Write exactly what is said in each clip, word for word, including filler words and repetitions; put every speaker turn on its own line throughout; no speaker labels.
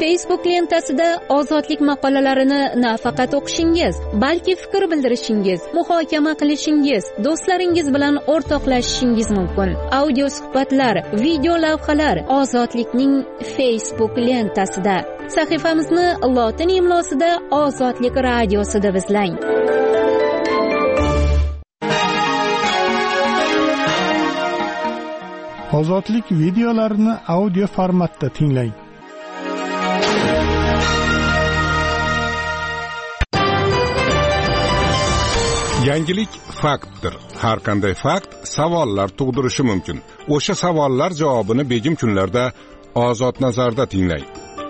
Facebook lentasida ozodlik maqolalarini nafaqat o'qishingiz, balki fikr bildirishingiz, muhokama qilishingiz, do'stlaringiz bilan o'rtoqlashishingiz mumkin. Audio suhbatlar, video lavhalar Ozodlikning Facebook lentasida. Sahifamizni lotin imlosida Ozodlik radiosi deb izlang.
Ozodlik videolarini audio formatda tinglang.
Yangilik faktdir. Har qanday fakt savollar tug'dirishi mumkin. O'sha savollar javobini begim kunlarda Ozod nazarda tinglang.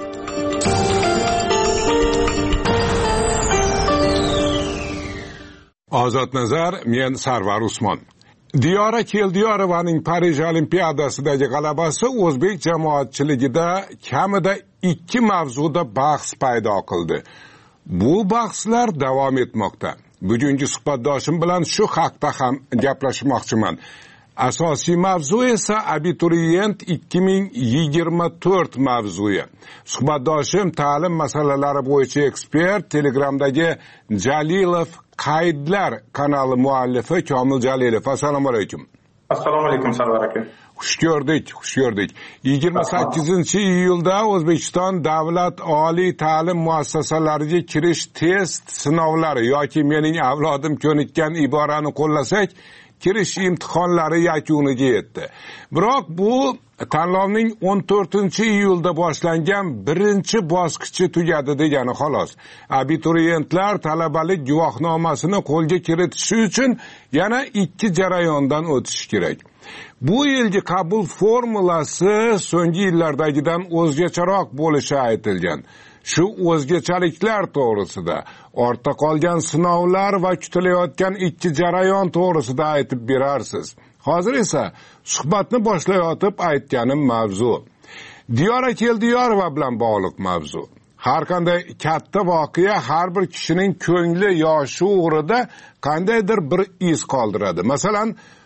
Ozod nazar, men Sarvar Usmon. Diyora Keldiyorovaning Parij Olimpiadasidagi g'alabasi o'zbek jamoatchiligida kamida ikki mavzuda bahs paydo qildi. Bu bahslar davom etmoqda. Bugungi suhbatdoshim bilan shu haqda ham gaplashmoqchiman. Asosiy mavzu esa abituriyent ikki ming yigirma to'rt mavzuyi. Suhbatdoshim ta'lim masalalari bo'yicha ekspert, Telegramdagi Jalilov Qaydlar kanali muallifi Komil Jalilov. Assalomu alaykum.
Assalomu alaykum Sarvar aka.
Xush ko'rdik, xush ko'rdik. yigirma sakkizinchi iyulda O'zbekiston davlat oliy ta'lim muassasalariga kirish test sinovlari yoki mening avlodim ko'nikkan iborani qo'llasak, kirish imtihonlari yakuniga yetdi. Biroq bu tanlovning o'n to'rtinchi iyulda boshlangan birinchi bosqichi tugadi degani xolos. Abituriyentlar talabalik guvohnomasini qo'lga kiritishi uchun yana ikki jarayondan o'tishi kerak. Bu yilgi qabul formulasi so'nggi yillardagidan o'zgacharoq bo'lishi aytilgan. Shu o'zgachaliklar to'g'risida, ortda qolgan sinovlar va kutilayotgan ikki jarayon to'g'risida aytib berarsiz. Hozir esa suhbatni boshlayotib aytganim mavzu. Diyora Keldiyorova bilan bog'liq mavzu. Har qanday katta voqea har bir kishining ko'ngli yoshi o'g'rida qandaydir bir iz qoldiradi. Masalan,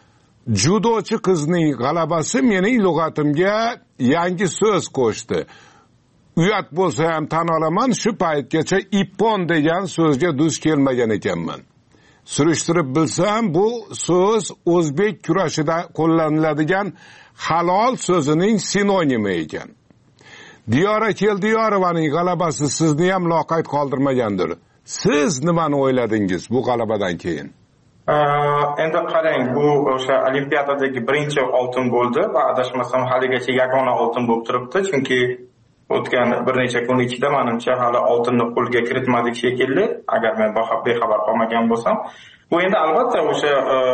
judochi qizning g'alabasi mening lug'atimga yangi so'z qo'shdi. Uyat bo'lsa ham tan olaman, shu paytgacha ippon degan so'zga duch kelmagan ekanman. Surishtirib bilsam, bu so'z o'zbek kurashida qo'llaniladigan halol so'zining sinonimi ekan. Diyora Keldiyorovaning g'alabasi sizni ham loqayd qoldirmagandir. Siz nimani o'yladingiz bu g'alabadan keyin?
Endi qarang, bu o'sha olimpiadadagi birinchi oltin bo'ldi va adashmasam haligacha yagona oltin bo'lib turibdi, chunki o'tgan bir necha kun ichida menimcha hali oltinni qo'lga kiritmadik shekilli, agar men bexabar qolmagan bo'lsam. Bu endi albatta o'sha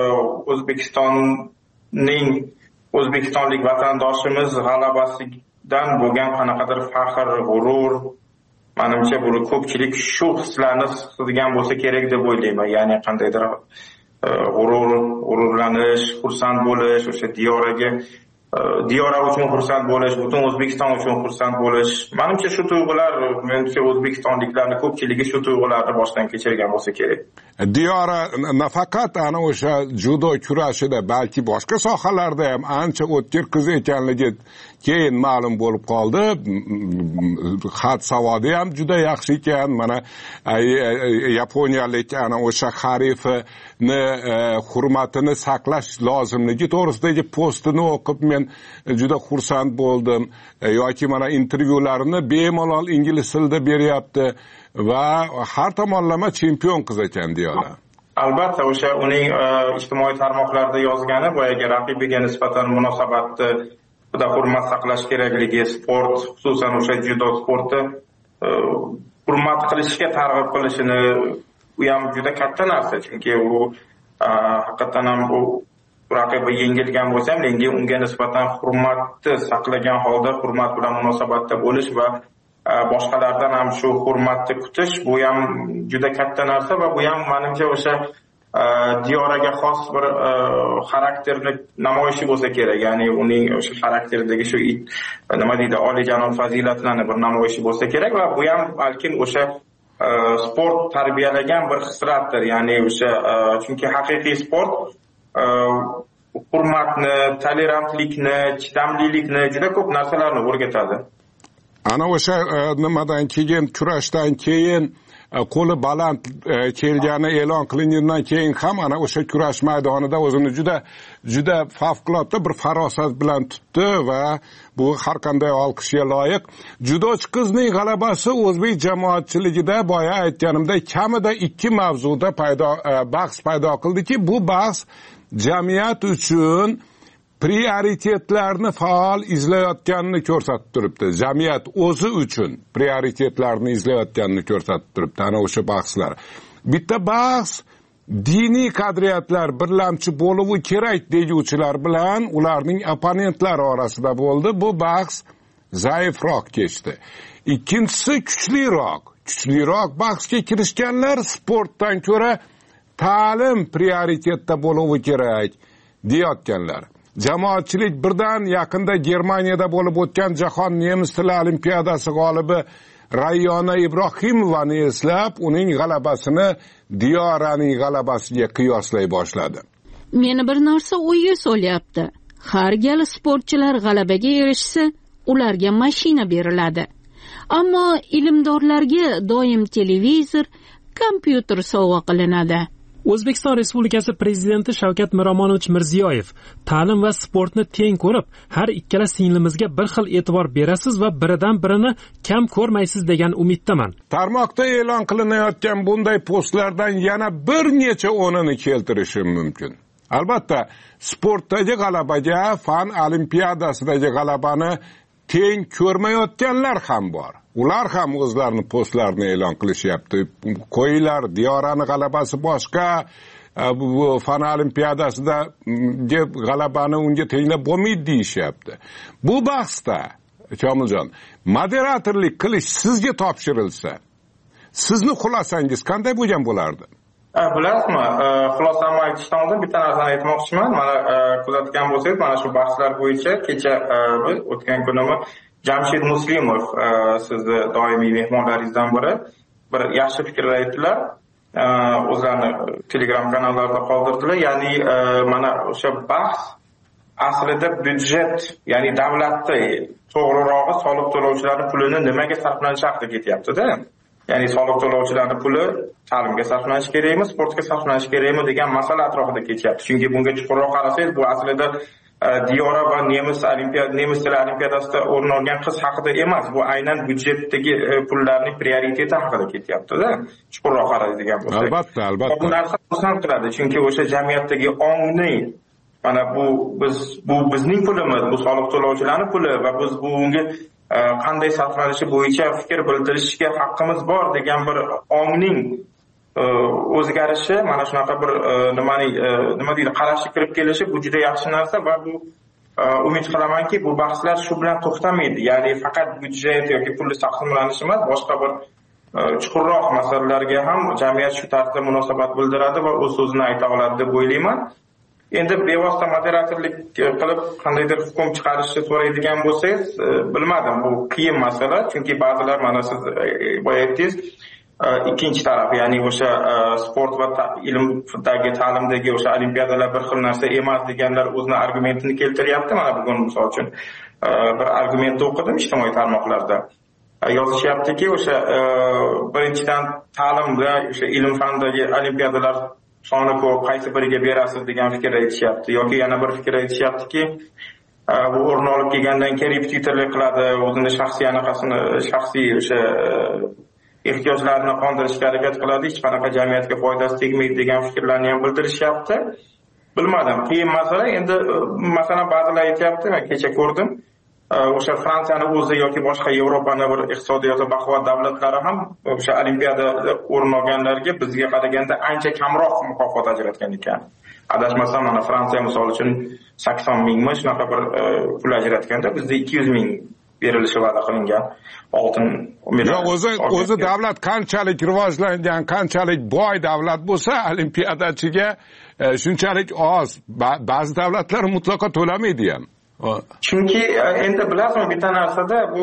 O'zbekistonning o'zbekistonlik vatandoshimiz g'alabasidan bo'lgan qanaqadir faxr, g'urur, menimcha bu ko'pchilik shu hislarni his bo'lsa kerak deb o'ylayman. Ya'ni qandaydir g'urur, g'ururlanish, xursand bo'lish, o'sha Diyoraga Diyora uchun xursand bo'lish, butun O'zbekiston uchun xursand bo'lish. Menimcha shu tuyg'ular, menimcha o'zbekistonliklarning ko'pchiligi shu tuyg'ularni boshdan kechirgan bo'lsa kerak.
Diyora nafaqat ana o'sha judo kurashida, balki boshqa sohalarda ham ancha o'tkir qiz ekanligi keyin ma'lum bo'lib qoldi. Xat savodi ham juda yaxshi ekan. Mana yaponiyalik ana o'sha xarifni hurmatini saqlash lozimligi to'g'risidagi postini o'qib men juda xursand bo'ldim. Yoki mana intervyularini bemalol ingliz tilida beryapti va har tomonlama chempion qiz ekan Diyora.
Albatta, o'sha uning ijtimoiy tarmoqlarda yozgani boyaga raqibiga nisbatan munosabatni juda hurmat saqlash kerakligi, sport, xususan o'sha judo sporti hurmat qilishga targ'ib qilishini, u ham juda katta narsa, chunki u haqiqatan ham bu raqibi yengilgan bo'lsa ham, lekin unga nisbatan hurmatni saqlagan holda hurmat bilan munosabatda bo'lish va boshqalardan ham shu hurmatni kutish, bu ham juda katta narsa va bu ham menimcha o'sha Diyoraga xos bir xarakterlik namoyishi bo'lsa kerak. Ya'ni uning o'sha xarakteridagi shu nima deydi, oliyjanob fazilatlarni bir namoyishi bo'lsa kerak va bu ham balkim o'sha sport tarbiyalagan bir xislatdir. Ya'ni o'sha chunki haqiqiy sport hurmatni, tolerantlikni, chidamlilikni, juda ko'p narsalarni o'rgatadi.
ana o'sha nimadan keyin kurashdan keyin qo'li baland kelgani e'lon qilingandan keyin ham ana o'sha kurash maydonida o'zini juda juda favqulodda bir farosat bilan tutdi va bu har qanday olqishga loyiq. Judochi qizning g'alabasi o'zbek jamoatchiligida boya aytganimdek kamida ikki mavzuda paydo bahs paydo qildiki, bu bahs jamiyat uchun prioritetlarni faol izlayotganini ko'rsatib turibdi. Jamiyat o'zi uchun prioritetlarni izlayotganini ko'rsatib turibdi. Ana o'sha bahslar. Bitta bahs diniy qadriyatlar birlamchi bo'lishi kerak deguvchilar bilan ularning opponentlari orasida bo'ldi. Bu bahs zaifroq kechdi. Ikkinchisi kuchliroq. Kuchliroq bahsga kirishganlar sportdan ko'ra ta'lim prioritetda bo'lishi kerak deyotganlar. Jamoatchilik birdan yaqinda Germaniyada bo'lib o'tgan Jahon nemis tili olimpiadasi g'olibi Rayyona Ibrohimovani eslab, uning g'alabasini Diyoraning g'alabasiga qiyoslay boshladi.
Meni bir narsa o'yga solyapti. Har gal sportchilar g'alabaga erishsa, ularga mashina beriladi. Ammo ilmdorlarga doim televizor, kompyuter sovg'a qilinadi.
O'zbekiston Respublikasi Prezidenti Shavkat Miromonovich Mirziyoyev ta'lim va sportni teng ko'rib, har ikkala singlimizga bir xil e'tibor berasiz va biridan birini kam ko'rmaysiz degan umiddaman.
Tarmoqda e'lon qilinayotgan bunday postlardan yana bir necha o'nini keltirishim mumkin. Albatta, sportdagi g'alabaga, fan olimpiadasidagi g'alabani teng ko'rmayotganlar ham bor. Ular ham o'zlarining postlarini e'lon qilishyapti. Qo'yinglar, Diyorani g'alabasi boshqa, bu fan olimpiadasida g'alabani unga tenglab bo'lmaydi deyishyapti. Bu bahsda Komiljon, moderatorlik qilish sizga topshirilsa, sizni xulosangiz qanday bo'lgan bo'lardi?
Bilasizmi, xulosamni aytishdan oldin bitta narsani aytmoqchiman. Mana kuzatgan bo'lsangiz, mana shu bahslar bo'yicha kecha o'tgan kunimi Jamshid Muslimov, sizni doimiy mehmonlaringizdan biri, bir yaxshi fikrlar aytdilar. O'zlarini Telegram kanallarida qoldirdilar. Ya'ni mana o'sha bahs aslida byudjet, ya'ni davlatda, to'g'rirog'i soliq to'lovchilarning pulini nimaga sarflanishi haqida ketyapti-da. Ya'ni soliq to'lovchilarning puli ta'limga sarflanishi kerakmi, sportga sarflanishi kerakmi degan masala atrofida ketyapti. Chunki bunga chuqurroq qarasangiz, bu aslida Diyora va nemis olimpiada nemis tili olimpiadasida o'rin olgan qiz haqida emas, bu aynan byudjetdagi pullarning prioriteti haqida ketyapti-da. Chuqurroq qaraydigan bo'lsak.
Albatta, albatta.
Bu narsa xursand qiladi, chunki o'sha jamiyatdagi ongni, mana bu biz bu bizning pulimiz, bu soliq to'lovchilarning puli va biz bunga qanday sarflanishi bo'yicha fikr bildirishga haqqimiz bor degan bir ongning o'zgarishi, mana shunaqa bir nimani nima deydi, qarashga kirib kelishi bu juda yaxshi narsa va bu umid qilamanki, bu bahslar shu bilan to'xtamaydi. Ya'ni faqat byudjet yoki pulli taqsimlanish emas, boshqa bir chuqurroq masalalarga ham jamiyat shu tarzda munosabat bildiradi va o'z so'zini ayta oladi deb o'ylayman. Endi bevosita moderatorlik qilib qandaydir hukm chiqarishni so'raydigan bo'lsangiz, bilmadim, bu qiyin masala, chunki ba'zilar, mana siz boya aytdingiz, ikkinchi taraf, ya'ni o'sha sport va ilmdagi, ta'limdagi o'sha olimpiadalar bir xil narsa emas deganlar o'zini argumentini keltiryapti. Mana bugun misol uchun bir argumentni o'qidim ijtimoiy tarmoqlarda. Yozishyaptiki, o'sha birinchidan ta'limda, o'sha ilm fandagi olimpiadalar soni ko'p, qaysi biriga berasiz degan fikr aytishyapti. Yoki yana bir fikr aytishyaptiki, bu o'rin olib kelgandan keyin repetitorlik qiladi, o'zini shaxsiy anaqasini, shaxsiy o'sha ehtiyojlarini qondirishga harakat qiladi, hech qanaqa jamiyatga foydasi tegmaydi degan fikrlarni ham bildirishyapti. Bilmadim, qiyin masala. Endi masalan ba'zilar aytyapti, men kecha ko'rdim, o'sha Fransiyani o'zi yoki boshqa Yevropaning bir iqtisodiyoti baquvvat davlatlari ham o'sha olimpiadada o'rin olganlarga bizga qaraganda ancha kamroq mukofot ajratgan ekan. Adashmasam, mana Fransiya misol uchun sakson mingmi shunaqa bir pul ajratganda, bizda ikki yuz ming berilishi va'da qilingan oltin medal.
O'zi o'zi davlat qanchalik rivojlangan, qanchalik boy davlat bo'lsa, olimpiadachiga shunchalik oz. Ba'zi davlatlar mutlaqo to'lamaydi ham.
Chunki endi bilasizmi, bitta narsada bu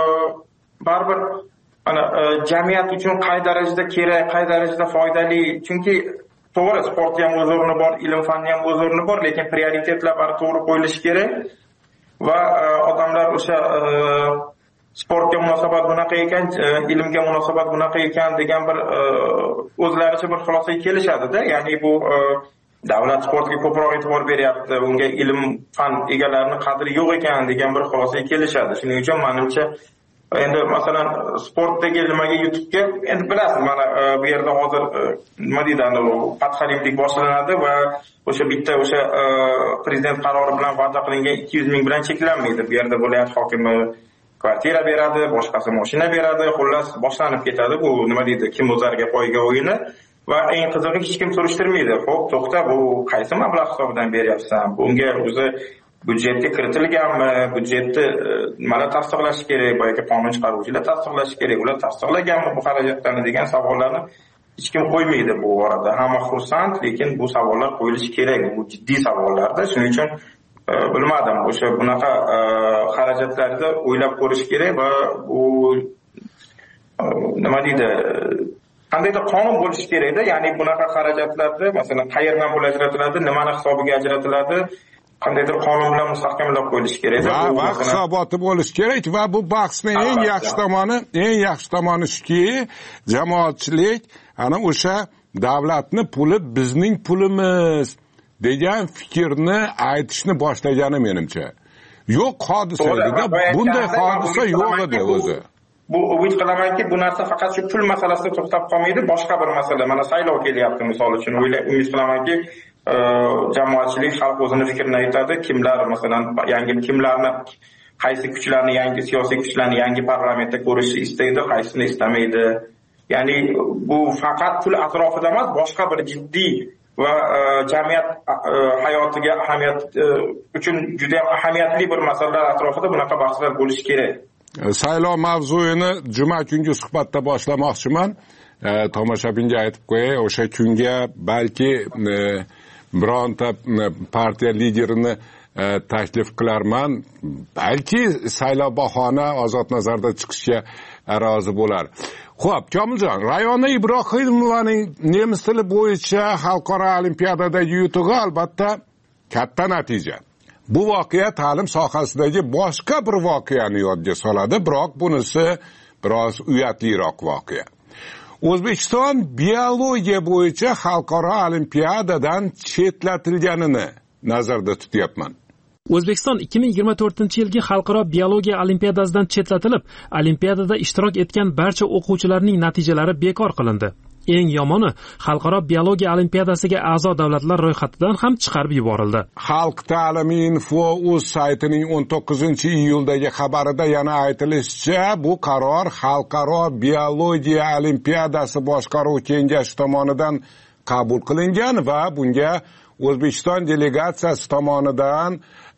baribir ana jamiyat uchun qay darajada kerak, qay darajada foydali. Chunki to'g'ri, sport ham o'z o'rni bor, ilm fanni ham o'z o'rni bor, lekin prioritetlar bari to'g'ri qo'yilishi kerak va odamlar o'sha sportga munosabat bunaqa ekan, ilmga munosabat bunaqa ekan degan bir o'zlaricha bir xulosaga kelishadi-da. Ya'ni bu davlat sportga ko'proq e'tibor beryapti, unga ilm fan egalarining qadri yo'q ekan degan bir xulosaga kelishadi. Shuning uchun menimcha endi masalan sportdagi nimaga YouTube'ga endi bilasiz, mana bu yerda hozir nima deydi, patxaliklik boshlanadi va o'sha bitta o'sha prezident qarori bilan va'da qilingan ikki yuz ming bilan cheklanmaydi. Bu yerda viloyat hokimi kvartira beradi, boshqasi mashina beradi, xullas boshlanib ketadi bu nima deydi, kim o'zarga poyga o'yini. Va eng qizig'i hech kim surishtirmaydi. Xo'p, to'xta, bu qaysi mablag' hisobidan beryapsan? Bunga o'zi budjetga kiritilganmi? Budjetni nimalar tasdiqlash kerak? Boyagi qonun chiqaruvchilar tasdiqlash kerak. Ular tasdiqlaganmi bu xarajatlarni degan savollarni hech kim qo'ymaydi bu borada. Hamma xursand, lekin bu savollar qo'yilishi kerak. Bu jiddiy savollarda. Shuning uchun bilmadim, o'sha bunaqa xarajatlarni o'ylab ko'rish kerak va bu nima deydi, qandaydir qonun bo'lishi kerak-da. Ya'ni bunaqa xarajatlarni masalan qayerdan pul ajratiladi, nimani hisobiga ajratiladi, qandaydir qonun bilan mustahkamlab qo'yilishi kerak.
Va hisoboti bo'lishi kerak va bu bahsning eng yaxshi tomoni, eng yaxshi tomoni shuki, jamoatchilik ana o'sha davlatning puli bizning pulimiz degan fikrni aytishni boshlagani menimcha. Yo'q hodisa edi-da, bunday hodisa yo'q edi o'zi.
Bu umid qilamanki, bu narsa faqat shu pul masalasida to'xtab qolmaydi, boshqa bir masala. Mana saylov kelyapti misol uchun. Umid qilamanki, jamoatchilik xalq o'zini fikrini aytadi. Kimlar masalan yangi kimlarni, qaysi kuchlarni, yangi siyosiy kuchlarni yangi parlamentda ko'rishni istaydi, qaysini istamaydi. Ya'ni bu faqat pul atrofida emas, boshqa bir jiddiy va jamiyat hayotiga ahamiyat uchun juda ham ahamiyatli bir masalalar atrofida bunaqa bahslar bo'lishi kerak.
Saylov mavzuyini juma kungi suhbatda boshlamoqchiman. Tomoshabinga aytib qo'yay, o'sha kunga balki bironta partiya liderini taklif qilarman. Balki saylov bahona ozod nazarda chiqishga rozi bo'lar. Xo'p, Komiljon, Rayona Ibrohimovaning nemis tili bo'yicha xalqaro olimpiadadagi yutug'i albatta katta natija. Bu voqea ta'lim sohasidagi boshqa bir voqeani yodga soladi, biroq bunisi biroz uyatliroq voqea. O'zbekiston biologiya bo'yicha xalqaro olimpiadadan chetlatilganini nazarda tutyapman.
O'zbekiston ikki ming yigirma to'rtinchi yilgi xalqaro biologiya olimpiadasidan chetlatilib, olimpiadada ishtirok etgan barcha o'quvchilarning natijalari bekor qilindi. Eng yomoni, xalqaro biologiya olimpiadasiga a'zo davlatlar ro'yxatidan ham chiqarib yuborildi.
Xalq ta'limi info uz saytining o'n to'qqizinchi iyuldagi xabarida yana aytilishicha, bu qaror xalqaro biologiya olimpiadasi boshqaruv kengashi tomonidan qabul qilingan va bunga O'zbekiston delegatsiyasi tomonidan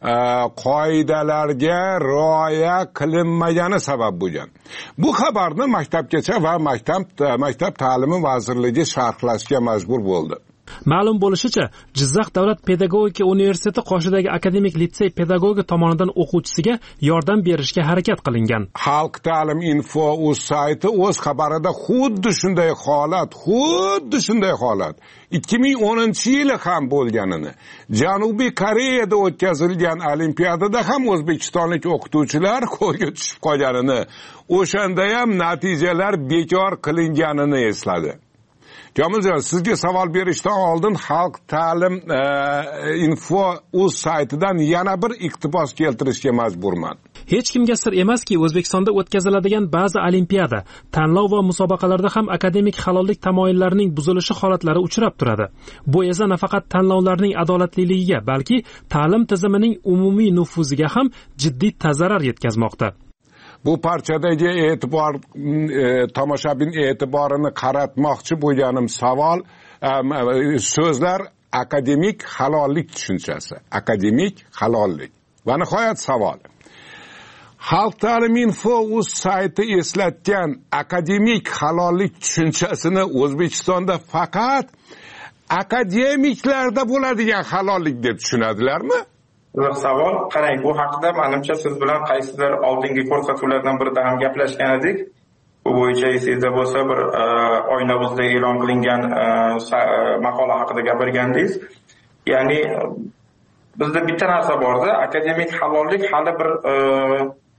qoidalarga rioya qilinmagani sabab bo'lgan. Bu xabarni maktabgacha va maktab maktab ta'limi vazirligi sharhlashga majbur bo'ldi.
Ma'lum bo'lishicha, Jizzax davlat pedagogika universiteti qoshidagi akademik litsey pedagogi tomonidan o'quvchisiga yordam berishga harakat qilingan.
Xalq ta'lim info uz sayti o'z xabarida xuddi shunday holat, xuddi shunday holat ikki ming o'ninchi yili ham bo'lganini, Janubiy Koreyada o'tkazilgan olimpiadada ham o'zbekistonlik o'qituvchilar qo'lga tushib qolganini, o'shanda ham natijalar bekor qilinganini esladi. Komiljon, sizga savol berishdan oldin Xalq ta'lim info uz saytidan yana bir iqtibos keltirishga majburman.
Hech kimga sir emaski, O'zbekistonda o'tkaziladigan ba'zi olimpiada, tanlov va musobaqalarda ham akademik halollik tamoyillarining buzilishi holatlari uchrab turadi. Bu esa nafaqat tanlovlarning adolatliligiga, balki ta'lim tizimining umumiy nufuziga ham jiddiy zarar yetkazmoqda.
Bu parchadagi e'tibor e, tomoshabin e'tiborini qaratmoqchi bo'lganim savol, e, so'zlar akademik halollik tushunchasi, akademik halollik. Va nihoyat savol. Xalq ta'lim info uz sayti eslatgan akademik halollik tushunchasini O'zbekistonda faqat akademiklarda bo'ladigan halollik deb tushunadilarmi?
Savol, qarang, bu haqida menimcha siz bilan qaysidir oldingi ko'rsatuvlardan birida ham gaplashgan edik. Bu bo'yicha esingizda bo'lsa, bir Oynavuzda e'lon qilingan maqola haqida gapirgandingiz. Ya'ni bizda bitta narsa borda, akademik halollik hali bir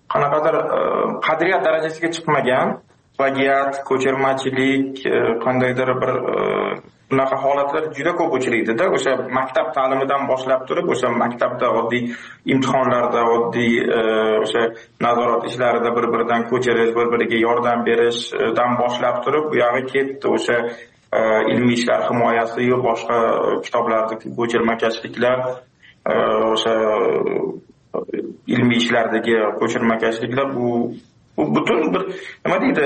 qanaqadir qadriyat darajasiga chiqmagan plagiat, ko'chirmachilik, qandaydir bir bunaqa holatlar juda ko'p uchraydida. O'sha maktab ta'limidan boshlab turib, o'sha maktabda oddiy imtihonlarda, oddiy o'sha nazorat ishlarida bir-biridan ko'chirish, bir-biriga yordam berishdan boshlab turib, bu yog'i ketdi o'sha ilmiy ishlar himoyasi yo boshqa kitoblardagi ko'chirmakashliklar, o'sha ilmiy ishlardagi ko'chirmakashliklar bu bu butun bir nima deydi,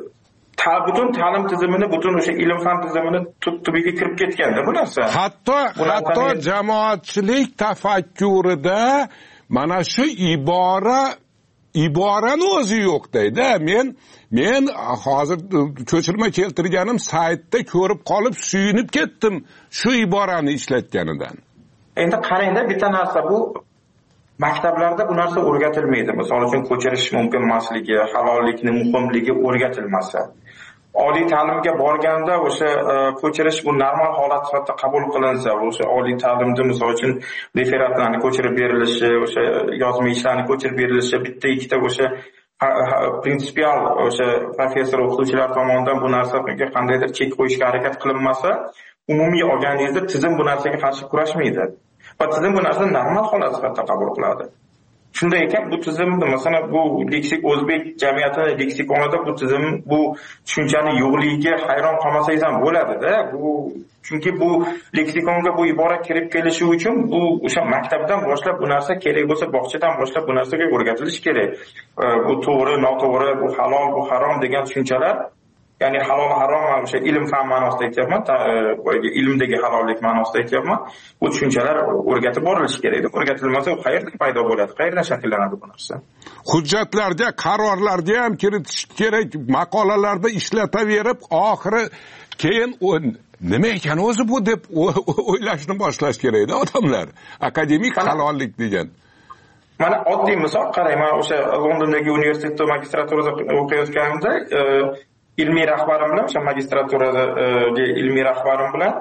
butun ta'lim tizimini, butun o'sha ilm fan tizimini tub-tubiga kirib ketganda bu narsa.
Hatto hatto jamoatchilik tafakkurida mana shu ibora iborani o'zi yo'q deydi. Men men hozir ko'chirma keltirganim saytda ko'rib qolib suyunib ketdim shu iborani ishlatganidan.
Endi qarangda, bitta narsa bu maktablarda bu narsa o'rgatilmaydi. Misol uchun ko'chirish mumkin emasligi, halollikni muhimligi o'rgatilmasa. Oliy ta'limga borganda o'sha ko'chirish bu normal holat sifatida qabul qilinsa, o'sha oliy ta'limda misol uchun referatlarni ko'chirib berilishi, o'sha yozma ishlarni ko'chirib berilishi, bitta ikkita o'sha prinsipial o'sha professor o'qituvchilar tomonidan bu narsaga qandaydir chek qo'yishga harakat qilinmasa, umumiy olganingizda tizim bu narsaga qarshi kurashmaydi. Va tizim bu narsani normal holat sifatida qabul qiladi. Shunday ekan, bu tizimni, masalan, bu leksik o'zbek jamiyatining leksikonida bu tizim, bu tushunchani yo'qligiga hayron qolmasangiz ham bo'ladi-da. Bu chunki bu leksikonga bu ibora kirib kelishi uchun bu o'sha maktabdan boshlab bu narsa kerak bo'lsa, bog'chadan boshlab bu narsaga o'rgatilishi kerak. Bu to'g'ri, noto'g'ri, bu halol, bu harom degan tushunchalar, ya'ni halol harom o'sha ilm fan ma'nosida aytyapman, boyagi ilmdagi halollik ma'nosida aytyapman. Bu tushunchalar o'rgatib borilishi kerak. O'rgatilmasa u qayerdan paydo bo'ladi? Qayerdan shakllanadi bu narsa?
Hujjatlarda, qarorlarda ham kiritish kerak, maqolalarda ishlataverib, oxiri keyin nima ekan o'zi bu deb o'ylashni boshlash kerak-da odamlar. Akademik halollik degan.
Mana oddiy misol qarang, men o'sha Londondagi universitetda magistraturada o'qiyotganimda ilmiy rahbarim bilan, o'sha magistraturaga ilmiy rahbarim bilan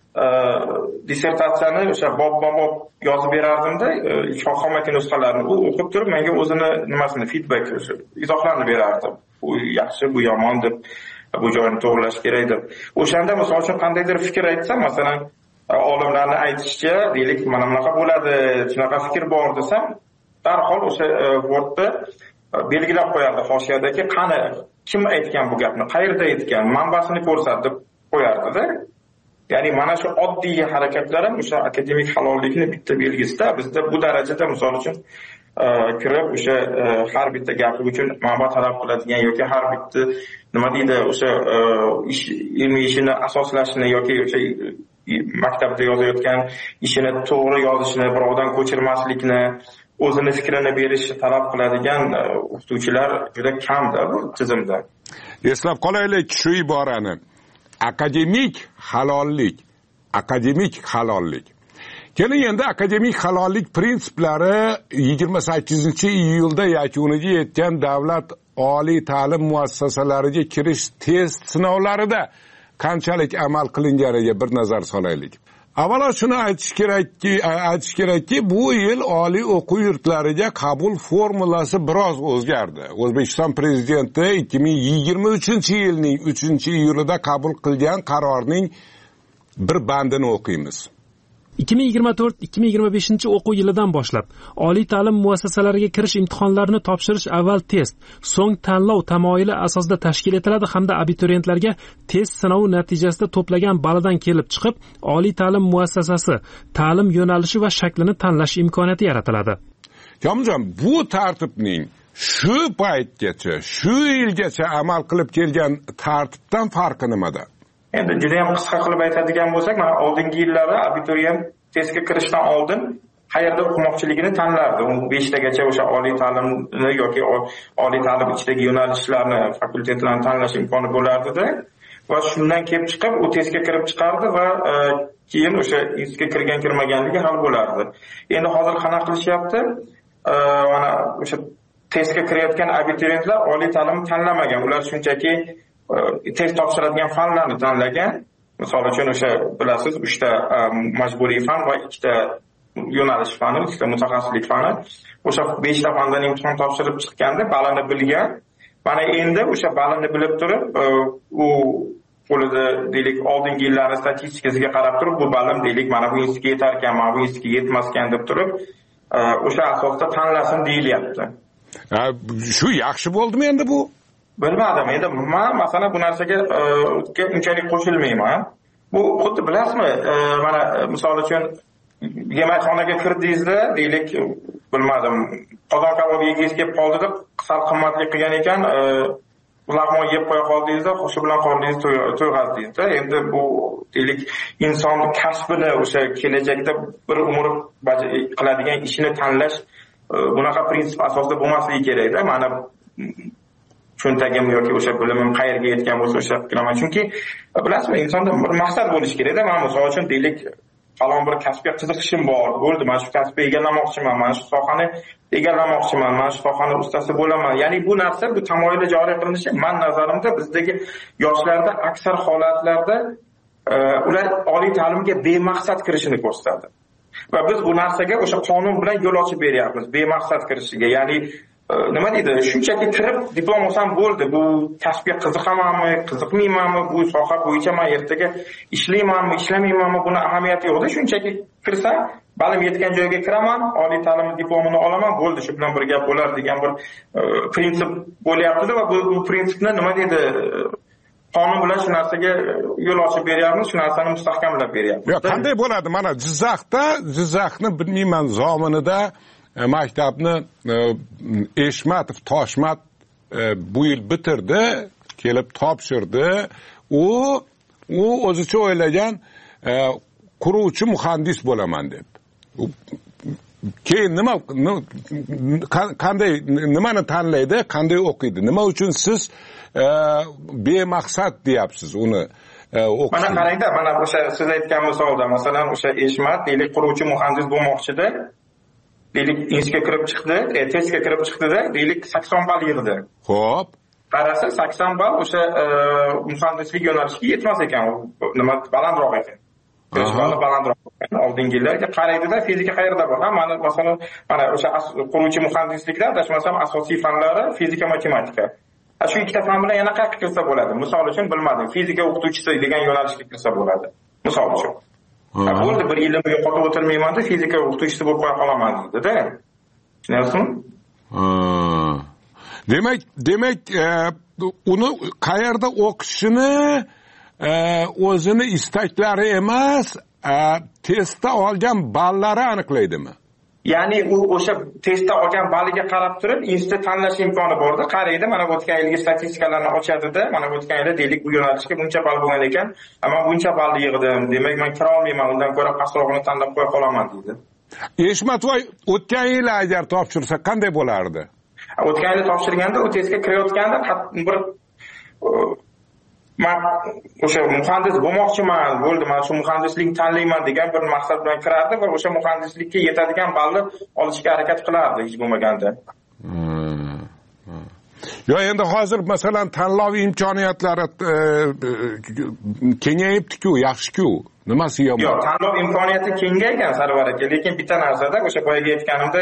dissertatsiyani o'sha bob-bob yozib berardimda, shohomaki nusxalarini u o'qib turib menga o'zini nimasini, feedback, o'sha izohlarni berardi. Bu yaxshi, bu yomon deb, bu joyini to'g'rilash kerak deb. O'shanda misol uchun qandaydir fikr aytsam, masalan, olimlarni aytishicha, deylik, mana bunaqa bo'ladi, shunaqa fikr bor desam, darhol o'sha Wordda belgilab qo'yardi hoshiyadagi, qani kim aytgan bu gapni, qayerda aytgan, manbasini ko'rsat deb qo'yardi-da. Ya'ni mana shu oddiy harakatlar ham o'sha akademik halollikni bitta belgisida. Bizda bu darajada misol uchun kirib o'sha har bitta gapi uchun manba talab qiladigan yoki har bitta nima deydi, o'sha ish ilmiy ishini asoslashini yoki o'sha maktabda yozayotgan ishini to'g'ri yozishni, birovdan ko'chirmaslikni, o'zini fikrini berishni talab qiladigan o'qituvchilar juda kamda bu tizimda.
Eslab qolaylik shu iborani. Akademik halollik, akademik halollik. Keling endi akademik halollik prinsiplari yigirma sakkizinchi iyulda yakuniga yetgan davlat oliy ta'lim muassasalariga kirish test sinovlarida qanchalik amal qilinganiga bir nazar solaylik. Avvalo shuni aytish kerakki, aytish kerakki, bu yil oliy o'quv yurtlariga qabul formulasi biroz o'zgardi. O'zbekiston prezidenti ikki ming yigirma uchinchi yilning uchinchi iyulida qabul qilgan qarorning bir bandini o'qiymiz.
ikki ming yigirma to'rt ikki ming yigirma beshinchi o'quv yilidan boshlab oliy ta'lim muassasalariga kirish imtihonlarini topshirish avval test, so'ng tanlov tamoyili asosida tashkil etiladi hamda abituriyentlarga test sinovi natijasida to'plagan balidan kelib chiqib, oliy ta'lim muassasasi ta'lim yo'nalishi va shaklini tanlash imkoniyati yaratiladi.
Komjon, bu tartibning shu paytgacha, shu yilgacha amal qilib kelgan tartibdan farqi nimada?
Endi juda ham qisqa qilib aytadigan bo'lsak, mana oldingi yillarda abituriyent testga kirishdan oldin qayerda o'qimoqchiligini tanlardi. U beshtagacha o'sha oliy ta'limni yoki oliy ta'lim ichidagi yo'nalishlarni, fakultetlarni tanlash imkoni bo'lardi-da. Va shundan kelib chiqib, u testga kirib chiqardi va keyin o'sha testga kirgan kirmaganligi hal bo'lardi. Endi hozir qanaqa qilishyapti? Mana o'sha testga kirayotgan abituriyentlar oliy ta'limni tanlamagan. Ular shunchaki test topshiradigan fanlarni tanlagan. Misol uchun o'sha bilasiz, uchta majburiy fan va ikkita yo'nalish fani, ikkita mutaxassislik fani. O'sha beshta fandan imtihon topshirib chiqqanda balini bilgan. Mana endi o'sha balini bilib turib, u qo'lida deylik oldingi yillar statistikasiga qarab turib, bu balim deylik mana bu institutga yetar ekan, mana bu institutga yetmas ekan deb turib, o'sha asosda tanlasin deyilyapti.
Shu yaxshi bo'ldimi endi bu?
Bilmadim. Endi men masalan bu narsaga unchalik qo'shilmayman. Bu xuddi bilasizmi, mana misol uchun yemekxonaga kirdingizda, deylik, bilmadim, qozon kabob yegingiz kelib qoldida, sal qimmatli qilgan ekan, lag'mon yeb qo'ya qoldingizda, xushi bilan qorningizni to'yg'azdingizda. Endi bu deylik inson kasbini o'sha kelajakda bir umr qiladigan ishini tanlash bunaqa prinsip asosida bo'lmasligi kerak-da. Mana cho'ntagim yoki o'sha bilimim qayerga yetgan bo'lsa o'sha qilaman. Chunki bilasizmi, insonda bir maqsad bo'lishi kerak-da. Men misol uchun deylik falon bir kasbga qiziqishim bor. Bo'ldi, men shu kasbni egallamoqchiman, men shu sohani egallamoqchiman, men shu sohani ustasi bo'laman. Ya'ni bu narsa, bu tamoyilda joriy qilinishi men nazarimda bizdagi yoshlarda aksar holatlarda ular oliy ta'limga bemaqsad kirishini ko'rsatadi. Va biz bu narsaga o'sha qonun bilan yo'l ochib beryapmiz, bemaqsad kirishiga. Ya'ni nima deydi, shunchaki kirib diplom olsam bo'ldi, bu kasbga qiziqamanmi, qiziqmaymanmi, bu soha bo'yicha men ertaga ishlaymanmi, ishlamaymanmi, buni ahamiyati yo'qda. Shunchaki kirsam, balim yetgan joyga kiraman, oliy ta'lim diplomini olaman, bo'ldi, shu bilan bir gap bo'lar degan bir prinsip bo'lyapti-da va bu, bu prinsipni nima deydi, qonun bilan shu narsaga yo'l ochib beryapmiz, shu narsani mustahkamlab beryapmiz.
Yo'q, qanday bo'ladi? Mana Jizzaxda, Jizzaxni bilmayman zamonida maktabni Eshmatov Toshmat bu yil bitirdi, kelib topshirdi. U u o'zicha o'ylagan quruvchi muhandis bo'laman deb. Keyin nima qanday nimani tanlaydi, qanday o'qiydi? Nima uchun siz bemaqsad deyapsiz uni o'qishni?
Mana qarangda, mana o'sha siz aytgan misolda, masalan, o'sha Eshmat deylik quruvchi muhandis bo'lmoqchida. Deylik institutga kirib chiqdi, testga kirib chiqdi-da, deylik sakson ball yig'di.
Xo'p.
Qarasa sakson ball o'sha muhandislik yo'nalishiga yetmas ekan, nima balandroq ekan. besh ball balandroq ekan. Oldingi yillarga qaraydi-da, fizika qayerda bor? Ha, mana masalan, mana o'sha quruvchi muhandislikda adashmasam asosiy fanlari fizika, matematika. Shu ikkita fan bilan yana qayerga kirsa bo'ladi? Misol uchun bilmadim, fizika o'qituvchisi degan yo'nalishga kirsa bo'ladi. Misol uchun. Bo'ldi, bir yilni yo'qotib o'tirmayman-da, fizika o'qituvchisi bo'lib qo'ya qolaman dedi-da. Tushunyapsizmi?
Demak, demak, uni qayerda o'qishini o'zini istaklari emas, testda olgan ballari aniqlaydimi?
Ya'ni u o'sha testda olgan balliga qarab turib, institut tanlash imkoni borda. Qaraydi, mana o'tgan yilgi statistikalarni ochadi-da, mana o'tgan yilda deylik bu yo'nalishga buncha ball bo'lgan ekan, men buncha ballni yig'dim, demak men kira olmayman, undan ko'ra pastrog'ini tanlab qo'ya qolaman deydi.
Eshmatvoy o'tgan yil agar topshirsa qanday bo'lardi?
O'tgan yil topshirganda, u testga kirayotganda bir men o'sha muhandis bo'lmoqchiman, bo'ldi, men shu muhandislikni tanlayman degan bir maqsad bilan kirardi va o'sha muhandislikka yetadigan balli olishga harakat qilardi hech bo'lmaganda.
Yo, endi hozir masalan tanlov imkoniyatlari kengayibdi-ku, yaxshi-ku. Nimasi yomon?
Yo'q, tanlov imkoniyati kengaygan Sarvar aka, lekin bitta narsada o'sha boyaga aytganimdek,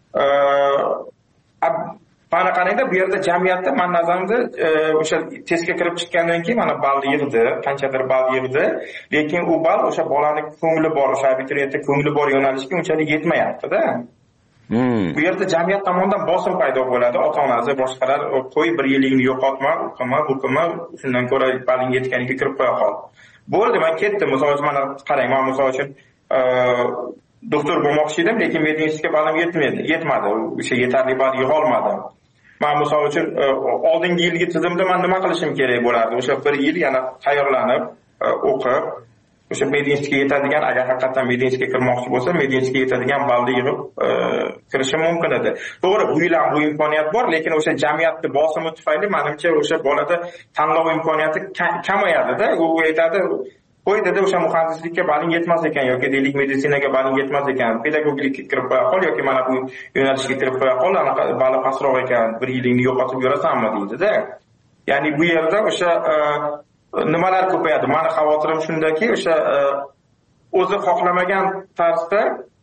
mana qarangda, bu yerda jamiyatda men nazarimda o'sha testga kirib chiqqandan keyin mana ball yig'di, qanchadir ball yig'di, lekin u ball o'sha bolaning ko'ngli bor, o'sha abituriyentning ko'ngli bor yo'nalishga unchalik yetmayapti-da. Bu yerda jamiyat tomonidan bosim paydo bo'ladi, ota-onasi, boshqalar, qo'y bir yilingni yo'qotma, o'qima, o'qima, shundan ko'ra balling yetganiga kirib qo'ya qol. Bo'ldi, men ketdim. Misol uchun mana qarang, men misol uchun doktor bo'lmoqchi edim, lekin medinstitutga ballim yetmadi, yetmadi, o'sha yetarli ball yig'a olmadim. Men misol uchun oldingi yilgi tizimda men nima qilishim kerak bo'lardi? O'sha bir yil yana tayyorlanib, o'qib, o'sha medinstitutga yetadigan, agar haqiqatan medinstitutga kirmoqchi bo'lsa, medinstitutga yetadigan ballni yig'ib kirishim mumkin edi. To'g'ri, bu yil ham bu imkoniyat bor, lekin o'sha jamiyatning bosimi tufayli menimcha o'sha bolada tanlov imkoniyati kamayadi-da. U aytadi, qo'y dedi, o'sha muhandislikka balling yetmas ekan yoki deylik meditsinaga balling yetmas ekan, pedagoglikka kirib qo'ya qol yoki mana bu yo'nalishga kirib qo'ya qol, anaqa balli pastroq ekan, bir yilingni yo'qotib yurasanmi deydi-da. Ya'ni bu yerda o'sha nimalar ko'payadi. Meni xavotirim shundaki, o'sha o'zi xohlamagan tarzda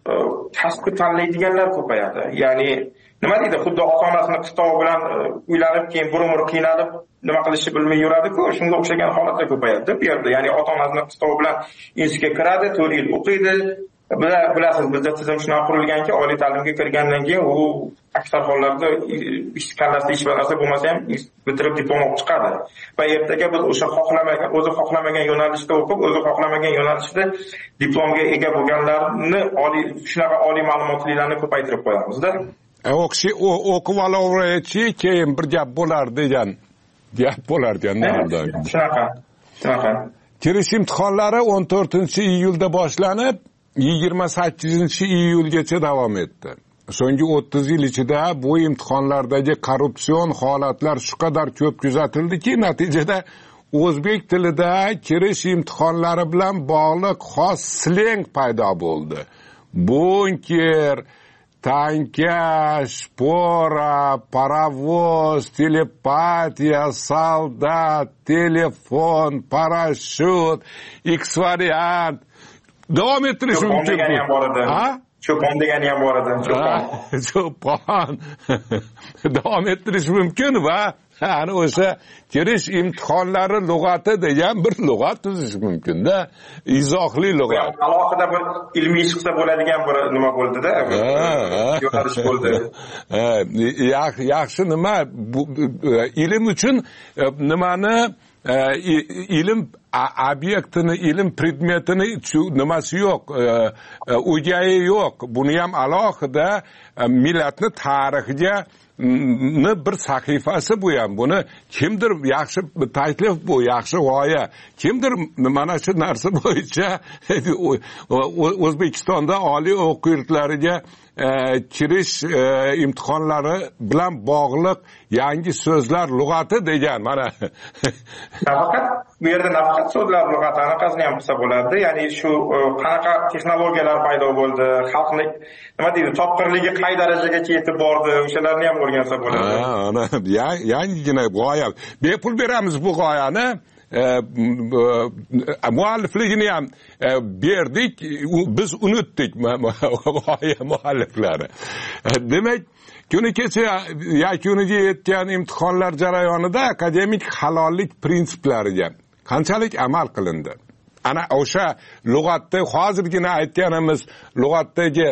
kasbni tanlaydiganlar ko'payadi. Ya'ni nima deydi, xuddi ota-onasini qistovi bilan uylanib, keyin bir umr qiynalib nima qilishni bilmay yuradi-ku, shunga o'xshagan holatlar ko'payadi bu yerda. Ya'ni ota-onasini qistovi bilan institutga kiradi, to'rt yil o'qiydi. Bilasiz, bizda tizim shunaqa qurilganki, oliy ta'limga kirgandan keyin u aksar hollarda kallasida hech bir narsa bo'lmasa ham bitirib diplom olib chiqadi. Va ertaga biz o'sha xohlamagan, o'zi xohlamagan yo'nalishda o'qib, o'zi xohlamagan yo'nalishda diplomga ega bo'lganlarni oliy shunaqa oliy ma'lumotlilarni ko'paytirib qo'yamiz-da.
O'qishi o'qib olaverchi, keyin bir gap bo'lar degan gap bo'lar ekan.
Shunaqa. Shunaqa.
Kirish imtihonlari o'n to'rtinchi iyulda boshlanib, yigirma sakkizinchi iyulgacha davom etdi. So'nggi o'ttiz yil ichida bu imtihonlardagi korrupsion holatlar shu qadar ko'p kuzatildiki, natijada o'zbek tilida kirish imtihonlari bilan bog'liq xos sleng paydo bo'ldi. Bunker, tanka, shpora, paravoz, telepatiya, soldat, telefon, parashyut, X-variant. Davom ettirish mumkin.
Ha? Cho'pon degani ham bor edi. Cho'pon.
Cho'pon. Davom ettirish mumkin va ana o'sha kirish imtihonlari lug'ati degan bir lug'at tuzish mumkin-da. Izohli lug'at.
Alohida bir ilmiy chiqsa bo'ladigan bir nima bo'ldi-da. Yo'nalish bo'ldi.
Yaxshi nima bu ilm uchun nimani ilm obyektini, ilm predmetini nimasi yo'q, o'gayi yo'q. Buni ham alohida millatni tarixiga bir sahifasi bu ham. Buni kimdir yaxshi taklif, bu yaxshi g'oya. Kimdir mana shu narsa bo'yicha O'zbekistonda oliy o'quv yurtlariga kirish imtihonlari bilan bog'liq yangi so'zlar lug'ati degan mana.
Nafaqat bu yerda nafaqat so'zlar lug'ati, anaqasini ham qilsa bo'lardi. Ya'ni shu qanaqa texnologiyalar paydo bo'ldi, xalqni nima deydi, topqirligi qay darajagacha yetib bordi, o'shalarni ham o'rgansa bo'ladi.
Ha, ana yangigina g'oya. Bepul beramiz bu g'oyani. Muallifligini ham berdik, biz unutdik g'oya mualliflari. Demak, kuni kecha yakuniga yetgan imtihonlar jarayonida akademik halollik prinsiplariga qanchalik amal qilindi? Ana o'sha lug'atda hozirgina aytganimiz lug'atdagi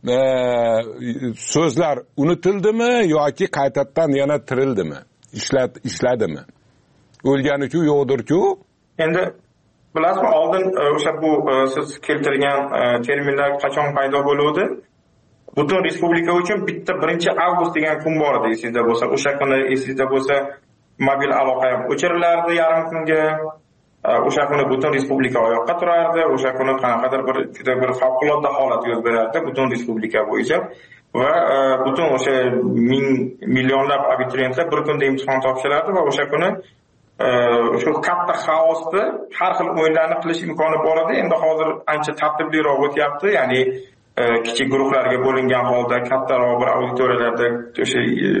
so'zlar unutildimi yoki qaytadan yana tirildimi? Ishlat ishladimi? O'lganiku yo'qdirku.
Endi bilasizmi, oldin o'sha bu siz keltirgan terminlar qachon paydo bo'ldi? Butun respublika uchun bitta birinchi avgust degan kun bor edi, esingizda bo'lsa. O'sha kuni esingizda bo'lsa, mobil aloqa ham o'chirilardi yarim kunga. O'sha kuni butun respublika oyoqqa turardi. O'sha kuni qanaqadir bir juda bir favqulodda holat yuz berardi butun respublika bo'yicha. Va butun o'sha ming millionlab abituriyentlar bir kunda imtihon topshirardi va o'sha kuni shu katta xaosda har xil o'yinlarni qilish imkoni bor edi. Endi hozir ancha tartibliroq o'tyapti, ya'ni kichik guruhlarga bo'lingan holda kattaroq bir auditoriyalarda o'sha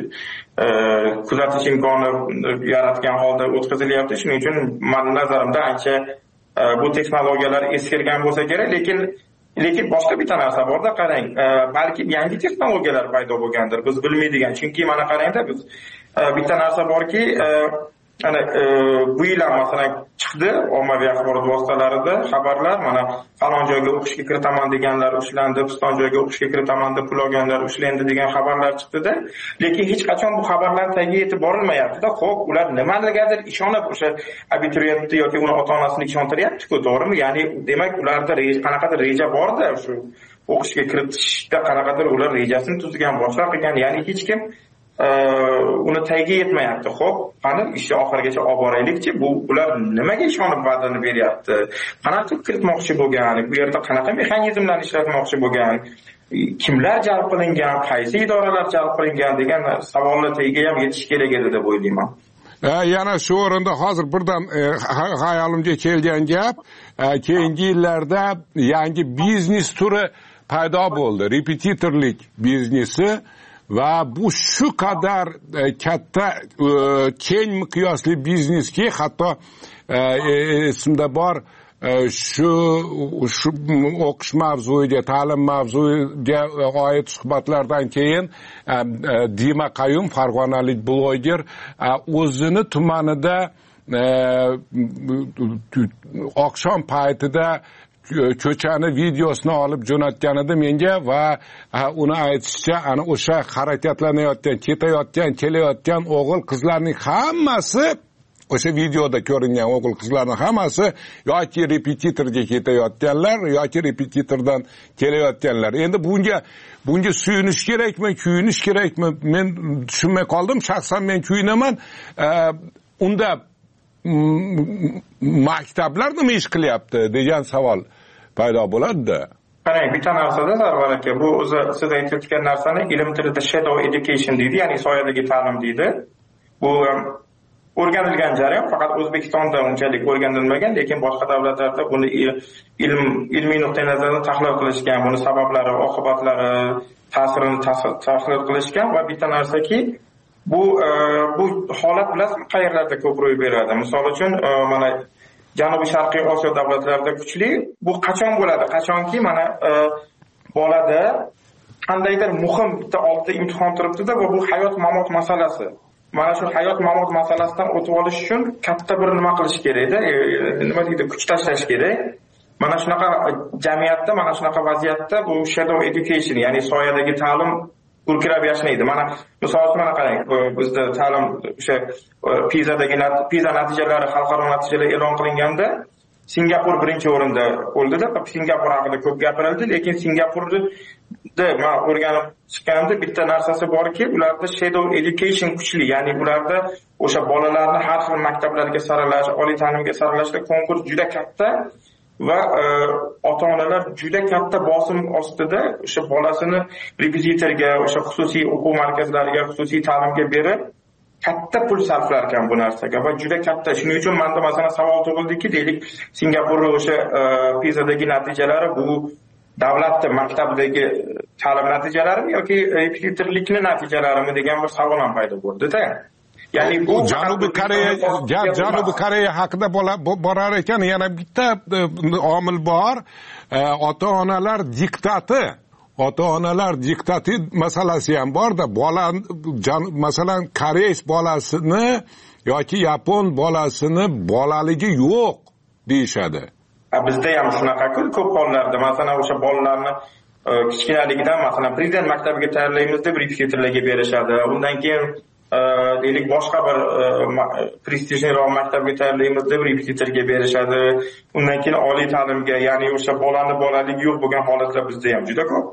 kuzatish imkoni yaratgan holda o'tkazilyapti. Shuning uchun men nazarimda ancha bu texnologiyalar eskirgan bo'lsa kerak, lekin lekin boshqa bitta narsa borda, qarang, balki yangi texnologiyalar paydo bo'lgandir, biz bilmaydigan. Chunki mana qarangda, biz bitta narsa borki, ana bu yil ham masalan chiqdi ommaviy axborot vositalarida xabarlar, mana falon joyga o'qishga kiritaman deganlar ushlandi, piston joyga o'qishga kiritaman deb pul olganlar ushlandi degan xabarlar chiqdi-da, lekin hech qachon bu xabarlar tagiga yetib borilmayapti-da. Xo'p, ular nimanigadir ishonib o'sha abituriyentni yoki uni ota-onasini ishontiryapti-ku, to'g'rimi? Ya'ni demak ularda qanaqadir reja bor-da, shu o'qishga kiritishda qanaqadir ular rejasini tuzgan, boshqa qilgan, ya'ni hech kim uni tagiga yetmayapti. Xo'p, qani ishni oxirigacha olib boraylikchi. Bu ular nimaga ishonib va'dani beryapti? Qanaqa kiritmoqchi bo'lgan? Bu yerda qanaqa mexanizmlarni ishlatmoqchi bo'lgan? Kimlar jalb qilingan? Qaysi idoralar jalb qilingan degan savollar tagiga ham yetish kerak edi deb o'ylayman.
Yana shu o'rinda hozir birdan xayolimga kelgan gap, keyingi yillarda yangi biznes turi paydo bo'ldi. Repetitorlik biznesi. Va bu shu qadar katta keng miqyosli bizneski, hatto esimda bor, shu shu o'qish mavzuiga, ta'lim mavzuiga oid suhbatlardan keyin Dima Qayum, farg'onalik bloger, o'zini tumanida oqshom paytida ko'chani videosini olib jo'natgan edi menga va uni aytishicha, ana o'sha harakatlanayotgan, ketayotgan, kelayotgan o'g'il qizlarning hammasi, o'sha videoda ko'ringan o'g'il qizlarning hammasi yoki repetitorga ketayotganlar yoki repetitordan kelayotganlar. Endi bunga bunga suyunish kerakmi, kuyinish kerakmi? Men tushunmay qoldim. Shaxsan men kuyinaman. Unda maktablar nima ish qilyapti degan savol paydo bo'ladi-da.
Qarang, bitta narsada Sarvar aka, bu o'zi siz aytayotgan narsani ilm tilida shadow education deydi, ya'ni soyadagi ta'lim deydi. Bu o'rganilgan jarayon, faqat O'zbekistonda unchalik o'rganilmagan, lekin boshqa davlatlarda buni ilm ilmiy nuqtai nazardan tahlil qilishgan, buni sabablari, oqibatlari, ta'sirini tahlil qilishgan va bitta narsaki, bu bu holat bilasizmi qayerlarda ko'p ro'y beradi? Misol uchun, mana Janubiy Sharqiy Osiyo davlatlarida kuchli. Bu qachon bo'ladi? Qachonki mana bolada qandaydir muhim bitta olti imtihon turibdi-da va bu hayot mamot masalasi. Mana shu hayot mamot masalasidan o'tib olish uchun katta bir nima qilish kerak-da, nima deydi, kuch tashlash kerak. Mana shunaqa jamiyatda, mana shunaqa vaziyatda bu shadow education, ya'ni soyadagi ta'lim urkirab yashnaydi. Mana misol uchun mana qarang, bizda ta'lim o'sha PISAdagi PISA natijalari, xalqaro natijalar e'lon qilinganda Singapur birinchi o'rinda bo'ldi-da. Singapur haqida ko'p gapirildi, lekin Singapurda men o'rganib chiqqanimda bitta narsasi borki, ularda shadow education kuchli, ya'ni ularda o'sha bolalarni har xil maktablarga saralash, oliy ta'limga saralashda konkurs juda katta va ota-onalar juda katta bosim ostida o'sha bolasini repetitorga, o'sha xususiy o'quv markazlariga, xususiy ta'limga berib katta pul sarflar ekan bu narsaga va juda katta. Shuning uchun menda masalan savol tug'ildiki, deylik, Singapurning o'sha PISAdagi natijalari bu davlatning maktabdagi ta'lim natijalarimi yoki repetitorlikning natijalarimi degan bir savol ham paydo bo'ldi-da. Ya'ni bu
Janubiy Koreya Janubiy Koreya haqida borar ekan, yana bitta omil bor, ota-onalar diktati. Ota-onalar diktati masalasi ham bor-da. Bola masalan koreys bolasini yoki yapon bolasini bolaligi yo'q deyshadi.
Bizda ham shunaqa-ku ko'p hollarda, masalan o'sha bolalarni kichkinaligidan masalan prezident maktabiga tayyorlaymiz deb repetitorlarga berishadi. Undan keyin deylik boshqa bir prestijliroq maktabga tayyorlaymiz deb repetitorga berishadi. Undan keyin oliy ta'limga, ya'ni o'sha bolani bolaligi yo'q bo'lgan holatlar bizda ham juda ko'p.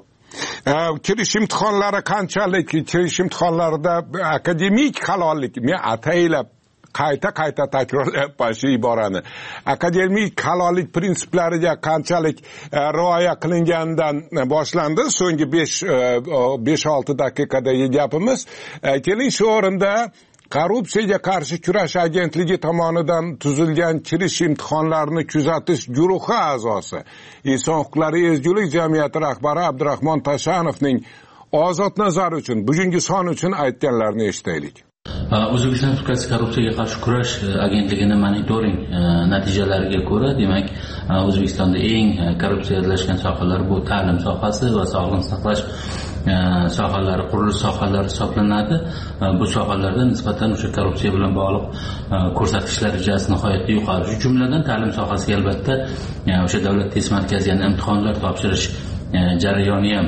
Kirish imtihonlari qanchalik, kirish imtihonlarida akademik halollik, men ataylab qayta qayta takrorlayapman shu iborani. Akademik halollik prinsiplariga qanchalik rioya qilingandan boshlandi so'nggi besh olti daqiqadagi gapimiz. Keling, shu o'rinda Korrupsiyaga qarshi kurash agentligi tomonidan tuzilgan kirish imtihonlarini kuzatish guruhi a'zosi, Inson huquqlari ezgulik jamiyati rahbari Abdurahmon Tashanovning ozod nazari uchun, bugungi son uchun aytganlarini eshitaylik.
O'zbekiston Respublikasi korrupsiyaga qarshi kurash agentligining monitoring natijalariga ko'ra, demak, O'zbekistonda eng korrupsiyalashgan sohalar bu ta'lim sohasi va sog'liqni saqlash sohalari, qurilish sohalari hisoblanadi. Bu sohalarda nisbatan o'sha korrupsiya bilan bog'liq ko'rsatkichlar darajasi nihoyatda yuqori. Shu jumladan ta'lim sohasiga albatta o'sha davlat test markazi, ya'ni imtihonlar topshirish jarayoni ham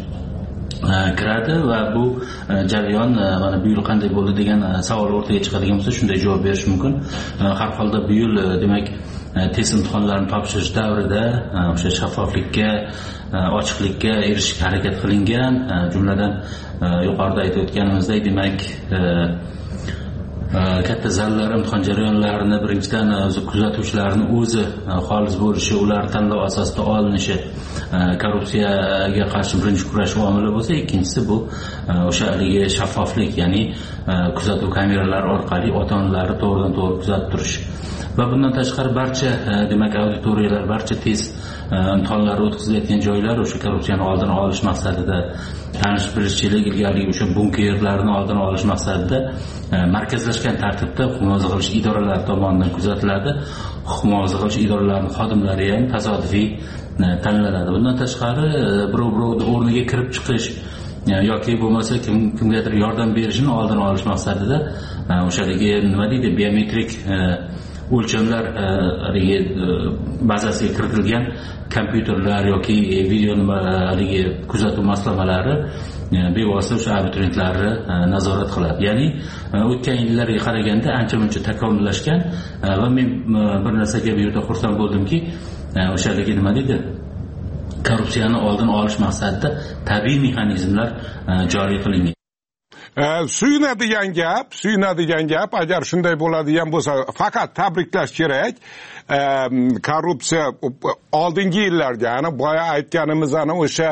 kiradi va bu jarayon mana bu yil qanday bo'ldi degan savol o'rtaga chiqadigan bo'lsa, shunday javob berish mumkin. Har holda bu yil demak test imtihonlarini topshirish davrida o'sha shaffoflikka, ochiqlikka erishishga harakat qilingan. Jumladan yuqorida aytib o'tganimizdek, demak katta zallar imtihon jarayonlarini birinchidan o'zi kuzatuvchilarning o'zi xolis bo'lishi, ular tanlov asosida olinishi korrupsiyaga qarshi birinchi kurash omili bo'lsa, ikkinchisi bu o'sha haligi shaffoflik, ya'ni kuzatuv kameralari orqali ota-onalarni to'g'ridan to'g'ri kuzatib turish. Va bundan tashqari barcha demak auditoriyalar, barcha test imtihonlari o'tkazilayotgan joylar o'sha korrupsiyani oldini olish maqsadida tanish bilishchilik ilgari o'sha bunkerlarni oldini olish maqsadida markazlashgan tartibda huquq muhofaza qilish idoralari tomonidan kuzatiladi. Huquq muhofaza qilish idoralarining xodimlari ham tasodifiy tanlanadi. Bundan tashqari birov birovni o'rniga kirib chiqish yoki bo'lmasa kim kimgadir yordam berishini oldini olish maqsadida o'shaligi nima deydi biometrik o'lchamlar bazasiga kiritilgan kompyuterlar yoki video nimaligi kuzatuv moslamalari bevosita o'sha abituriyentlarni nazorat qiladi. Ya'ni o'tgan yillarga qaraganda ancha-muncha takomillashgan va men bir narsaga bu yerda xursand bo'ldimki, o'shaligi nima deydi korrupsiyani oldini olish maqsadida tabiiy mexanizmlar joriy qilingan.
Suyunadigan gap, suyunadigan gap, agar shunday bo'ladigan bo'lsa, faqat tabriklash kerak. Korrupsiya oldingi yillarda, ana boya aytganimiz ana o'sha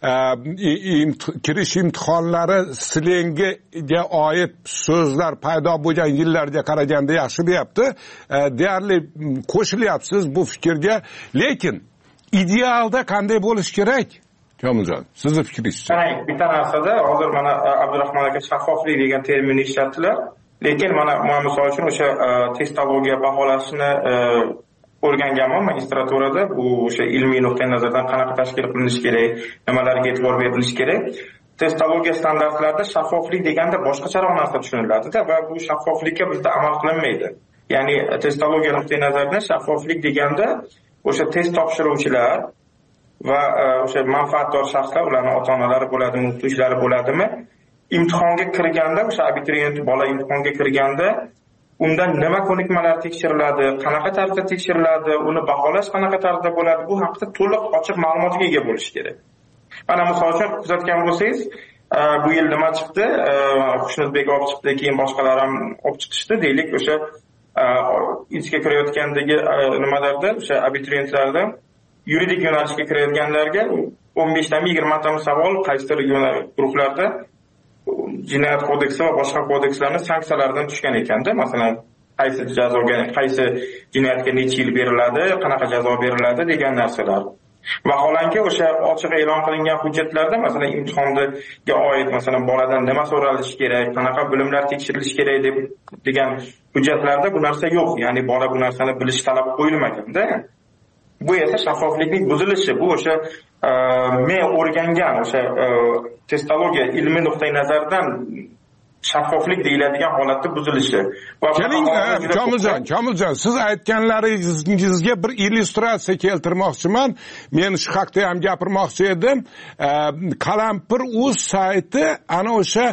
kirish imtihonlari slengiga oid so'zlar paydo bo'lgan yillarga qaraganda yaxshi deyapti. Deyarli qo'shilyapsiz bu fikrga, lekin idealda qanday bo'lish kerak? Komiljon, sizni fikringiz?
Qarang, bitta narsada hozir mana Abdurahmon aka shaffoflik degan terminni ishlatdilar, lekin mana misol uchun o'sha testologiya baholashni o'rganganman magistraturada. Bu o'sha ilmiy nuqtai nazardan qanaqa tashkil qilinishi kerak, nimalarga e'tibor berilishi kerak. Testologiya standartlarida shaffoflik deganda boshqacharoq narsa tushuniladi-da va bu shaffoflikka bizda amal qilinmaydi. Ya'ni testologiya nuqtai nazaridan shaffoflik deganda o'sha test topshiruvchilar va o'sha manfaatdor shaxslar, ularning ota-onalari bo'ladimi, o'qituvchilari bo'ladimi, imtihonga kirganda, o'sha abituriyent bola imtihonga kirganda undan nima ko'nikmalar tekshiriladi, qanaqa tarzda tekshiriladi, uni baholash qanaqa tarzda bo'ladi, bu haqida to'liq ochiq ma'lumotga ega bo'lish kerak. Mana misol uchun kuzatgan bo'lsangiz, bu yil nima chiqdi? Xushnudbek olib chiqdi, keyin boshqalar ham olib chiqishdi, deylik, o'sha ichga kirayotgandagi nimalarda, o'sha abituriyentlardan yuridik yo'nalishga kirayotganlarga o'n beshtami yigirmatami savol qaysidir guruhlarda jinoyat kodeksi va boshqa kodekslarning sanksiyalaridan tushgan ekanda. Masalan, qaysi jazoga, qaysi jinoyatga necha yil beriladi, qanaqa jazo beriladi degan narsalar. Vaholanki o'sha ochiq e'lon qilingan hujjatlarda, masalan, imtihonga oid, masalan, boladan nima so'ralishi kerak, qanaqa bilimlar tekshirilishi kerak deb degan hujjatlarda bu narsa yo'q. Ya'ni bola bu narsani bilish talab qo'yilmagan-da. Bu esa shaffoflikning buzilishi. Bu o'sha men o'rgangan o'sha testologiya ilmiy nuqtai nazardan shaffoflik deyiladigan holatda buzilishi.
Keling, Komiljon, Komiljon, siz aytganlaringizga bir illyustratsiya keltirmoqchiman. Men shu haqda ham gapirmoqchi edim. Qalampir.uz sayti ana o'sha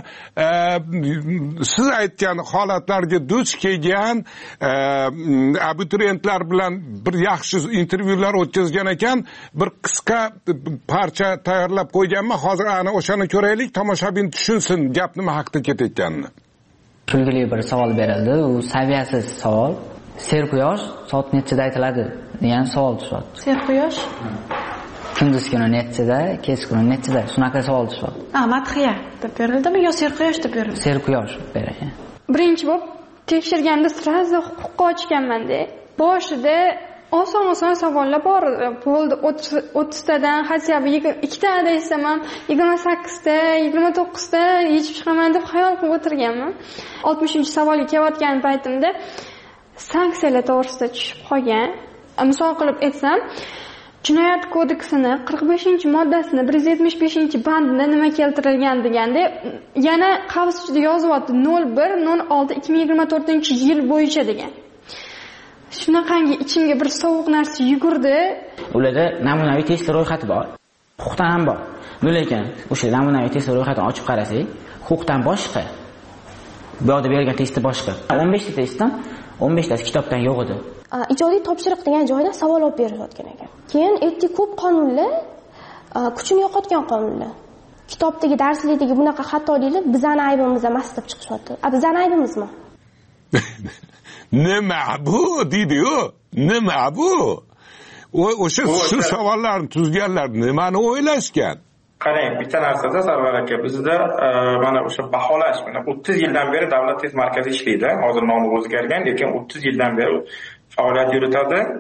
siz aytgan holatlarga duch kelgan abituriyentlar bilan bir yaxshi intervyular o'tkazgan ekan. Bir qisqa parcha tayyorlab qo'yganman. Hozir ana o'shani ko'raylik, tomoshabin tushunsin gap nima haqida ketayotganini.
Kulgili bir savol berildi. U saviyasiz savol. Serquyosh soat nechida aytiladi degan savol tushyapti.
Serquyosh
kunduz kuni nechida, kech kuni nechida? Shunaqa savol tushyapti.
Ha, madhiya deb berildimi yo serquyosh deb berildi?
Serquyosh berilgan.
Birinchi bo'lib tekshirganda sразу huquqqa ochganman-da. Boshida oson-oson savollar bor bo'ldi. o'ttiztadan hatto ikkita desam ham yigirma sakkizta, yigirma to'qqizta yechib chiqaman deb xayol qilib o'tirganman. oltmishinchi savolga kelayotgan paytimda sanksiyalar to'g'risida tushib qolgan. Misol qilib aytsam, Jinoyat kodeksining qirq beshinchi moddasini bir yuz yetmish beshinchi bandida nima keltirilgan deganda, yana qavs ichida yozyapti nol bir nol olti ikki ming yigirma to'rtinchi yil bo'yicha degan. Shunaqangi ichimga bir sovuq narsa yugurdi.
Ularda namunaviy test ro'yxati bor, huquqdan ham bor. Lekin o'sha namunaviy test ro'yxatini ochib qarasak, huquqdan boshqa, bu yerda berilgan testi boshqa. o'n beshta testdan o'n beshtasi kitobdan yo'q edi.
Ijodiy topshiriq degan joyda savol olib berishayotgan ekan. Keyin aytdi, ko'p qonunlar kuchini yo'qotgan qonunlar. Kitobdagi darslikdagi bunaqa xatoliklar bizning aybimiz emas deb chiqishyapti. A bizning aybimizmi?
Nima bu deydi-yu? Nima bu? O'sha shu savollarni tuzganlar nimani o'ylashgan?
Qarang, bitta narsada Sarvar aka, bizda mana o'sha baholash, mana o'ttiz yildan beri Davlat test markazi ishlaydi. Hozir nomi o'zgargan, lekin o'ttiz yildan beri faoliyat yuritadi.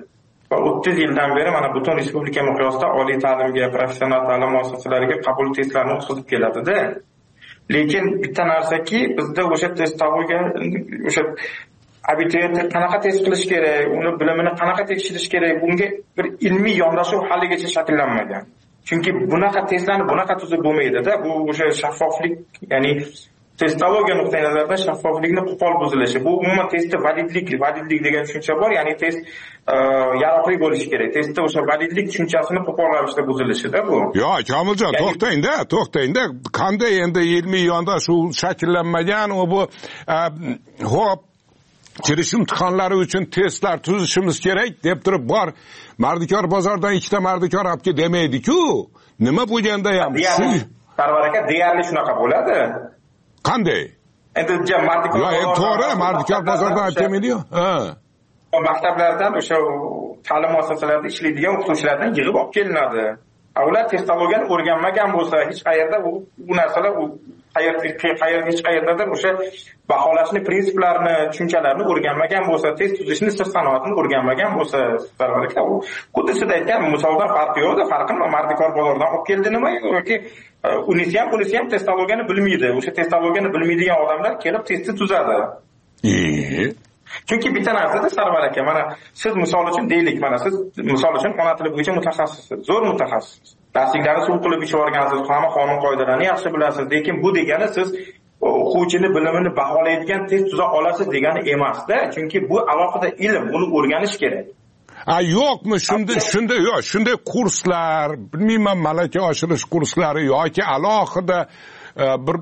va o'ttiz yildan beri mana butun respublika miqyosida oliy ta'limga, professional ta'lim muassasalariga qabul testlarini o'tkazib keladi-da. Lekin bitta narsaki, bizda o'sha testologiya, o'sha abituriyent qanaqa test qilish kerak, uni bilimini qanaqa tekshirish kerak, bunga bir ilmiy yondashuv haligacha shakllanmagan. Chunki bunaqa testlarni bunaqa tuzib bo'lmaydi-da. Bu o'sha shaffoflik, ya'ni testologiya nuqtai nazaridan shaffoflikni qo'pol buzilishi. Bu umuman testda validlik, validlik degan tushuncha bor, ya'ni test yaroqli bo'lishi kerak. Testda o'sha validlik tushunchasini qo'pol ravishda buzilishida bu.
Yo'q, Komiljon, to'xtang-da, to'xtang-da. Qanday endi ilmiy yondashuv shakllanmagan, u bu xo'p kirish imtihonlari uchun testlar tuzishimiz kerak deb turib bor. Mardikor bozordan ikkita mardikor olib kel demaydi-ku. Nima bo'lganda ham shu
Sarvar aka deyarli shunaqa bo'ladi.
Qanday?
Endi mardikor
bozordan to'g'ri, mardikor bozordan olib kelmaydi-yu. Ha.
Maktablardan o'sha ta'lim muassasalarida ishlaydigan o'qituvchilardan yig'ib olib kelinadi. Ular testologiyani o'rganmagan bo'lsa, hech qayerda u bu narsalar u qayerda hech qayerdadir o'sha baholashni prinsiplarini, tushunchalarini o'rganmagan bo'lsa, test tuzishni sir sanoatini o'rganmagan bo'lsa, Sarvar aka, u xuddi siz aytgan misoldan farqi yo'q-da, farqi nima? Mardikor bozordan olib keldi nima yoki unisi ham, bunisi ham testologiyani bilmaydi. O'sha testologiyani bilmaydigan odamlar kelib testni tuzadi.
E
Chunki bitta narsada Sarvar aka, mana siz misol uchun deylik, mana siz misol uchun ona tili bo'yicha mutaxassissiz, zo'r mutaxassissiz. Darsliklarni suv qilib ishib o'rganasiz, hamma qonun qoidalarini yaxshi bilasiz, lekin bu degani siz o'quvchini bilimini baholaydigan test tuza olasiz degani emas-da. Chunki bu alohida ilm, buni o'rganish kerak.
A yo'qmi shunda shunda yo'q, shunday kurslar, bilmayman, malaka oshirish kurslari yoki alohida bir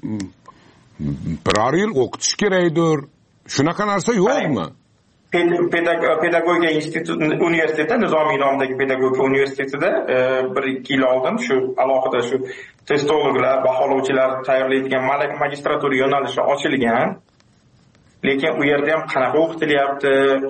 biror yil o'qitish kerakdir. Shunaqa narsa yo'qmi?
Pedagogika instituti universiteti, Nizomiy nomidagi pedagogika universitetida bir ikki yil oldin shu alohida shu testologlar, baholovchilar tayyorlaydigan magistratura yo'nalishi ochilgan. Lekin u yerda ham qanaqa o'qitilyapti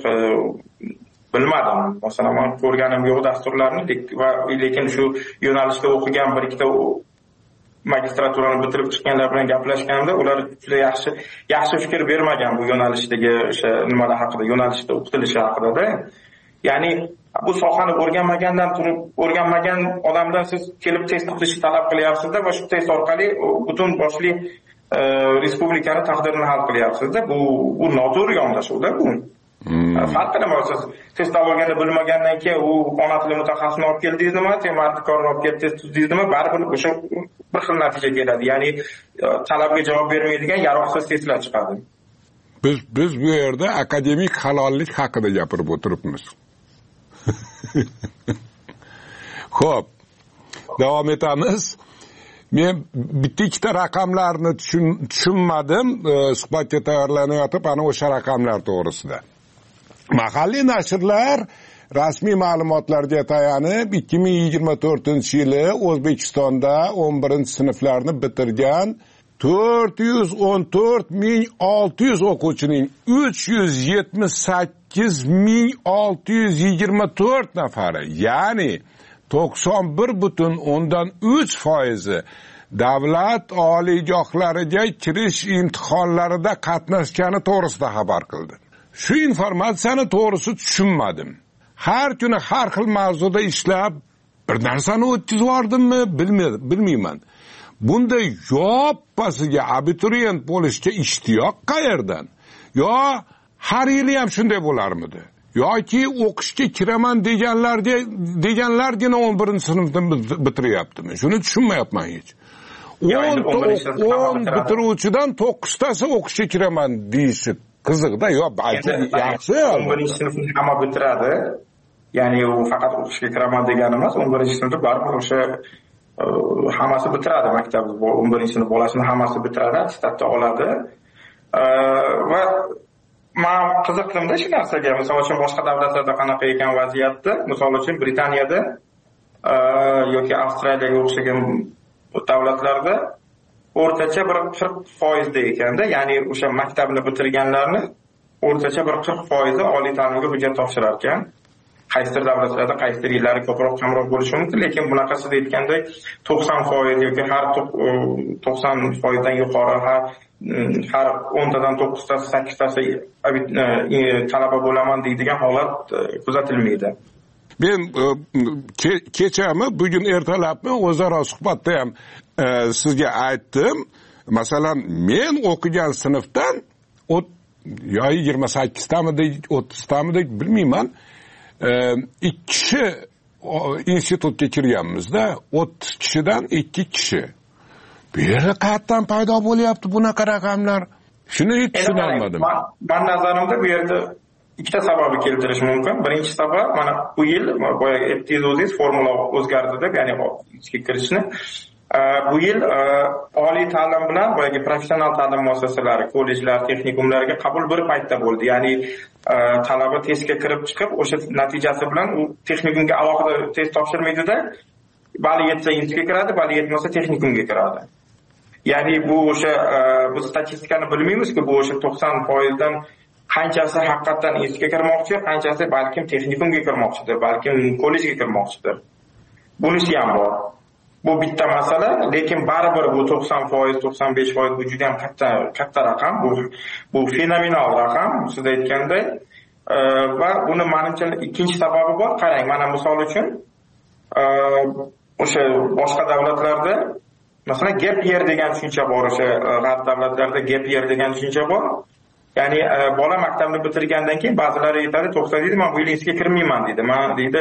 bilmadim. Masalan, men ko'rganim yo'q dasturlarni, va lekin shu yo'nalishda o'qigan bir ikkita magistraturani bitirib chiqqanlar bilan gaplashganda, ular juda yaxshi yaxshi fikr bermagan bu yo'nalishdagi o'sha nimalar haqida, yo'nalishda o'qitilishi haqida-da. Ya'ni bu sohani o'rganmagandan turib, o'rganmagan odamdan siz kelib test qilishni talab qilyapsiz-da va shu test orqali butun boshli respublikani taqdirini hal qilyapsiz-da. Bu bu noto'g'ri yondashuvda bu. Farqi nima? Siz testologiyani bilmagandan keyin u ona tili mutaxassisini olib keldingizmi, mardikorni olib kelib test tuzdingizmi, baribir o'sha bir xil natija keladi. Ya'ni talabga javob bermaydigan yaroqsiz testlar chiqadi.
Biz biz bu yerda akademik halollik haqida gapirib o'tiribmiz. Xo'p, davom etamiz. Men bitta ikkita raqamlarni tushunmadim, suhbatga tayyorlanayotib, ana o'sha raqamlar to'g'risida. Mahalliy nashrlar rasmiy ma'lumotlarga tayanib ikki ming yigirma to'rtinchi yili O'zbekistonda o'n birinchi sinflarni bitirgan to'rt yuz o'n to'rt ming olti yuz o'quvchining uch yuz yetmish sakkiz ming olti yuz yigirma to'rt nafari, ya'ni to'qson bir butun o'ndan uch foizi davlat oliygohlariga kirish imtihonlarida qatnashgani to'g'risida xabar qildi. Shu informatsiyani to'g'risi tushunmadim. Har kuni har xil mavzuda ishlab bir narsani o'tkazib yordimmi, bilmayman. Bunda yoppasiga abituriyent bo'lishga ishtiyoq qayerdan? Yo har yili ham shunday bo'larmidi? Yoki o'qishga kiraman deganlarga deganlargina o'n birinchi sinfni bitiryaptimi? Shuni tushunmayapman hech. o'n bitiruvchidan to'qqiztasi o'qishga kiraman deyishi qiziqda. Yo, balki yaxshi.
o'n birinchi sinfni hamma bitiradi. Ya'ni u faqat o'qishga kiraman degani emas, o'n birinchi sinfda baribir o'sha hammasi bitiradi maktabni. o'n birinchi sinf bolasini hammasi bitiradi, attestatni oladi. Va men qiziqdimda shu narsaga. Misol uchun boshqa davlatlarda qanaqa ekan vaziyatda? Misol uchun Britaniyada yoki Avstraliyaga o'xshagan davlatlarda o'rtacha bir qirq foizda ekanda, ya'ni o'sha maktabni bitirganlarni o'rtacha bir qirq foizi oliy ta'limga hujjat topshirar ekan. Qaysidir davlatlarda qaysidir yillari ko'proq kamroq bo'lishi mumkin, lekin bunaqa siz aytgandek to'qson foiz yoki har to'qson foizdan yuqori, har har o'ntadan to'qqiztasi, sakkiztasi talaba bo'laman deydigan holat kuzatilmaydi.
men kechami bugun ertalabmi o'zaro suhbatda ham sizga aytdim. Masalan, men o'qigan sinfdan yo yigirma sakkiztamidek o'ttiztamidek bilmayman, ikki kishi institutga kirganmizda, o'ttiz kishidan ikki kishi. Bu yerda qayerdan paydo bo'lyapti bunaqa raqamlar? Shuni hech tushuna olmadim.
Men nazarimda bu yerda ikkita sababni keltirish mumkin. Birinchi sabab, mana bu yil boyagi aytdingiz, formula o'zgardi, ya'ni ishga kirishni. Bu yil oliy ta'lim bilan boyagi professional ta'lim muassasalari, kollejlar, texnikumlarga qabul bir paytda bo'ldi. Ya'ni talaba testga kirib chiqib, o'sha natijasi bilan u texnikumga alohida test topshirmaydi-da, bali yetsa institutga kiradi, bali yetmasa texnikumga kiradi. Ya'ni bu o'sha biz statistikani bilmaymiz-ku, bu o'sha to'qson foiz dan qanchasi haqiqatan institutga kirmoqchi, qanchasi balkim texnikumga kirmoqchidir, balkim kollejga kirmoqchidir. Bunisi ham bor. Bu bitta masala, lekin baribir bu to'qson foiz, to'qson besh foiz bu juda ham katta katta raqam, bu bu fenomenal raqam, siz aytganday. Va buni menimcha ikkinchi sababi bor. Qarang, mana misol uchun o'sha boshqa davlatlarda masalan gap year degan tushuncha bor, o'sha g'arb davlatlarida gap year degan tushuncha bor. Ya'ni bola maktabni bitirgandan keyin ba'zilari aytadi, to'xta deydi, men bu yil institutga kirmayman deydi. Men deydi,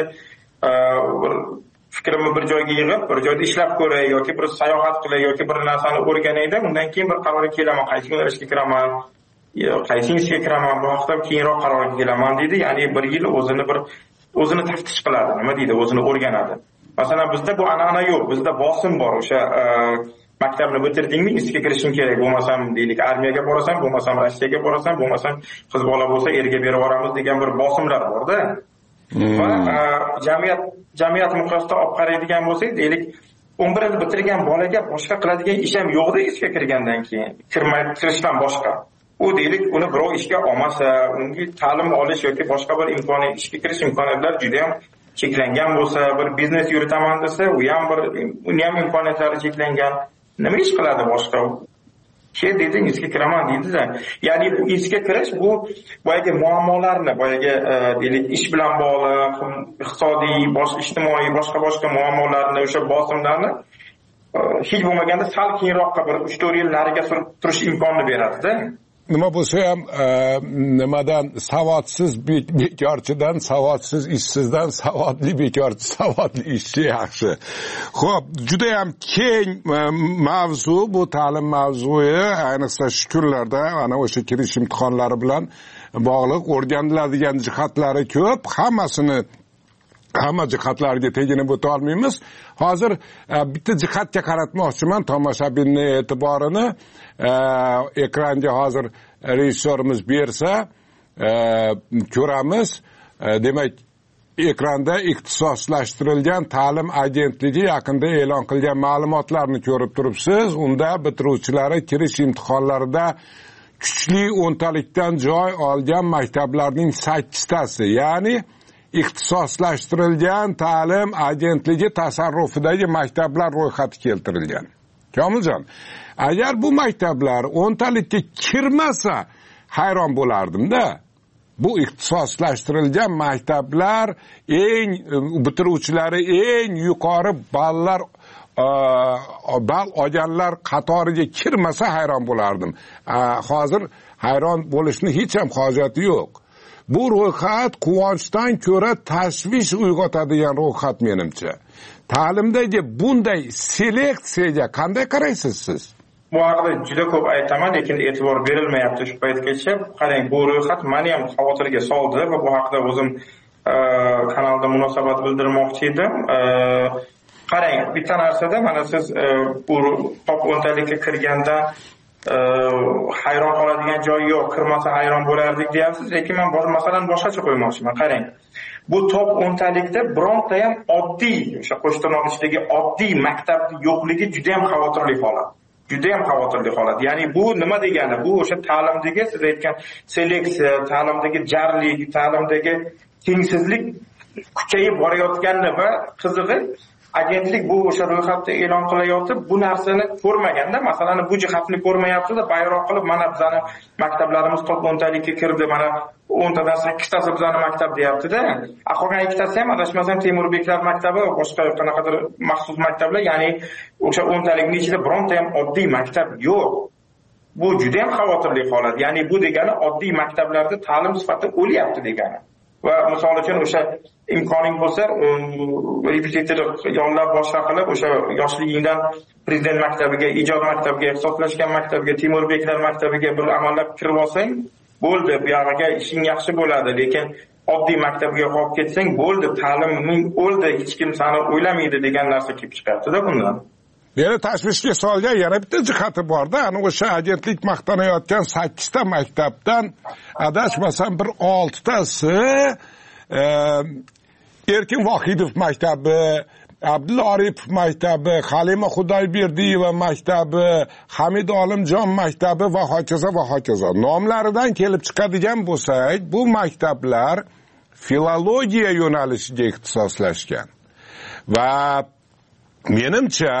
fikrimni bir joyga yig'ib, bir joyda ishlab ko'ray yoki bir sayohat qilay yoki bir narsani o'rganayda, undan keyin bir qarorga kelaman, qaysi yo'nalishga kiraman, qaysi institutga kiraman, bu haqda keyinroq qarorga kelaman deydi. Ya'ni bir yil o'zini bir o'zini taftish qiladi, nima deydi, o'zini o'rganadi. Masalan, bizda bu an'ana yo'q, bizda bosim bor. O'sha maktabni bitirdingmi, institutga kirishing kerak, bo'lmasam deylik armiyaga borasan, bo'lmasam Rossiyaga borasan, bo'lmasam qiz bola bo'lsa erga berib yuboramiz degan bir bosimlar bor-da. Va jamiyat jamiyat miqyosida olib qaraydigan bo'lsak, deylik o'n bir yil bitirgan bolaga boshqa qiladigan ish ham yo'qda ishga kirgandan keyin, kirmay kirishdan boshqa. U deylik uni birov ishga olmasa, unga ta'lim olish yoki boshqa bir imkoniyat, ishga kirish imkoniyatlari juda ham cheklangan bo'lsa, bir biznes yuritaman desa, u ham bir uni ham imkoniyatlari cheklangan. Nima ish qiladi boshqa? Ke deydi, institutga kiraman deydi-da. Ya'ni bu institutga kirish bu boyagi muammolarni, boyagi deylik ish bilan bog'liq, iqtisodiy, boshqa ijtimoiy, boshqa-boshqa muammolarni, o'sha bosimlarni hech bo'lmaganda sal keyinroqqa bir uch to'rt yil nariga surib turish imkonini beradi-da.
Nima bo'lsa ham nimadan savodsiz bekorchidan, savodsiz ishsizdan savodli bekorchi, savodli ishchi yaxshi. Xo'p, juda ham keng mavzu bu ta'lim mavzusi, ayniqsa shu kunlarda ana o'sha kirish imtihonlari bilan bog'liq o'rganiladigan jihatlari ko'p. Hammasini hamma jihatlariga teginib o'ta olmaymiz. Hozir bitta jihatga qaratmoqchiman tomoshabinning e'tiborini. Ekranga hozir rejissyorimiz bersa ko'ramiz. Demak, ekranda ixtisoslashtirilgan ta'lim agentligi yaqinda e'lon qilgan ma'lumotlarni ko'rib turibsiz. Unda bitiruvchilari kirish imtihonlarida kuchli o'ntalikdan joy olgan maktablarning sakkiztasi, ya'ni ixtisoslashtirilgan ta'lim agentligi tasarrufidagi maktablar ro'yxati keltirilgan. Komiljon, agar bu maktablar o'ntalikka kirmasa hayron bo'lardim-da. Bu ixtisoslashtirilgan maktablar eng bitiruvchilari eng yuqori ballar ball olganlar qatoriga kirmasa hayron bo'lardim. Hozir hayron bo'lishni hech ham hojati yo'q. Bu ro'yxat quvonchdan ko'ra tashvish uyg'otadigan ro'yxat menimcha. Ta'limdagi bunday seleksiyaga qanday qaraysiz siz?
Bu haqida juda ko'p aytaman, lekin e'tibor berilmayapti shu paytgacha. Qarang, bu ro'yxat meni ham xavotirga soldi va bu haqida o'zim kanalda munosabat bildirmoqchi edim. Qarang, bitta narsada mana siz bu top o'ntalikka kirganda hayron qoladigan joy yo'q, kirmasa hayron bo'lardik deyapsiz, lekin men masalan boshqacha qo'ymoqchiman. Qarang, bu top o'ntalikda bironta ham oddiy, o'sha qo'shtirnoq ichidagi oddiy maktabning yo'qligi juda ham xavotirli holat. Juda ham xavotirli holat. Ya'ni bu nima degani? Bu o'sha ta'limdagi siz aytgan seleksiya, ta'limdagi jarlik, ta'limdagi tengsizlik kuchayib borayotganini va qizig'i agentlik bu o'sha ro'yxatda e'lon qilayotib bu narsani ko'rmaganda, masalan, bu jihatni ko'rmayapti-da, bayroq qilib mana bizani maktablarimiz top o'ntalikka kirdi, mana o'ntadan sakkiztasi bizani maktab deyapti-da. Qolgan ikkitasi ham adashmasam Temurbeklar maktabi va boshqa qanaqadir maxsus maktablar, ya'ni o'sha o'ntalikning ichida bironta ham oddiy maktab yo'q. Bu juda ham xavotirli holat. Ya'ni bu degani oddiy maktablarda ta'lim sifati o'lyapti degani. Va misol uchun o'sha imkoning bo'lsa, repetitor yollab boshqa qilib o'sha yoshligingdan prezident maktabiga, ijod maktabiga, ixtisoslashgan maktabiga, Temurbeklar maktabiga bir amallab kirib olsang, bo'ldi, bu yog'iga ishing yaxshi bo'ladi. Lekin oddiy maktabga qolib ketsang, bo'ldi, ta'liming o'ldi, hech kim seni o'ylamaydi degan narsa kelib chiqadi-da bundan.
Meni tashvishga solgan yana bitta jihati bor-da, ana o'sha agentlik maqtanayotgan sakkizta maktabdan adashmasam bir oltitasi Erkin Vohidov maktabi, Abdulla Aripov maktabi, Halima Xudoyberdiyeva maktabi, Hamid Olimjon maktabi va hokazo va hokazo. Nomlaridan kelib chiqadigan bo'lsak, bu maktablar filologiya yo'nalishiga ixtisoslashgan. Va menimcha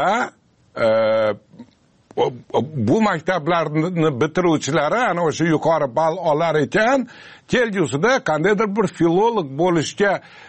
bu maktablarni bitiruvchilari ana o'sha yuqori ball olar ekan, kelgusida qandaydir bir filolog bo'lishga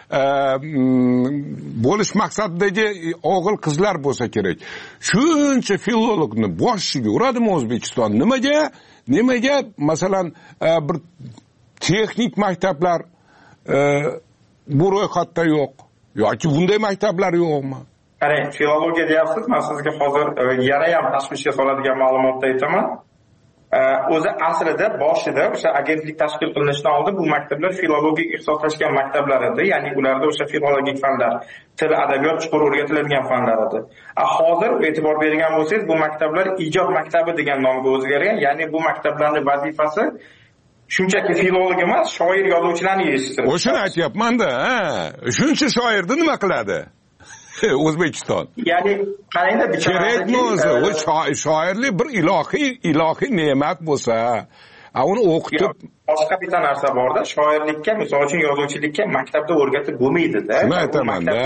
bo'lish maqsadidagi o'g'il qizlar bo'lsa kerak. Shuncha filologni boshiga uradimi O'zbekiston? Nimaga? Nimaga masalan bir texnik maktablar bu ro'yxatda yo'q yoki bunday maktablar yo'qmi?
Qarang, filologiya deyapsiz, men sizga hozir yana ham tashvishga soladigan ma'lumotni aytaman. O'zi aslida boshida o'sha agentlik tashkil qilinishidan oldin bu maktablar filologik ixtisoslashgan maktablar edi, ya'ni ularda o'sha filologik fanlar, til, adabiyot chuqur o'rgatiladigan fanlar edi. Hozir e'tibor bergan bo'lsangiz, bu maktablar ijod maktabi degan nomga o'zgargan, ya'ni bu maktablarning vazifasi shunchaki filolog emas, shoir yozuvchilarni yetishtirish.
O'shani aytyapman-da, ha. Shuncha shoirni nima qiladi? O'zbekiston.
Ya'ni qarangda
kerakmi o'zi? O shoirlik bir ilohiy ilohiy ne'mat bo'lsa, uni o'qitib
boshqa bitta narsa borda, shoirlikka, misol uchun yozuvchilikka maktabda o'rgatib bo'lmaydi-da.
Shuni aytaman-da.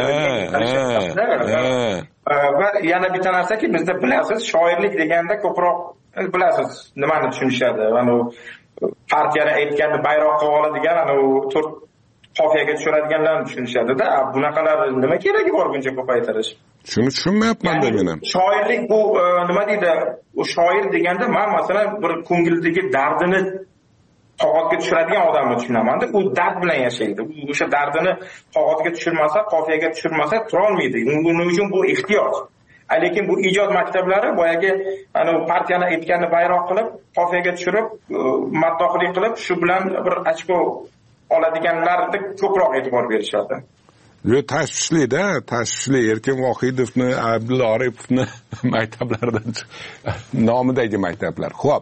Va yana bitta narsaki, bizda bilasiz, shoirlik deganda ko'proq bilasiz, nimani tushunishadi? Mana partiyani aytganda bayroqqa oladigan, ana u to'rt qofiyaga tushiradiganlarni tushunishadi-da. Bunaqalar nima keragi bor buncha ko'paytirish?
Shuni tushunmayapman-da men ham.
Shoirlik bu nima deydi? U shoir deganda men masalan bir ko'ngildagi dardini qog'ozga tushiradigan odamni tushunaman-da. U dard bilan yashaydi. O'sha dardini qog'ozga tushirmasa, qofiyaga tushirmasa tura olmaydi. Buning uchun bu ehtiyoj. Lekin bu ijod maktablari boyagi ana partiyani aytganini bayroq qilib, qofiyaga tushirib, maddohlik qilib, shu bilan bir ochko oladiganlarga ko'proq e'tibor berishadi.
Yo, tashvishli-da, tashvishli. Erkin Vohidovni, Abdulla Aripovni maktablaridan nomidagi maktablar. Xo'p.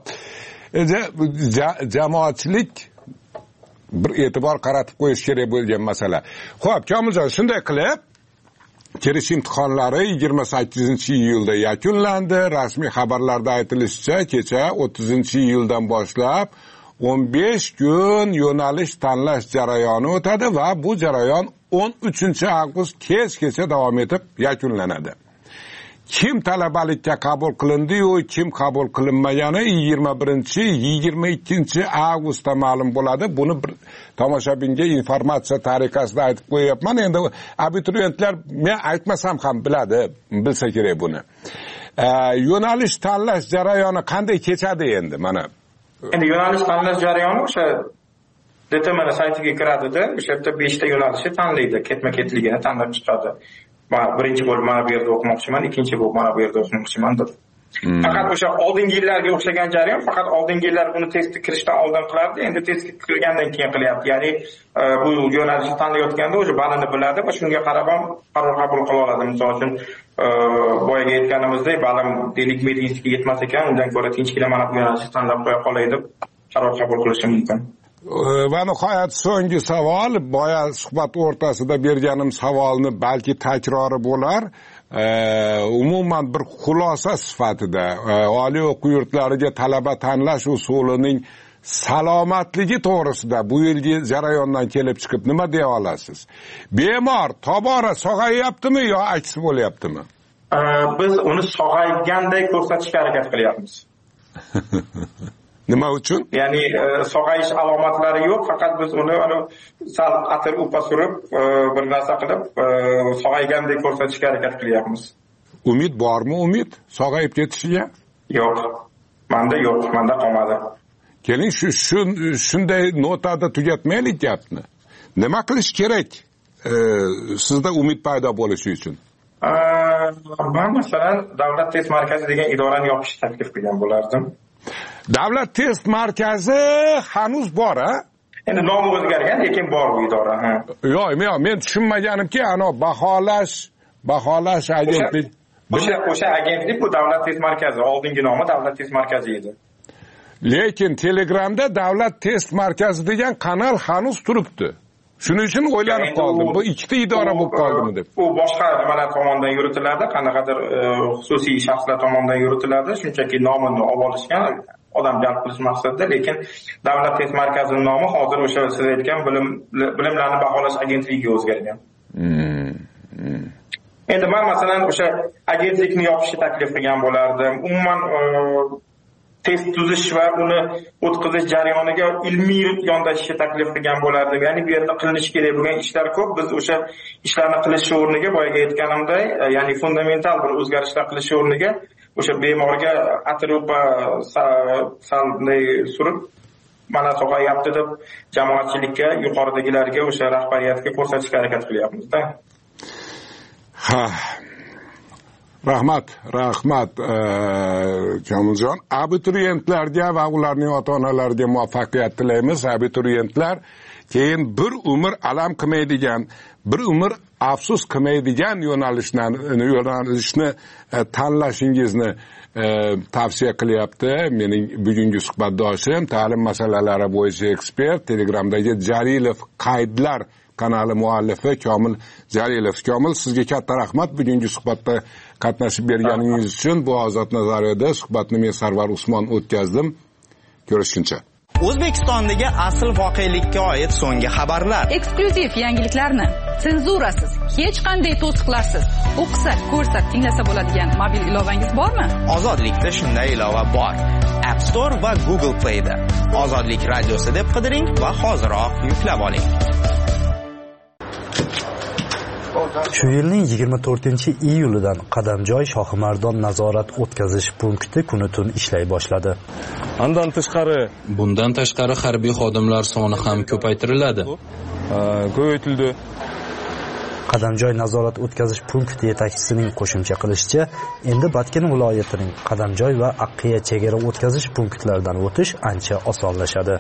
Jamoatchilik bir e'tibor qaratib qo'yish kerak bo'lgan masala. Xo'p, Komiljon, shunday qilib, kirish imtihonlari yigirma sakkizinchi iyulda yakunlandi. Rasmiy xabarlarda aytilishicha, kecha o'ttizinchi iyuldan boshlab o'n besh kun yo'nalish tanlash jarayoni o'tadi va bu jarayon o'n uchinchi avgust kechgacha davom etib yakunlanadi. Kim talabalikka qabul qilindi-yu, kim qabul qilinmagani yigirma birinchi yigirma ikkinchi avgustda ma'lum bo'ladi. Buni bir tomoshabinga informatsiya tariqasida aytib qo'yapman. Endi abituriyentlar men aytmasam ham biladi, bilsa kerak buni. Yo'nalish tanlash jarayoni qanday kechadi endi? Mana
endi yo'nalish tanlash jarayoni o'sha D T M saytiga kiradida, o'sha yerda beshta yo'nalishni tanlaydi, ketma-ketligini tanlab chiqadi. Men birinchi bo'lib mana bu yerda o'qimoqchiman, ikkinchi bo'lib mana bu yerda o'qimoqchiman deb. Faqat o'sha oldingi yillarga o'xshagan jarayon, faqat oldingi yillar buni testga kirishdan oldin qilardi, endi testga kirgandan keyin qilyapti. Ya'ni bu yo'nalishni tanlayotganda o'sha balini biladi va shunga qarab ham qaror qabul qila oladi. Misol uchun boyaga aytganimizdek, balim delik medinskiga yetmas ekan, undan ko'ra tinchgina mana bu yo'nalishni tanlab qo'ya qolay deb qaror qabul qilishi mumkin.
Va nihoyat so'nggi savol, boya suhbat o'rtasida berganim savolni balki takrori bo'lar. Umuman bir xulosa sifatida oliy o'quv yurtlariga talaba tanlash usulining salomatligi to'g'risida bu yilgi jarayondan kelib chiqib nima deya olasiz? Bemor tobora sog'ayaptimi yo aksi bo'lyaptimi?
Biz uni sog'ayganday ko'rsatishga harakat qilyapmiz.
Nima uchun?
Ya'ni sog'ayish alomatlari yo'q, faqat biz uni sal atir upa surib, bir narsa qilib sog'aygandek ko'rsatishga harakat qilyapmiz.
Umid bormi, umid sog'ayib ketishiga?
Yo'q. Menda yo'q, menda qolmadi.
Keling shu shunday notada tugatmaylik gapni. Nima qilish kerak sizda umid paydo bo'lishi uchun?
Men masalan davlat test markazi degan idorani yopishni taklif qilgan bo'lardim.
Davlat test markazi hanuz bor, a?
Endi nomi o'zgargan, lekin bor bu idora, ha.
Yo'q, yo'q, men tushunmaganimki, ana baholash, baholash agentlik.
O'sha o'sha agentlik bu davlat test markazi, oldingi nomi davlat test markazi edi.
Lekin Telegramda davlat test markazi degan kanal hanuz turibdi. Shuning uchun o'ylanib qoldim. Bu ikkita idora bo'lib qoldimi deb.
U boshqa nimalar tomonidan yuritiladi, qanaqadir xususiy shaxslar tomonidan yuritiladi, shunchaki nomini olib olishgan, odam jalb qilish maqsadida, lekin davlat test markazining nomi hozir o'sha siz aytgan bilim bilimlarni baholash agentligiga o'zgargan. Endi men masalan o'sha agentlikni yopishni taklif qilgan bo'lardim. Umuman test tuzish va uni o'tkazish jarayoniga ilmiy yondashishni taklif qilgan bo'lardim. Ya'ni bu yerda qilinishi kerak bo'lgan ishlar ko'p. Biz o'sha ishlarni qilish o'rniga, boyaga aytganimday, ya'ni fundamental bir o'zgarishlar qilish o'rniga o'sha bemorga atropa salday surib, mana sog'ayapti deb jamoatchilikka, yuqoridagilarga, o'sha rahbariyatga ko'rsatishga harakat qilyapmiz-da.
Ha. Rahmat, rahmat Kamiljon. Abituriyentlarga va ularning ota-onalariga muvaffaqiyat tilaymiz. Abituriyentlar keyin bir umr alam qilmaydigan, bir umr afsus qilmaydigan yo'nalishni yo'nalishni tanlashingizni tavsiya qilyapti mening bugungi suhbatdoshim, ta'lim masalalari bo'yicha ekspert, Telegramdagi Jalilov qaydlar kanali muallifi Komil Jalilov. Komil, sizga katta rahmat bugungi suhbatda qatnashib berganingiz uchun. Bu Ozod nazariyada suhbatni men Sarvar Usmon o'tkazdim. Ko'rishguncha.
O'zbekistondagi asl voqelikka oid so'nggi xabarlar,
eksklyuziv yangiliklarni senzurasiz, hech qanday to'siqlarsiz o'qisa, ko'rsa, tinglasa bo'ladigan mobil ilovangiz bormi?
Ozodlikda shunday ilova bor. App Store va Google Play da. Ozodlik radiosi deb qidiring va hoziroq yuklab oling.
Shu yilning yigirma to'rtinchi iyulidan Qadamjoy Shohimardon nazorat o'tkazish punkti kuni tun ishlay boshladi.
Undan tashqari,
bundan tashqari harbiy xodimlar soni ham ko'paytiriladi.
Ko'paytirildi.
Qadamjoy nazorat o'tkazish punkti yetakchisining qo'shimcha qilishicha, endi Batken viloyatining Qadamjoy va Aqqiya chegara o'tkazish punktlaridan o'tish ancha osonlashadi.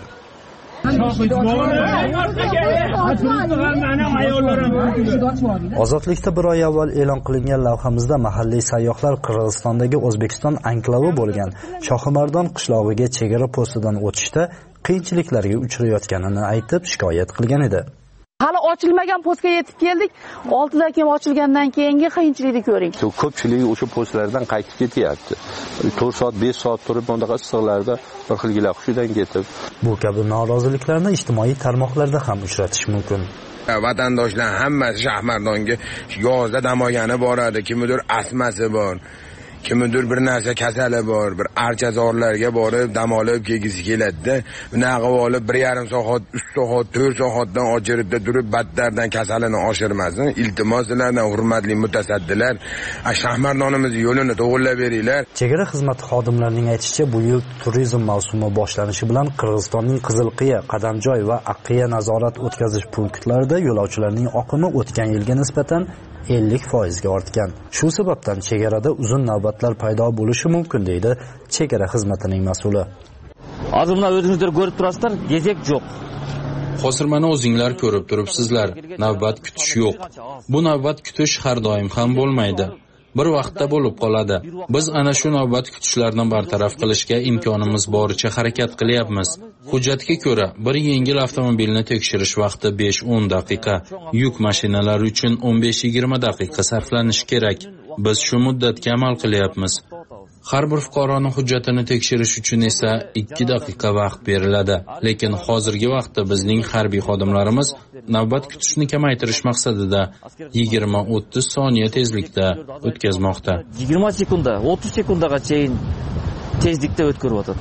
Ozodlikda bir oy avval e'lon qilingan lavhamizda mahalliy sayyohlar Qirg'izistondagi O'zbekiston anklavi bo'lgan Shohimardon qishlog'iga chegara postidan o'tishda qiyinchiliklarga uchrayotganini aytib shikoyat qilgan edi.
Hali ochilmagan postga yetib keldik. oltidan keyin ochilgandan keyingi qiyinchilikni ko'ring.
Ko'pchilik o'sha postlardan qaytib ketyapti. to'rt soat, besh soat turib bundaqa issiqlarda bir xilgilar hushidan ketib.
Bu kabi noroziliklarni ijtimoiy tarmoqlarda ham uchratish mumkin.
Vatandoshlar hammasi Shohimardonga yozda dam olgani boradi, kimdir astmasi bor. Kimdir bir narsa kasali bor, bir archazorlarga borib dam olib kelgisi keladi-da. Bunaqa olib bir yarim soat, uch soat, to'rt soatdan ochiritda turib battardan kasalini oshirmasin. Iltimos sizlardan hurmatli mutasaddilar, Shohimardonimiz yo'lini to'g'rilab beringlar.
Chegara xizmati xodimlarining aytishicha, bu yil turizm mavsumi boshlanishi bilan Qirg'izistonning Qizilqiya, Qadamjoy va Aqqiya nazorat o'tkazish punktlarida yo'lovchilarning oqimi o'tgan yilga nisbatan ellik foiz ga ortgan. Shu sababdan chegarada uzun navbatlar paydo bo'lishi mumkin deydi chegara xizmatining mas'uli.
Hozir buni o'zingizlar ko'rib turasizlar, gezek yo'q.
Hozir mana o'zinglar ko'rib turibsizlar, navbat kutish yo'q. Bu navbat kutish har doim ham bo'lmaydi. Bir vaqtda bo'lib qoladi. Biz ana shu navbat kutishlarni bartaraf qilishga imkonimiz boricha harakat qilyapmiz. Hujjatga ko'ra, bir yengil avtomobilni tekshirish vaqti besh o'n daqiqa, yuk mashinalari uchun o'n besh yigirma daqiqa sarflanishi kerak. Biz shu muddatga amal qilyapmiz. Har bir fuqaroning hujjatini tekshirish uchun esa ikki daqiqa vaqt beriladi. Lekin hozirgi vaqtda bizning harbiy xodimlarimiz navbat kutishni kamaytirish maqsadida yigirma o'ttiz soniya tezlikda o'tkazmoqda.
yigirma sekunda, o'ttiz sekundaga chayin tezlikda o'tkazyapti.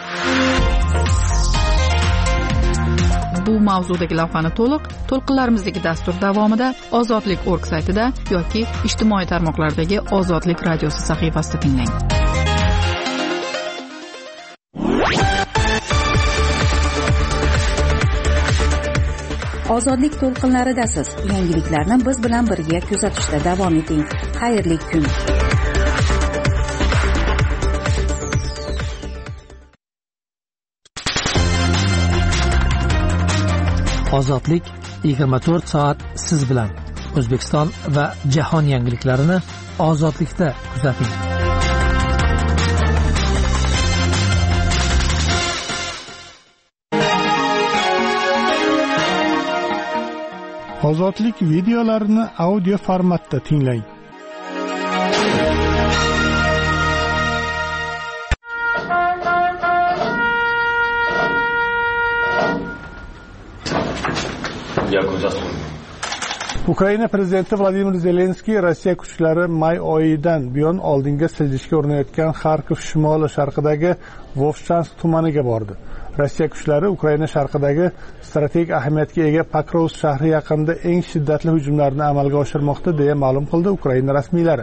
Bu mavzudagi lavhani to'liq to'lqinlarimizdagi dastur davomida Ozodlik org saytida yoki ijtimoiy tarmoqlardagi Ozodlik radiosi sahifasida tinglang.
Ozodlik to'lqinlaridasiz. Yangiliklarni biz bilan birga kuzatishda davom eting. Xayrli kun.
Ozodlik yigirma to'rt soat siz bilan. O'zbekiston va jahon yangiliklarini Ozodlikda kuzating.
Ozodlik videolarini audio formatda tinglang. Ukraina prezidenti Vladimir Zelenskiy Rossiya kuchlari may oyidan buyon oldinga siljishga urinayotgan Xarkov shimoli sharqidagi Vovchansk tumaniga bordi. Rossiya kuchlari Ukraina sharqidagi strategik ahamiyatga ega Pokrovsk shahri yaqinida eng shiddatli hujumlarni amalga oshirmoqda deya ma'lum qildi Ukraina rasmiylari.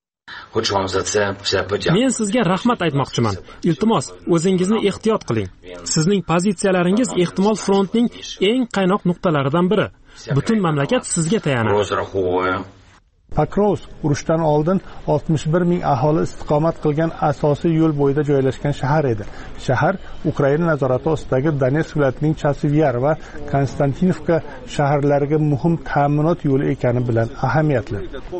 Men sizga rahmat aytmoqchiman. Iltimos, o'zingizni ehtiyot qiling. Sizning pozitsiyalaringiz ehtimol frontning eng qaynoq nuqtalaridan biri. Butun mamlakat sizga tayanadi.
Pokrovsk urushdan oldin oltmish bir ming aholi istiqomat qilgan asosiy yo'l bo'yida joylashgan shahar edi. Shahar Ukraina nazorati ostidagi Donetsk viloyatining Chasivyar va Konstantinovka shaharlariga muhim ta'minot yo'li ekani bilan ahamiyatli.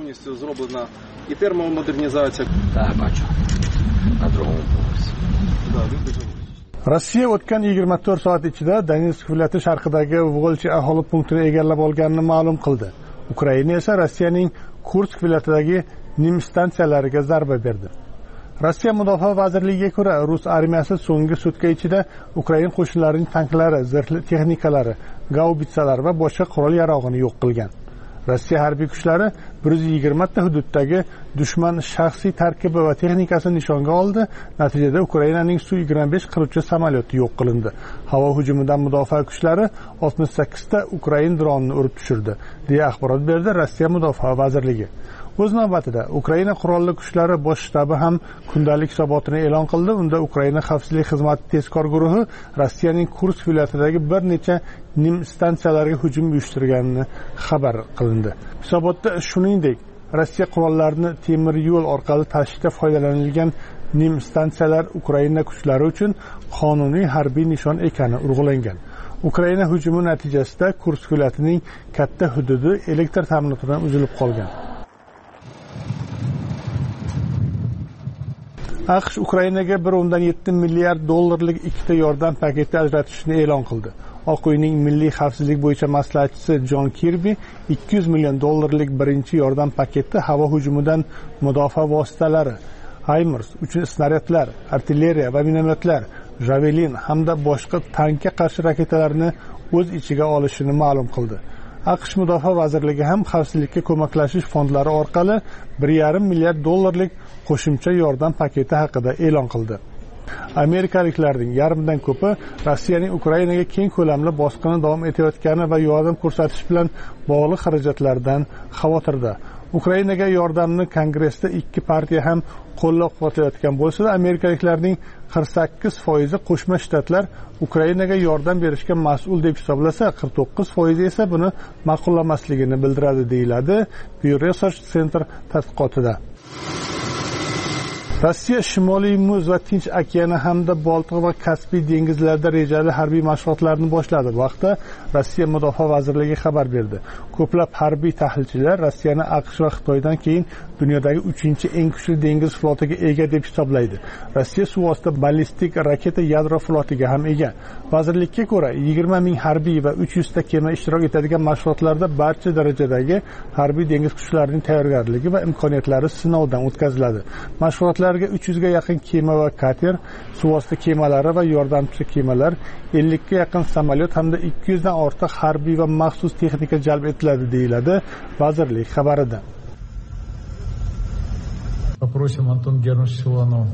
Rossiya o'tgan yigirma to'rt soat ichida Donetsk viloyati sharqidagi Volchi aholi punktini egallab olganini ma'lum qildi. Ukraina esa Rossiyaning Kursk viloyatidagi Nim stansiyalariga zarba berdi. Rossiya mudofaa vazirligiga ko'ra, Rus armiyasi so'nggi sutka ichida Ukraina qo'shinlarining tanklari, zirhli texnikalari, gaubitsalar va boshqa qurol-yarog'ini yo'q qilgan. Rossiya harbiy kuchlari bir yuz yigirma ta hududdagi dushman shaxsiy tarkibi va texnikasini nishonga oldi. Natijada Ukrainaning Su yigirma besh qiruvchi samolyoti yo'q qilindi. Havo hujumidan mudofaa kuchlari oltmish sakkiz ta Ukraina dronini urib tushirdi, deya axborot berdi Rossiya mudofaa vazirligi. O'z navbatida Ukraina qurolli kuchlari bosh shtabi ham kundalik hisobotini e'lon qildi. Unda Ukraina xavfsizlik xizmati tezkor guruhi Rossiyaning Kursk viloyatidagi bir necha Nim stansiyalarga hujum uyushtirganini xabar qilindi. Hisobotda shuningdek, Rossiya qurollarini temir yo'l orqali tashishda foydalanilgan Nim stansiyalar Ukraina kuchlari uchun qonuniy harbiy nishon ekani urg'ulangan. Ukraina hujumi natijasida Kursk viloyatining katta hududi elektr ta'minotidan uzilib qolgan. AQSh Ukrainaga bir o'ndan yetti milliard dollarlik ikkita yordam paketi ajratishni e'lon qildi. Oq uyning milliy xavfsizlik bo'yicha maslahatchisi Jon Kirbi ikki yuz million dollarlik birinchi yordam paketi havo hujumidan mudofaa vositalari, HIMARS uchun snaryadlar, artilleriya va minomyotlar, Javelin hamda boshqa tankga qarshi raketalarni o'z ichiga olishini ma'lum qildi. AQSh Mudofaa vazirligi ham xavfsizlikka ko'maklashish fondlari orqali bir yarim milliard dollarlik qo'shimcha yordam paketi haqida e'lon qildi. Amerikaliklarning yarmidan ko'pi Rossiyaning Ukrainaga keng ko'lamli bosqini davom etayotgani va yordam ko'rsatish bilan bog'liq xarajatlardan xavotirda. Ukrainaga yordamni Kongressda ikki partiya ham qo'llab-quvvatlayotgan bo'lsa-da, amerikaliklarning qirq sakkiz foizi Qo'shma Shtatlar Ukrainaga yordam berishga mas'ul deb hisoblasa, qirq to'qqiz foizi esa buni ma'qullamasligini bildiradi, deyiladi Pew Research Center tadqiqotida. Rossiya Shimoliy Muz va Tinch okeani hamda Boltiq va Kaspiy dengizlarida rejali harbiy mashg'ulotlarni boshladi. Bu haqda Rossiya Mudofaa vazirligi xabar berdi. Ko'plab harbiy tahlilchilar Rossiyani AQSh va Xitoydan keyin dunyodagi uchinchi eng kuchli dengiz flotiga ega deb hisoblaydi. Rossiya suvosti ballistik raketa yadro flotiga ham ega. Vazirlikka ko'ra, yigirma ming harbiy va uch yuz ta kema ishtirok etadigan mashg'ulotlarda barcha darajadagi harbiy dengiz kuchlarining tayyorgarligi va imkoniyatlari sinovdan o'tkaziladi. Mashg'ulotlar safarlariga uch yuzga yaqin kema va kater, suvosti kemalari va yordamchi kemalar, ellikka yaqin samolyot hamda ikki yuzdan ortiq harbiy va maxsus texnika jalb etiladi deyiladi vazirlik xabarida.
Попросим Антон Германович Силанов.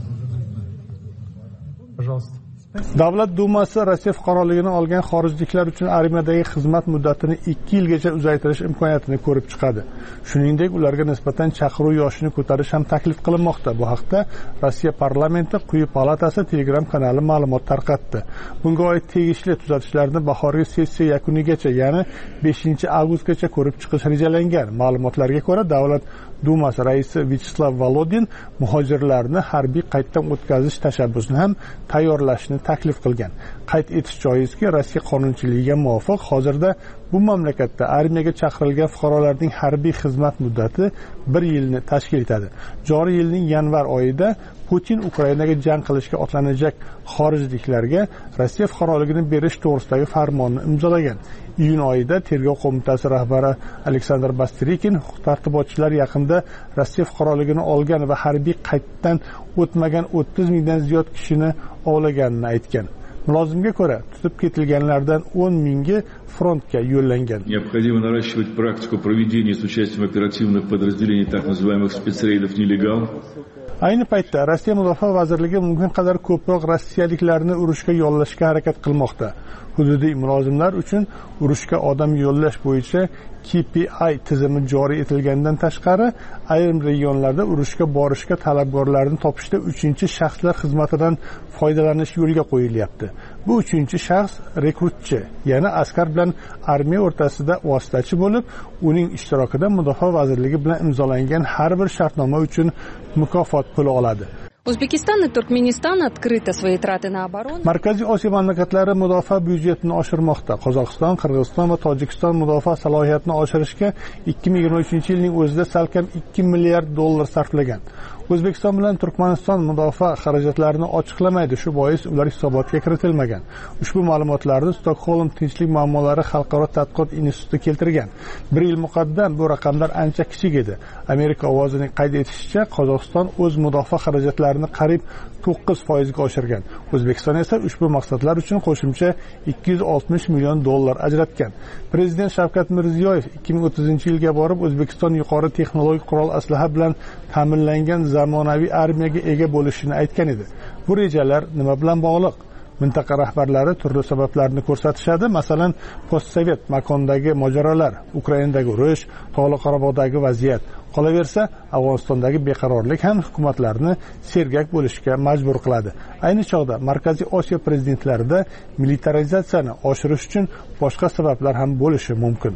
Пожалуйста.
Davlat dumasi Rossiya fuqaroligini olgan xorijliklar uchun armiyadagi xizmat muddatini ikki yilgacha uzaytirish imkoniyatini ko'rib chiqadi. Shuningdek, ularga nisbatan chaqiruv yoshini ko'tarish ham taklif qilinmoqda. Bu haqda Rossiya parlamenti quyi palatasi Telegram kanali ma'lumot tarqatdi. Bunga oid tegishli tuzatishlarni bahorgi sessiya yakunigacha, ya'ni beshinchi avgustgacha ko'rib chiqish rejalangan. Ma'lumotlarga ko'ra, Davlat dumasi raisi Vyacheslav Volodin muhojirlarni harbiy qayddan o'tkazish tashabbusini ham tayyorlashni taklif qilgan. Qayd etish joizki, Rossiya qonunchiligiga muvofiq hozirda bu mamlakatda armiyaga chaqirilgan fuqarolarning harbiy xizmat muddati bir yilni tashkil etadi. Joriy yilning yanvar oyida Putin Ukrainaga jang qilishga otlanajak xorijliklarga Rossiya fuqaroligini berish to'g'risidagi farmonni imzolagan. Iyun oyida Tergov qo'mitasi rahbari Aleksandr Bastirikin huquq-tartibotchilar yaqinda Rossiya fuqaroligini olgan va harbiy qayddan o'tmagan o'ttiz mingdan ziyod kishini ovlaganini aytgan. Mulozimga ko'ra, tutib ketilganlardan o'n mingi frontga yo'llangan.
Необходимо наращивать практику проведения с участием оперативных подразделений так называемых спецрейдов нелегал.
Ayni paytda Rossiya Mudofaa vazirligi mumkin qadar ko'proq rossiyaliklarni urushga yollashga harakat qilmoqda. Hududiy mulozimlar uchun urushga odam yollash bo'yicha K P I tizimi joriy etilgandan tashqari, ayrim regionlarda urushga borishga talabgorlarni topishda uchinchi shaxslar xizmatidan foydalanish yo'lga qo'yilyapti. Bu uchinchi shaxs rekrutchi, ya'ni askar bilan armiya o'rtasida vositachi bo'lib, uning ishtirokida Mudofaa vazirligi bilan imzolangan har bir shartnoma uchun mukofot puli oladi.
O'zbekiston va Turkmaniston открыто свои траты на оборону.
Markaziy Osiyo mamlakatlari mudofaa byudjetini oshirmoqda. Qozog'iston, Qirg'iziston va Tojikiston mudofaa salohiyatini oshirishga ikki ming yigirma uchinchi yilning o'zida salkam ikki milliard dollar sarflagan. O'zbekiston bilan Turkmaniston mudofaa xarajatlarini ochiqlamaydi, shu bois ular hisobotga kiritilmagan. Ushbu ma'lumotlarni Stockholm tinchlik muammolari xalqaro tadqiqot instituti keltirgan. Bir yil muqaddam bu raqamlar ancha kichik edi. Amerika ovozining qayd etishicha, Qozog'iston o'z mudofaa xarajatlarini qariyb to'qqiz foiz ga oshirgan. O'zbekiston esa ushbu maqsadlar uchun qo'shimcha ikki yuz oltmish million dollar ajratgan. Prezident Shavkat Mirziyoyev ikki ming o'ttizinchi yilga borib O'zbekiston yuqori texnologik qurol aslaha bilan ta'minlangan zamonaviy armiyaga ega bo'lishini aytgan edi. Bu rejalar nima bilan bog'liq? Mintaqa rahbarlari turli sabablarni ko'rsatishadi. Masalan, postsovet makondagi mojarolar, Ukrainadagi urush, Tog'li Qorabog'dagi vaziyat. Qolaversa, Afg'onistondagi beqarorlik ham hukumatlarni sergak bo'lishga majbur qiladi. Ayni chog'da Markaziy Osiyo prezidentlarida militarizatsiyani oshirish uchun boshqa sabablar ham bo'lishi mumkin.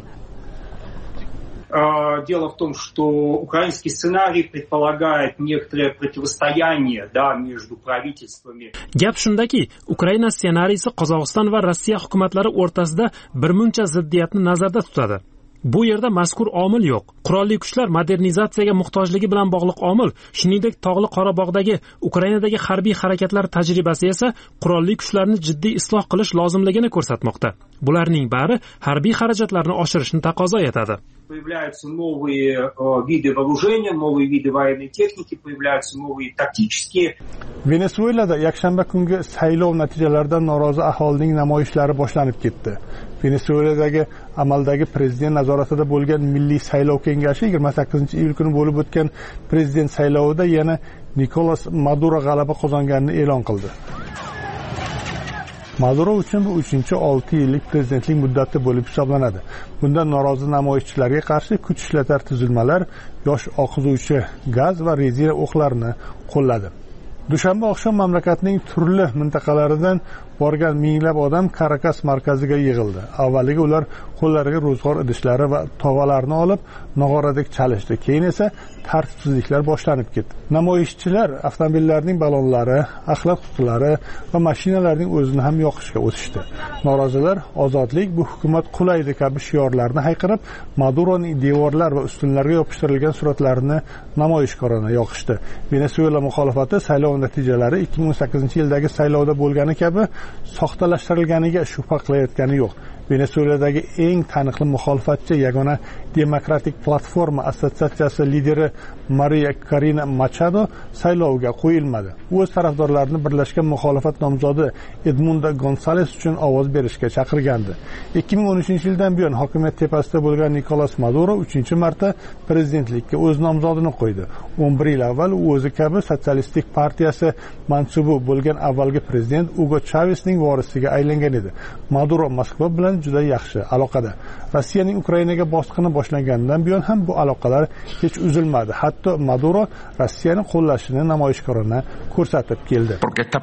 Дело в том, что украинский сценарий предполагает некоторое противостояние, да, между правительствами.
Gap shundaki, Ukraina ssenariysi Qozog'iston va Rossiya hukumatlari o'rtasida birmuncha ziddiyatni nazarda tutadi. Bu yerda mazkur omil yo'q. Qurolli kuchlar modernizatsiyaga muhtojligi bilan bog'liq omil, shuningdek Tog'li Qorabog'dagi Ukrainadagi harbiy harakatlar tajribasi esa qurolli kuchlarni jiddiy isloh qilish lozimligini ko'rsatmoqda. Bularning bari harbiy xarajatlarni oshirishni taqozo etadi.
Появляются новые виды вооружения, новые виды военной техники, появляются новые тактические.
Venesuelada yakshanba kungi saylov natijalaridan norozi aholining namoyishlari boshlanib ketdi. Venesueladagi amaldagi prezident nazoratida bo'lgan Milliy saylov kengashi yigirma sakkizinchi iyul kuni bo'lib o'tgan prezident saylovida yana Nikolas Maduro g'alaba qozonganini e'lon qildi. Maduro uchun bu uchinchi olti yillik prezidentlik muddati bo'lib hisoblanadi. Bunda norozi namoyishchilarga qarshi kuch ishlatar tuzilmalar yosh oqizuvchi gaz va rezina o'qlarini qo'lladi. Dushanba oqshom mamlakatning turli mintaqalaridan borgan minglab odam Karakas markaziga yig'ildi. Avvaliga ular qo'llariga ro'zg'or idishlari va tovalarni olib nog'oradek chalishdi. Keyin esa tartibsizliklar boshlanib ketdi. Namoyishchilar avtomobillarning ballonlari, axlat qutilari va mashinalarning o'zini ham yoqishga o'tishdi. Norozilar ozodlik bu hukumat qulaydi kabi shiorlarni hayqirib, Maduroning devorlar va ustunlarga yopishtirilgan suratlarini namoyishkorona yoqishdi. Venesuela muxolifati saylov natijalari ikki ming o'n sakkizinchi yildagi saylovda bo'lgani kabi soxtalashtirilganiga shubha qilayotgani yo'q. Venesueladagi eng taniqli muxolifatchi Yagona Demokratik platforma assotsiatsiyasi lideri Maria Karina Machado saylovga qo'yilmadi. U o'z tarafdorlarini birlashgan muxolifat nomzodi Edmundo Gonzales uchun ovoz berishga chaqirgandi. ikki ming o'n uchinchi yildan buyon hokimiyat tepasida bo'lgan Nikolas Maduro uchinchi marta prezidentlikka o'z nomzodini qo'ydi. o'n bir yil avval u o'zi kabi sotsialistik partiyasi mansubi bo'lgan avvalgi prezident Hugo Chavezning vorisiga aylangan edi. Maduro Moskva bilan juda yaxshi aloqada. Rossiyaning Ukrainaga bosqini boshlanganidan buyon ham bu aloqalar hech uzilmadi. Hatto Maduro Rossiyani qo'llashini namoyishkorona ko'rsatib keldi.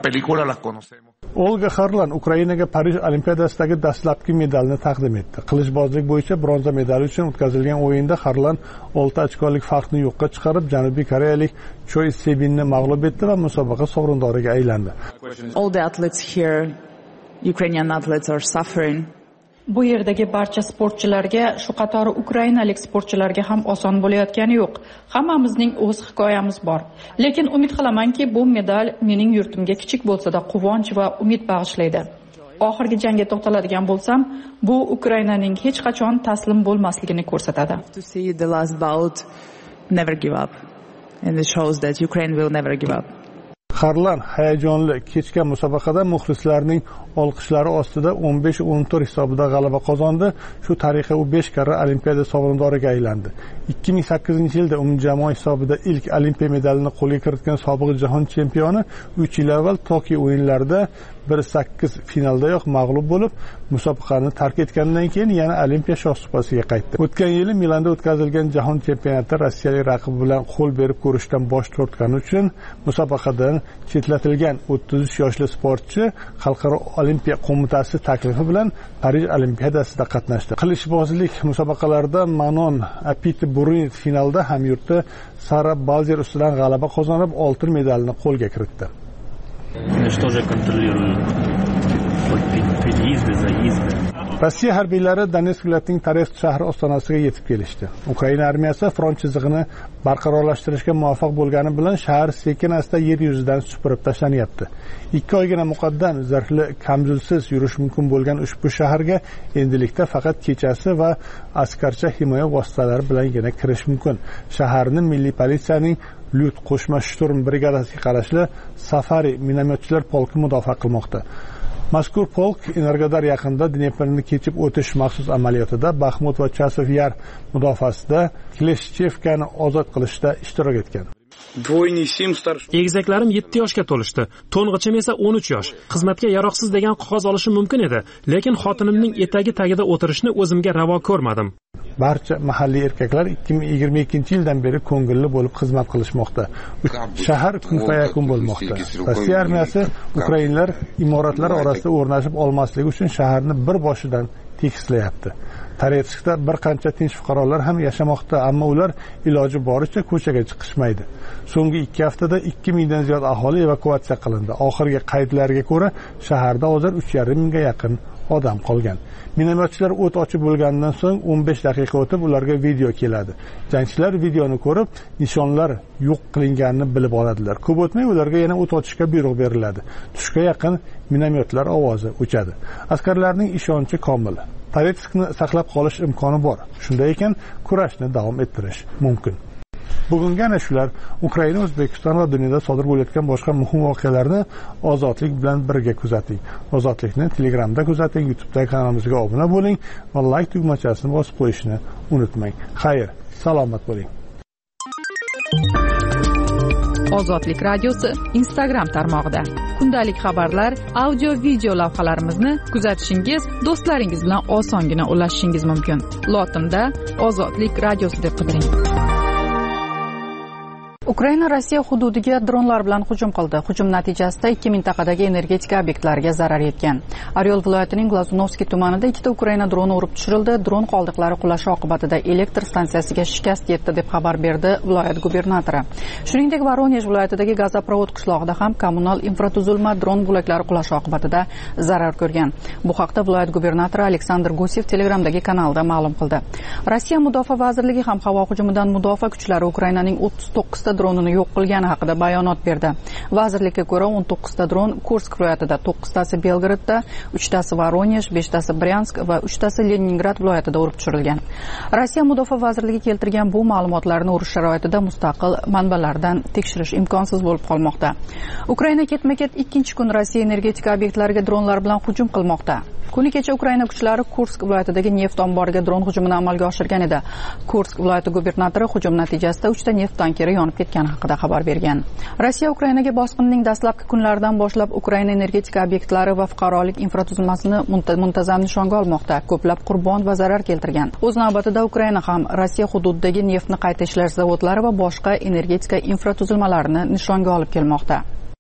Olga Harlan Ukrainaga Parij Olimpiadasidagi dastlabki medalni taqdim etdi. Qilichbozlik bo'yicha bronza medali uchun o'tkazilgan o'yinda Harlan olti ochkolik farqni yo'qqa chiqarib, Janubiy koreyalik Choi Sebinni mag'lub etdi va musobaqa sovrindoriga aylandi.
All the athletes here, Ukrainian athletes are suffering. Bu yerdagi barcha sportchilarga, shu qatori ukrainalik sportchilarga ham oson bo'layotgani yo'q. Hammamizning o'z hikoyamiz bor. Lekin umid qilamanki, bu medal mening yurtimga kichik bo'lsa-da quvonch va umid bag'ishlaydi. Oxirgi jangga to'xtaladigan bo'lsam, bu Ukrainaning hech qachon taslim bo'lmasligini ko'rsatadi. To see the last bout, never give up. And it shows that Ukraine will never give up.
Harlan hayajonli kechgan musobaqada muxlislarning olqishlari ostida o'n besh o'n to'rt hisobida g'alaba qozondi. Shu tariqa u besh karra Olimpiada sovrindoriga aylandi. ikki ming sakkizinchi yilda umumjamoa hisobida ilk Olimpiya medalini qo'lga kiritgan sobiq jahon chempioni uch yil avval Tokio o'yinlarida bir sakkiz finaldayoq mag'lub bo'lib, musobaqani tark etgandan keyin yana Olimpiya shohsupasiga qaytdi. O'tgan yili Milanda o'tkazilgan jahon chempionatida rossiyalik raqibi bilan qo'l berib ko'rishdan bosh tortgani uchun musobaqadan chetlatilgan o'ttiz uch yoshli sportchi Xalqaro Olimpiya qo'mitasi taklifi bilan Parij Olimpiadasida qatnashdi. Qilichbozlik musobaqalarida Manon Apiti-Burinit finalda hamyurti Sara Balzer ustidan g'alaba qozonib, oltin medalni qo'lga kiritdi. Rossiya harbiylari Donetsk viloyatining Toretsk shahri ostonasiga yetib kelishdi. Ukraina armiyasi front chizig'ini barqarorlashtirishga muvaffaq bo'lgani bilan shahar sekin-asta yer yuzidan supurib tashlanyapti. ikki oygina muqaddam zirhli kamzulsiz yurish mumkin bo'lgan ushbu shaharga endilikda faqat kechasi va askarcha himoya vositalari bilangina kirish mumkin. Shaharni milliy politsiyaning Lyut qo'shma shturm brigadasiga qarashli Safari minomyotchilar polki mudofaa qilmoqda. Mazkur polk Energodar yaqinida Dneprni kechib o'tish maxsus amaliyotida Baxmut va Chasov Yar mudofaasida Kleshchevkani ozod qilishda ishtirok etgan.
Egizaklarim yetti yoshga to'lishdi. To'ng'ichim esa o'n uch yosh. Xizmatga yaroqsiz degan qog'oz olishim mumkin edi, lekin xotinimning etagi tagida o'tirishni o'zimga ravo ko'rmadim.
Barcha mahalliy erkaklar ikki ming yigirma ikkinchi yildan beri ko'ngilli bo'lib xizmat qilishmoqda. Shahar kunfayakun bo'lmoqda. Rossiya armiyasi ukrainlar imoratlar orasida o'rnashib olmasligi uchun shaharni bir boshidan tekislayapti. Toretskda bir qancha tinch fuqarolar ham yashamoqda, ammo ular iloji boricha ko'chaga chiqishmaydi. So'nggi ikki haftada ikki mingdan ziyod aholi evakuatsiya qilindi. Oxirgi qaydlarga ko'ra, shaharda hozir uch yarim mingga yaqin odam qolgan. Minomyotchilar o't ochib bo'lgandan so'ng o'n besh daqiqa o'tib ularga video keladi. Jangchilar videoni ko'rib, nishonlar yo'q qilinganini bilib oladilar. Ko'p o'tmay ularga yana o't ochishga buyruq beriladi. Tushga yaqin minomyotlar ovozi o'chadi. Askarlarning ishonchi komil. Toretskni saqlab qolish imkoni bor. Shunday ekan, kurashni davom ettirish mumkin. Bugungi ana shular Ukraina, O'zbekiston va dunyoda sodir bo'layotgan boshqa muhim voqealarni Ozodlik bilan birga kuzating. Ozodlikni Telegramda kuzating, YouTube'dagi kanalimizga obuna bo'ling va like tugmachasini bosib qo'yishni unutmang. Xayr, salomat bo'ling.
Ozodlik radiosi Instagram tarmog'ida kundalik xabarlar, audio, video lavhalarimizni kuzatishingiz, do'stlaringiz bilan osongina ulashishingiz mumkin. Lotinda Ozodlik radiosi deb qidiring. Ukraina Rossiya hududiga dronlar bilan hujum qildi. Hujum natijasida ikki mintaqadagi energetika obyektlariga zarar yetgan. Oryol viloyatining Glazunovskiy tumanida ikkita Ukraina droni urib tushirildi. Dron qoldiqlari qulashi oqibatida elektr stansiyasiga shikast yetdi deb xabar berdi viloyat gubernatori. Shuningdek, Voronej viloyatidagi gazoprovod qishlog'ida ham kommunal infratuzilma dron bo'laklari qulashi oqibatida zarar ko'rgan. Bu haqda viloyat gubernatori Aleksandr Gusev Telegramdagi kanalida ma'lum qildi. Rossiya mudofaa vazirligi ham havo hujumidan mudofaa kuchlari Ukrainaning o'ttiz to'qqizta dronini yo'q qilgani haqida bayonot berdi. Vazirlikka ko'ra o'n to'qqizta dron Kursk viloyatida, to'qqiztasi Belgradda, uchtasi Voronej, beshtasi Bryansk va uchtasi Leningrad viloyatida urib tushirilgan. Rossiya Mudofaa vazirligi keltirgan bu ma'lumotlarni urush sharoitida mustaqil manbalardan tekshirish imkonsiz bo'lib qolmoqda. Ukraina ketma-ket ikkinchi kun Rossiya energetika obyektlariga dronlar bilan hujum qilmoqda. Kuni kecha Ukraina kuchlari Kursk viloyatidagi neft omboriga dron hujumini amalga oshirgan edi. Kursk viloyati gubernatori hujum natijasida uchta neft tankeri yonib ketgani haqida xabar bergan. Rossiya Ukrainaga bosqinning dastlabki kunlaridan boshlab Ukraina energetika obyektlari va fuqarolik infratuzilmasini muntazam nishonga olmoqda. Ko'plab qurbon va zarar keltirgan. O'z navbatida Ukraina ham Rossiya hududidagi neftni qayta ishlash zavodlari va boshqa energetika infratuzilmalarini nishonga olib kelmoqda.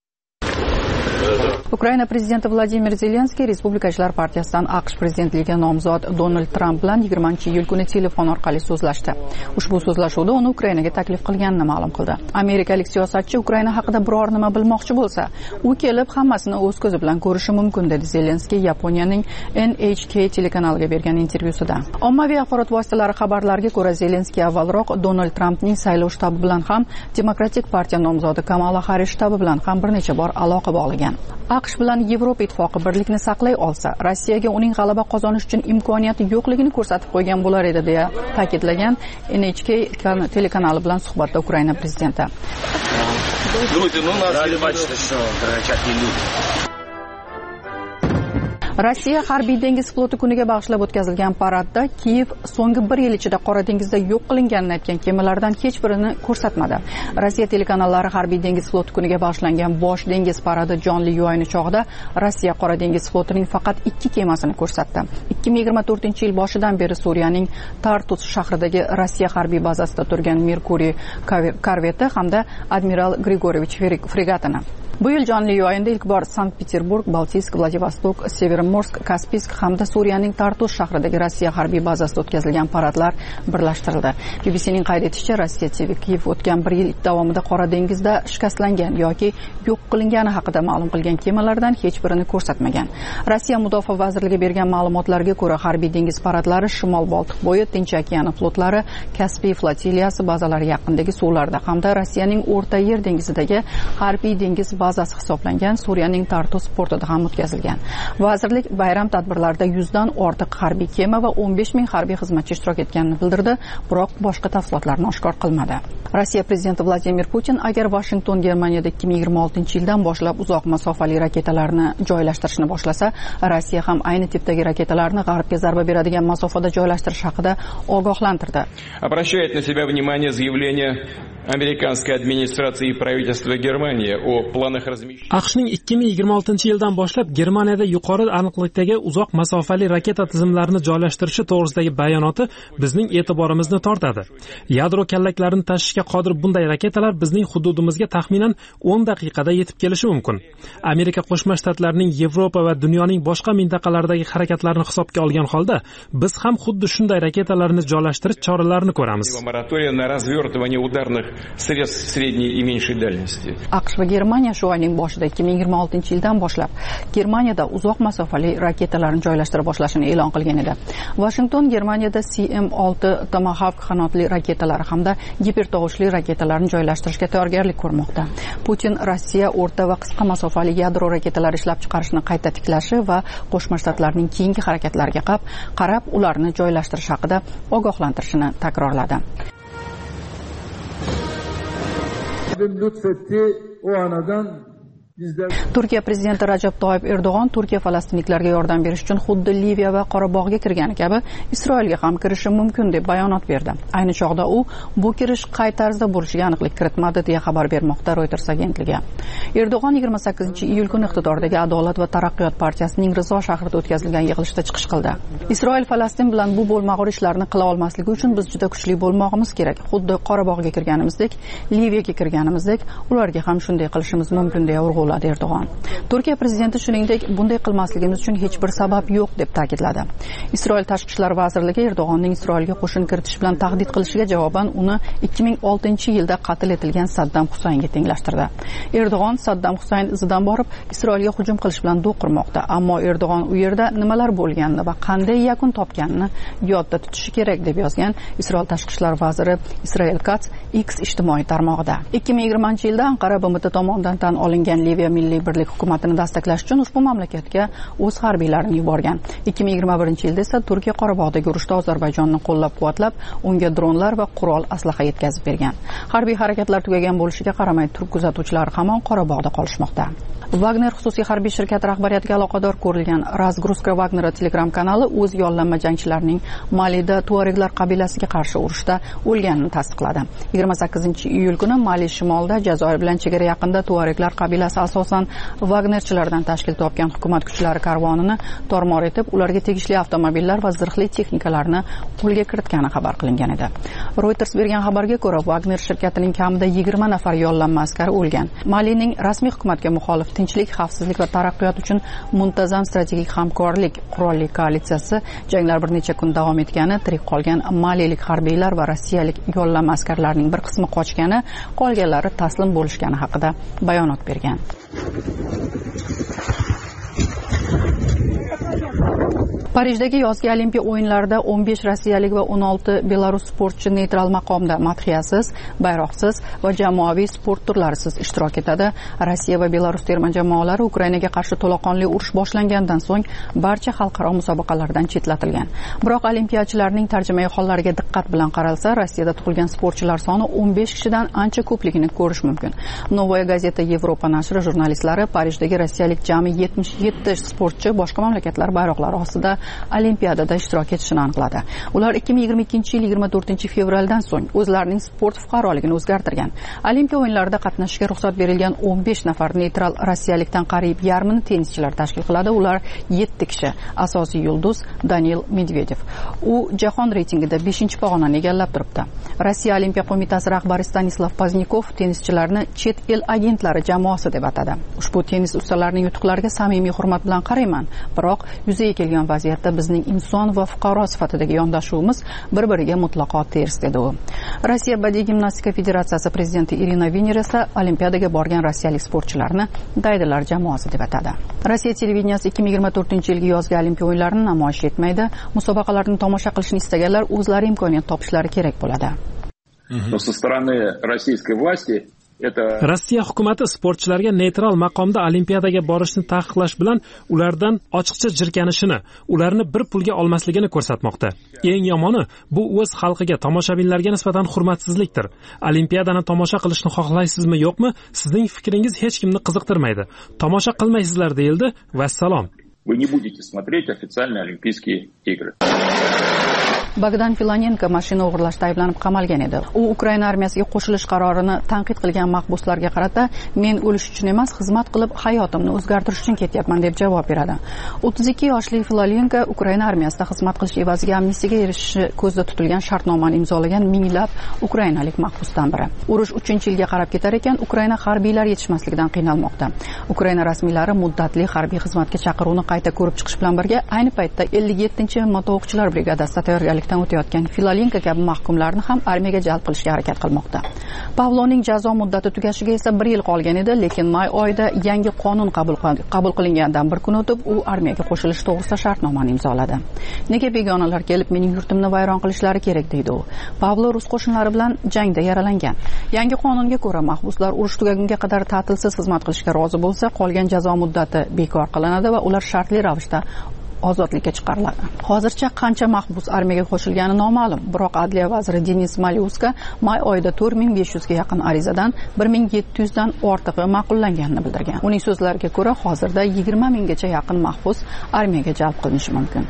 Ukraina prezidenti Vladimir Zelenskiy Respublikachilar partiyasidan AQSh prezidentligiga nomzod Donald Tramp bilan yigirmanchi iyul kuni telefon orqali so'zlashdi. Ushbu so'zlashuvda uni Ukrainaga taklif qilganini ma'lum qildi. Amerikalik siyosatchi Ukraina haqida biror nima bilmoqchi bo'lsa, u kelib hammasini o'z ko'zi bilan ko'rishi mumkin, dedi Zelenskiy Yaponiyaning N H K telekanaliga bergan intervyusida. Ommaviy axborot vositalari xabarlariga ko'ra, Zelenskiy avvalroq Donald Trampning saylov shtabi bilan ham Demokratik partiya nomzodi Kamala Harris shtabi bilan ham bir necha bor aloqa bog'lagan. AQSh bilan Yevropa ittifoqi birlikni saqlay olsa, Rossiyaga uning g'alaba qozonish uchun imkoniyati yo'qligini ko'rsatib qo'ygan bo'lar edi, deya ta'kidlagan N H K telekanali bilan suhbatda Ukraina prezidenti. Rossiya harbiy dengiz floti kuniga bag'ishlab o'tkazilgan paradda Kiyev so'nggi bir yil ichida Qora dengizda yo'q qilinganini aytgan kemalardan hech birini ko'rsatmadi. Rossiya telekanallari harbiy dengiz floti kuniga bag'ishlangan bosh dengiz paradi jonli yo'yini chog'ida Rossiya Qora dengiz flotining faqat ikki kemasini ko'rsatdi. ikki ming yigirma to'rtinchi yil boshidan beri Suriyaning Tartus shahridagi Rossiya harbiy bazasida turgan Merkuriy korveti hamda Admiral Grigoriyevich fregatini. Bu yil jonli yo'yinda ilk bor Sankt-Peterburg, Baltiysk, Vladivostok, Severomorsk, Kaspiysk hamda Suriyaning Tartus shahridagi Rossiya harbiy bazasida o'tkazilgan paradlar birlashtirildi. B B C'ning qayd etishicha, Rossiya T V Kiyev o'tgan bir yil davomida Qora dengizda shikastlangan yoki yo'q qilingani haqida ma'lum qilgan kemalardan hech birini ko'rsatmagan. Rossiya Mudofaa vazirligi bergan ma'lumotlarga ko'ra, harbiy dengiz paradlari Shimol Boltiq bo'yi, Tinch okeani flotlari, Kaspiy flotiliyasi bazalari yaqinidagi suvlarda hamda Rossiyaning O'rta Yer dengizidagi harbiy dengiz bazasi hisoblangan Suriyaning Tartus portida ham o'tkazilgan. Vazirlik bayram tadbirlarida yuzdan ortiq harbiy kema va o'n besh ming harbiy xizmatchi ishtirok etganini bildirdi, biroq boshqa tafsilotlarni oshkor qilmadi. Rossiya prezidenti Vladimir Putin agar Washington Germaniyada ikki ming yigirma oltinchi yildan boshlab uzoq masofali raketalarni joylashtirishni boshlasa, Rossiya ham ayni tipdagi raketalarni g'arbga zarba beradigan masofada joylashtirish haqida ogohlantirdi.
Обращает на себя внимание заявление amerikanskiy administratsiya и правительства Germaniya o planах размещения.
AQShning ikki ming yigirma oltinchi yildan boshlab Germaniyada yuqori aniqlikdagi uzoq masofali raketa tizimlarini joylashtirishi to'g'risidagi bayonoti bizning e'tiborimizni tortadi. Yadro kallaklarini tashishga qodir bunday raketalar bizning hududimizga taxminan o'n daqiqada yetib kelishi mumkin. Amerika Qo'shma Shtatlarining Yevropa va dunyoning boshqa mintaqalaridagi harakatlarini hisobga olgan holda, biz ham xuddi shunday raketalarni joylashtirish choralarini ko'ramiz.
Средств средней и меньшей дальности.
AQSh va Germaniya shu oyning boshida ikki ming yigirma oltinchi yildan boshlab Germaniyada uzoq masofali raketalarni joylashtira boshlashini e'lon qilgan edi. Washington Germaniyada C M olti Tomahawk qanotli raketalari hamda gipertovushli raketalarni joylashtirishga tayyorgarlik ko'rmoqda. Putin Rossiya o'rta va qisqa masofali yadro raketalari ishlab chiqarishni qayta tiklashi va Qo'shma Shtatlarning keyingi harakatlariga qarab ularni joylashtirish haqida ogohlantirishini takrorladi.
Lütfetti o anadan
Turkiya prezidenti Rajab Toyyib Erdo'g'on Turkiya falastinliklarga yordam berish uchun xuddi Liviya va Qorabog'ga kirgani kabi Isroilga ham kirishi mumkin deb bayonot berdi. Ayni chog'da u bu kirish qay tarzda bo'lishiga aniqlik kiritmadi deya xabar bermoqda Reuters agentligi. Erdo'g'on yigirma sakkizinchi iyul kuni iqtidordagi Adolat va taraqqiyot partiyasining Rizo shahrida o'tkazilgan yig'ilishda chiqish qildi. Isroil Falastin bilan bu bo'lmag'ur ishlarni qila olmasligi uchun biz juda kuchli bo'lmog'imiz kerak. Xuddi Qorabog'ga kirganimizdek, Liviyaga kirganimizdek, ularga ham shunday qilishimiz mumkin deya urg'uladi. bo'ladi Erdo'g'on. Turkiya prezidenti shuningdek, bunday qilmasligimiz uchun hech bir sabab yo'q deb ta'kidladi. Isroil tashqi ishlar vazirligi Erdo'g'onning Isroilga qo'shin kiritish bilan tahdid qilishiga javoban uni ikki ming oltinchi yilda qatl etilgan Saddam Husaynga tenglashtirdi. Erdo'g'on Saddam Husayn izidan borib Isroilga hujum qilish bilan do'q qurmoqda, ammo Erdo'g'on u yerda nimalar bo'lganini va qanday yakun topganini yodda tutishi kerak deb yozgan Isroil tashqi ishlar vaziri Israel Katz X ijtimoiy tarmog'ida. ikki ming yigirmanchi yilda Anqara B M T tomonidan tan olingan Liviya Milliy birlik hukumatini dasturlash uchun ushbu mamlakatga o'z harbiylarini yuborgan. ikki ming yigirma birinchi yilda esa Turkiya Qorabog'dagi urushda Ozarbayjonni qo'llab-quvvatlab, unga dronlar va qurol aslaha yetkazib bergan. Harbiy harakatlar tugagan bo'lishiga qaramay, turk kuzatuvchilari hamon Qorabog'da qolishmoqda. Wagner xususiy harbiy shirkati rahbariyatiga aloqador ko'rilgan Razgruska Wagner Telegram kanali o'z yollanma jangchilarining Malida Tuareglar qabilasiga qarshi urushda o'lganini tasdiqladi. yigirma sakkizinchi iyul kuni Mali shimolida Jazoir bilan chegara yaqinida Tuareglar qabilasi asosan Wagnerchilardan tashkil topgan hukumat kuchlari karvonini tormor etib, ularga tegishli avtomobillar va zirhli texnikalarni qo'lga kiritgani xabar qilingan edi. Reuters bergan xabarga ko'ra, Wagner shirkatining kamida yigirma nafar yollanma askari o'lgan. Malining rasmiy hukumatga muxolif tinchlik, xavfsizlik va taraqqiyot uchun muntazam strategik hamkorlik qurolli koalitsiyasi janglar bir necha kun davom etgani, tirik qolgan malilik harbiylar va rossiyalik yollanma askarlarning bir qismi qochgani, qolganlari taslim bo'lishgani haqida bayonot bergan. Parijdagi yozgi Olimpiya o'yinlarida o'n besh rossiyalik va o'n olti belarus sportchi neytral maqomda madhiyasiz, bayroqsiz va jamoaviy sport turlarisiz ishtirok etadi. Rossiya va Belarus terma jamoalari Ukrainaga qarshi to'laqonli urush boshlangandan so'ng barcha xalqaro musobaqalardan chetlatilgan. Biroq olimpiyachilarning tarjimai hollariga diqqat bilan qaralsa, Rossiyada tug'ilgan sportchilar soni o'n besh kishidan ancha ko'pligini ko'rish mumkin. Novaya gazeta Yevropa nashri jurnalistlari Parijdagi rossiyalik jami yetmish yetti sportchi boshqa mamlakatlar bayroqlari ostida Olimpiadada ishtirok etishini aniqladi. Ular ikki ming yigirma ikkinchi yil yigirma to'rtinchi fevraldan so'ng o'zlarining sport fuqaroligini o'zgartirgan. Olimpiya o'yinlarida qatnashishga ruxsat berilgan o'n besh nafar neytral rossiyalikdan qariyb yarmini tennischilar tashkil qiladi. Ular yetti kishi. Asosiy yulduz Daniil Medvedev. U jahon reytingida beshinchi pog'onani egallab turibdi. Rossiya Olimpiya qo'mitasi rahbari Stanislav Poznikov tennischilarni chet el agentlari jamoasi deb atadi. Ushbu tennis ustalarining yutuqlariga samimiy hurmat bilan qarayman, biroq yuzaga kelgan vaziyatda bizning inson va fuqaro sifatidagi yondashuvimiz bir-biriga mutlaqo ters dedi u. Rossiya badiiy gimnastika federatsiyasi prezidenti Irina Viner esa Olimpiadaga borgan rossiyalik sportchilarni daydilar jamoasi deb atadi. Rossiya televideniyasi ikki ming yigirma to'rtinchi yilgi yozgi Olimpiya o'yinlarini namoyish etmaydi. Musobaqalarni tomosha qilishni istaganlar o'zlari imkoniyat topishlari kerak bo'ladi.
Но со стороны российской власти
Rossiya hukumati sportchilarga neytral maqomda Olimpiadaga borishni taqiqlash bilan ulardan ochiqcha jirkanishini, ularni bir pulga olmasligini ko'rsatmoqda. Eng yomoni bu o'z xalqiga, tomoshabinlarga nisbatan hurmatsizlikdir. Olimpiadani tomosha qilishni xohlaysizmi, yo'qmi? Sizning fikringiz hech kimni qiziqtirmaydi. Tomosha qilmaysizlar deyildi. Vassalom.
Вы не будете смотреть официальные Олимпийские игры.
Bogdan Filanenko mashina o'g'irlashda ayblanib qamalgan edi. U Ukraina armiyasiga qo'shilish qarorini tanqid qilgan mahbuslarga qarata, men o'lish uchun emas, xizmat qilib hayotimni o'zgartirish uchun ketyapman deb javob beradi. o'ttiz ikki yoshli Filanenko Ukraina armiyasida xizmat qilish evaziga amnistiyaga erishishi ko'zda tutilgan shartnomani imzolagan minglab ukrainalik mahbusdan biri. Urush uchinchi yilga qarab ketar ekan, Ukraina harbiylar yetishmasligidan qiynalmoqda. Ukraina rasmiylari muddatli harbiy xizmatga chaqiruvni qayta ko'rib chiqish bilan birga ayni paytda ellik yettinchi motovuqchilar brigadasida tayyorgarlik o'tayotgan Filalenko kabi mahkumlarni ham armiyaga jalb qilishga harakat qilmoqda. Pavlovning jazo muddati tugashiga esa bir yil qolgan edi, lekin may oyida yangi qonun qabul qabul qilingandan bir kun o'tib u armiyaga qo'shilish to'g'risida shartnomani imzoladi. Nega begonalar kelib mening yurtimni vayron qilishlari kerak deydi u. Pavlo rus qo'shinlari bilan jangda yaralangan. Yangi qonunga ko'ra mahbuslar urush tugagunga qadar ta'tilsiz xizmat qilishga rozi bo'lsa, qolgan jazo muddati bekor qilinadi va ular shartli ravishda ozodlikka chiqariladi. Hozircha qancha mahbus armiyaga qo'shilgani noma'lum, biroq Adliya vaziri Denis Malyuska may oyida to'rt ming besh yuz ga yaqin arizadan bir ming yetti yuz dan ortig'i ma'qullanganini bildirgan. Uning so'zlariga ko'ra, hozirda yigirma minggacha yaqin mahbus armiyaga jalb qilinishi mumkin.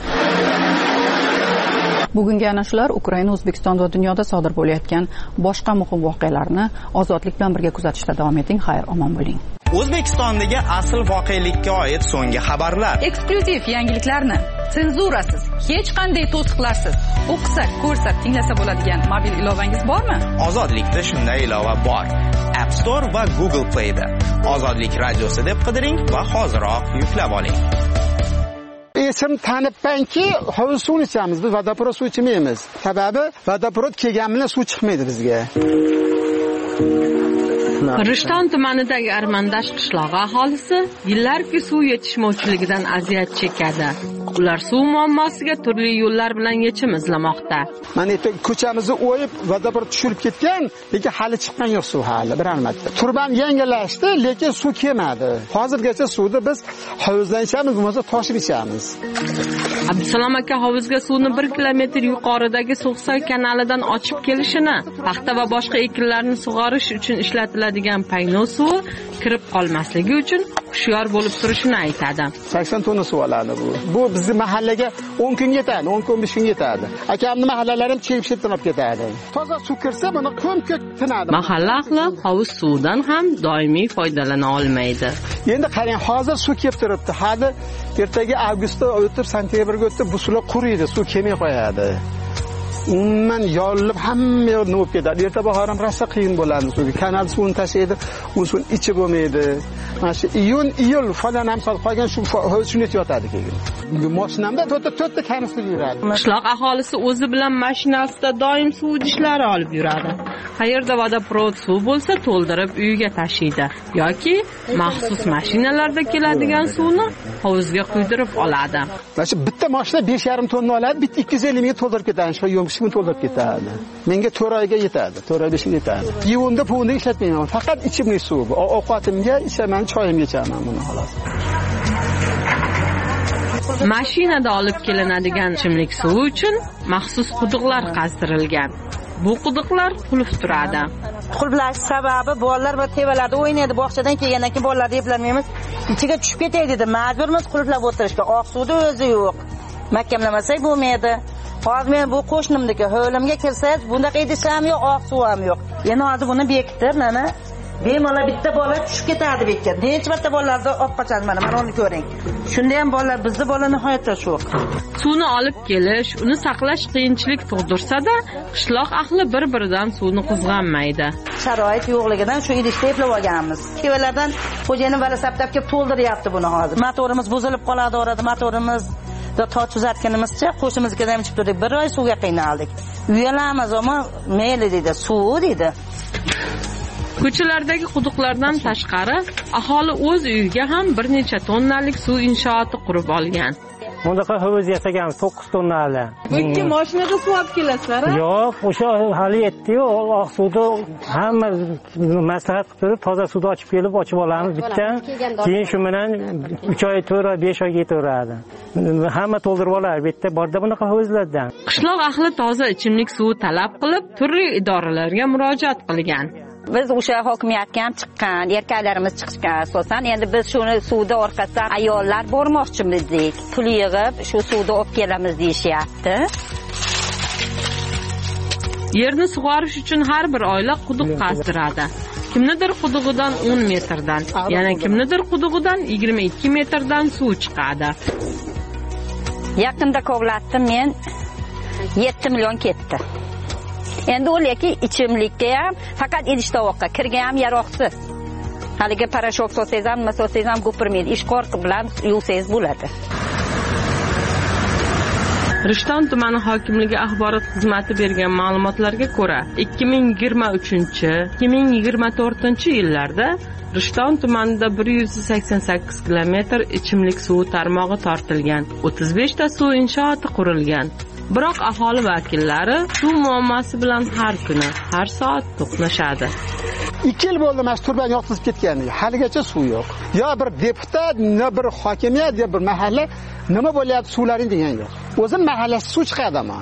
Bugungi ana shular Ukraina, O'zbekiston va dunyoda sodir bo'layotgan boshqa muhim voqealarni ozodlik bilan birga kuzatishda davom eting. Xayr, omon bo'ling.
O'zbekistondagi asl voqelikka oid so'nggi xabarlar.
Eksklyuziv yangiliklarni senzurasiz, hech qanday to'siqlarsiz o'qisa, ko'rsa, tinglasa bo'ladigan mobil ilovangiz bormi?
Ozodlikda shunday ilova bor. App Store va Google Play da. Ozodlik radiosi deb qidiring va hoziroq yuklab oling.
Esim tanibmanki, hovuz suvni ichamiz, biz vodoprovod suv ichmaymiz. Sababi vodoprovod kelgan bilan suv chiqmaydi bizga.
Rishton tumanidagi Armandash qishlog'i aholisi yillarki suv yetishmovchiligidan aziyat chekadi. Ular suv muammosiga turli yo'llar bilan yechim izlamoqda.
Mana endi ko'chamizni o'yib, vodoprovod tushirib ketgan, lekin hali chiqqan yo'q suv hali bir marta. Turbam yangilashdi, lekin suv kelmadi. Hozirgacha suvni biz hovuzdan ichamiz, bo'lmasa toshib ichamiz.
Abdusalom aka hovuzga suvni bir kilometr yuqoridagi So'qsoy kanalidan ochib kelishini, paxta va boshqa ekinlarni sug'orish uchun ishlatiladigan payno suvi kirib qolmasligi uchun hushyor bo'lib turishini aytadi.
sakson tonna suv oladi bu. Bu bizning mahallaga o'n kun yetadi, o'n kun besh kun yetadi. Akamning mahallalari ham chekib shetlab ketadi. Toza suv kirsa, buni ko'm-ko'k tinadi.
Mahalla ahli hovuz suvidan ham doimiy foydalana olmaydi.
Endi qarang, hozir suv kelib turibdi. Hali ertaga avgustda o'tib, sentyabrga o'tib, bu suvlar quriydi, suv kelmay qo'yadi. Umuman yorilib hamma yo'l nuvib ketadi. Erta bahor ham rosa qiyin bo'ladi suvga. Kanal suvini tashlaydi, u suv ichi bo'lmaydi. Mana shu iyun, iyul falan ham sol qolgan shu shuni yotadi keyin. Mashinamda to'rtta to'rtta kanister yuradi.
Qishloq aholisi o'zi bilan mashinasida doim suv idishlari olib yuradi. Qayerda vodoprovod suv bo'lsa, to'ldirib uyiga tashiydi yoki maxsus mashinalarda keladigan suvni hovuzga quydirib oladi.
Mana shu bitta mashina besh yarim tonna oladi, bitta ikki yuz ellik ming to'ldirib ketadi. Shu yo'q kun to'ldirib ketadi. Menga to'rt oyga yetadi, to'rt oy besh kun yetadi. Yuvunda puvunda ishlatmayman. Faqat ichimlik suv. Ovqatimga, ichaman, choyimga ichaman buni xolos.
Mashinada olib kelinadigan ichimlik suvi uchun maxsus quduqlar qazdirilgan. Bu quduqlar qulf turadi.
Qulflash sababi bolalar va tevalarda o'ynaydi, bog'chadan kelgandan keyin bolalarni eplaymiz. Ichiga tushib ketaydi dedi. Majburmiz qulflab o'tirishga. Oq suvda o'zi yo'q. Mahkamlamasak bo'lmaydi. Hozir men bu qo'shnimniki hovlimga kirsangiz, bunday idish ham yo'q, oq suv ham yo'q. Endi hozir buni bekitib, mana bemalol bitta bola tushib ketadi bekka. Necha marta bolalarni olib qochadi, mana mana uni ko'ring. Shunda ham bolalar, bizning bola nihoyatda sho'q.
Suvni olib kelish, uni saqlash qiyinchilik tug'dirsa-da, qishloq ahli bir-biridan suvni qizg'anmaydi.
Sharoit yo'qligidan shu idishda eplab olganmiz. Kevalardan xo'jayinim velosipedda kelib to'ldiryapti buni hozir. Motorimiz buzilib qoladi, orada motorimiz da toch uzatganimizcha qo'shimizga ham ichib turdik. Bir oy suvga qiynaldik. Uyalamiz, ammo mayli dedi, suv dedi.
Ko'chalardagi quduqlardan tashqari aholi o'z uyiga ham bir necha tonnalik suv inshooti qurib olgan.
Bundaqa hovuz yasagan to'qqiz tonnali.
Ikki mashinada suv olib kelasizlar?
Yo'q, o'sha hali yetdi-yu, oq suvni hamma maslahat qilib turib, toza suvni ochib kelib, ochib olamiz bitta. Keyin shu bilan uch oy, to'rt oy, besh oyga yetaveradi. Hamma to'ldirib olar, bitta borda bunaqa hovuzlardan.
Qishloq ahli toza ichimlik suvi talab qilib, turli idoralarga murojaat qilgan.
Biz o'sha hokimiyatga ham chiqqan, erkaklarimiz chiqishgan asosan. Endi biz shuni suvda orqasidan ayollar bormoqchimizdik. Pul yig'ib, shu suvda olib kelamiz deyishyapti.
Yerni sug'orish uchun har bir oila quduq qazdiradi. Kimnidir qudug'idan o'n metrdan, yana kimnidir qudug'idan yigirma ikki metrdan suv chiqadi.
Yaqinda kovlatdim men, yetti million ketdi. Endi o'laki ichimlikka ham, faqat idish tovoqqa kirgan ham yaroqsiz. Haliga parashok solsangiz ham, nima solsangiz ham ko'pirmaydi. Ishqor bilan yuvsangiz bo'ladi.
Rishton tumani hokimligi axborot xizmati bergan ma'lumotlarga ko'ra, ikki ming yigirma uchinchi - ikki ming yigirma to'rtinchi yillarda Rishton tumanida bir yuz sakson sakkiz kilometr ichimlik suvi tarmog'i tortilgan, o'ttiz besh ta suv inshooti qurilgan. Biroq aholi vakillari suv muammosi bilan har kuni, har soat to'qnashadi.
ikki yil bo'ldi mana turban yoqsizib ketganiga, haligacha suv yo'q. Yo bir deputat, yo bir hokimiyat, yo bir mahalla nima bo'lyapti suvlaring degan yo'q. O'zim mahallasi suv chiqadi ama.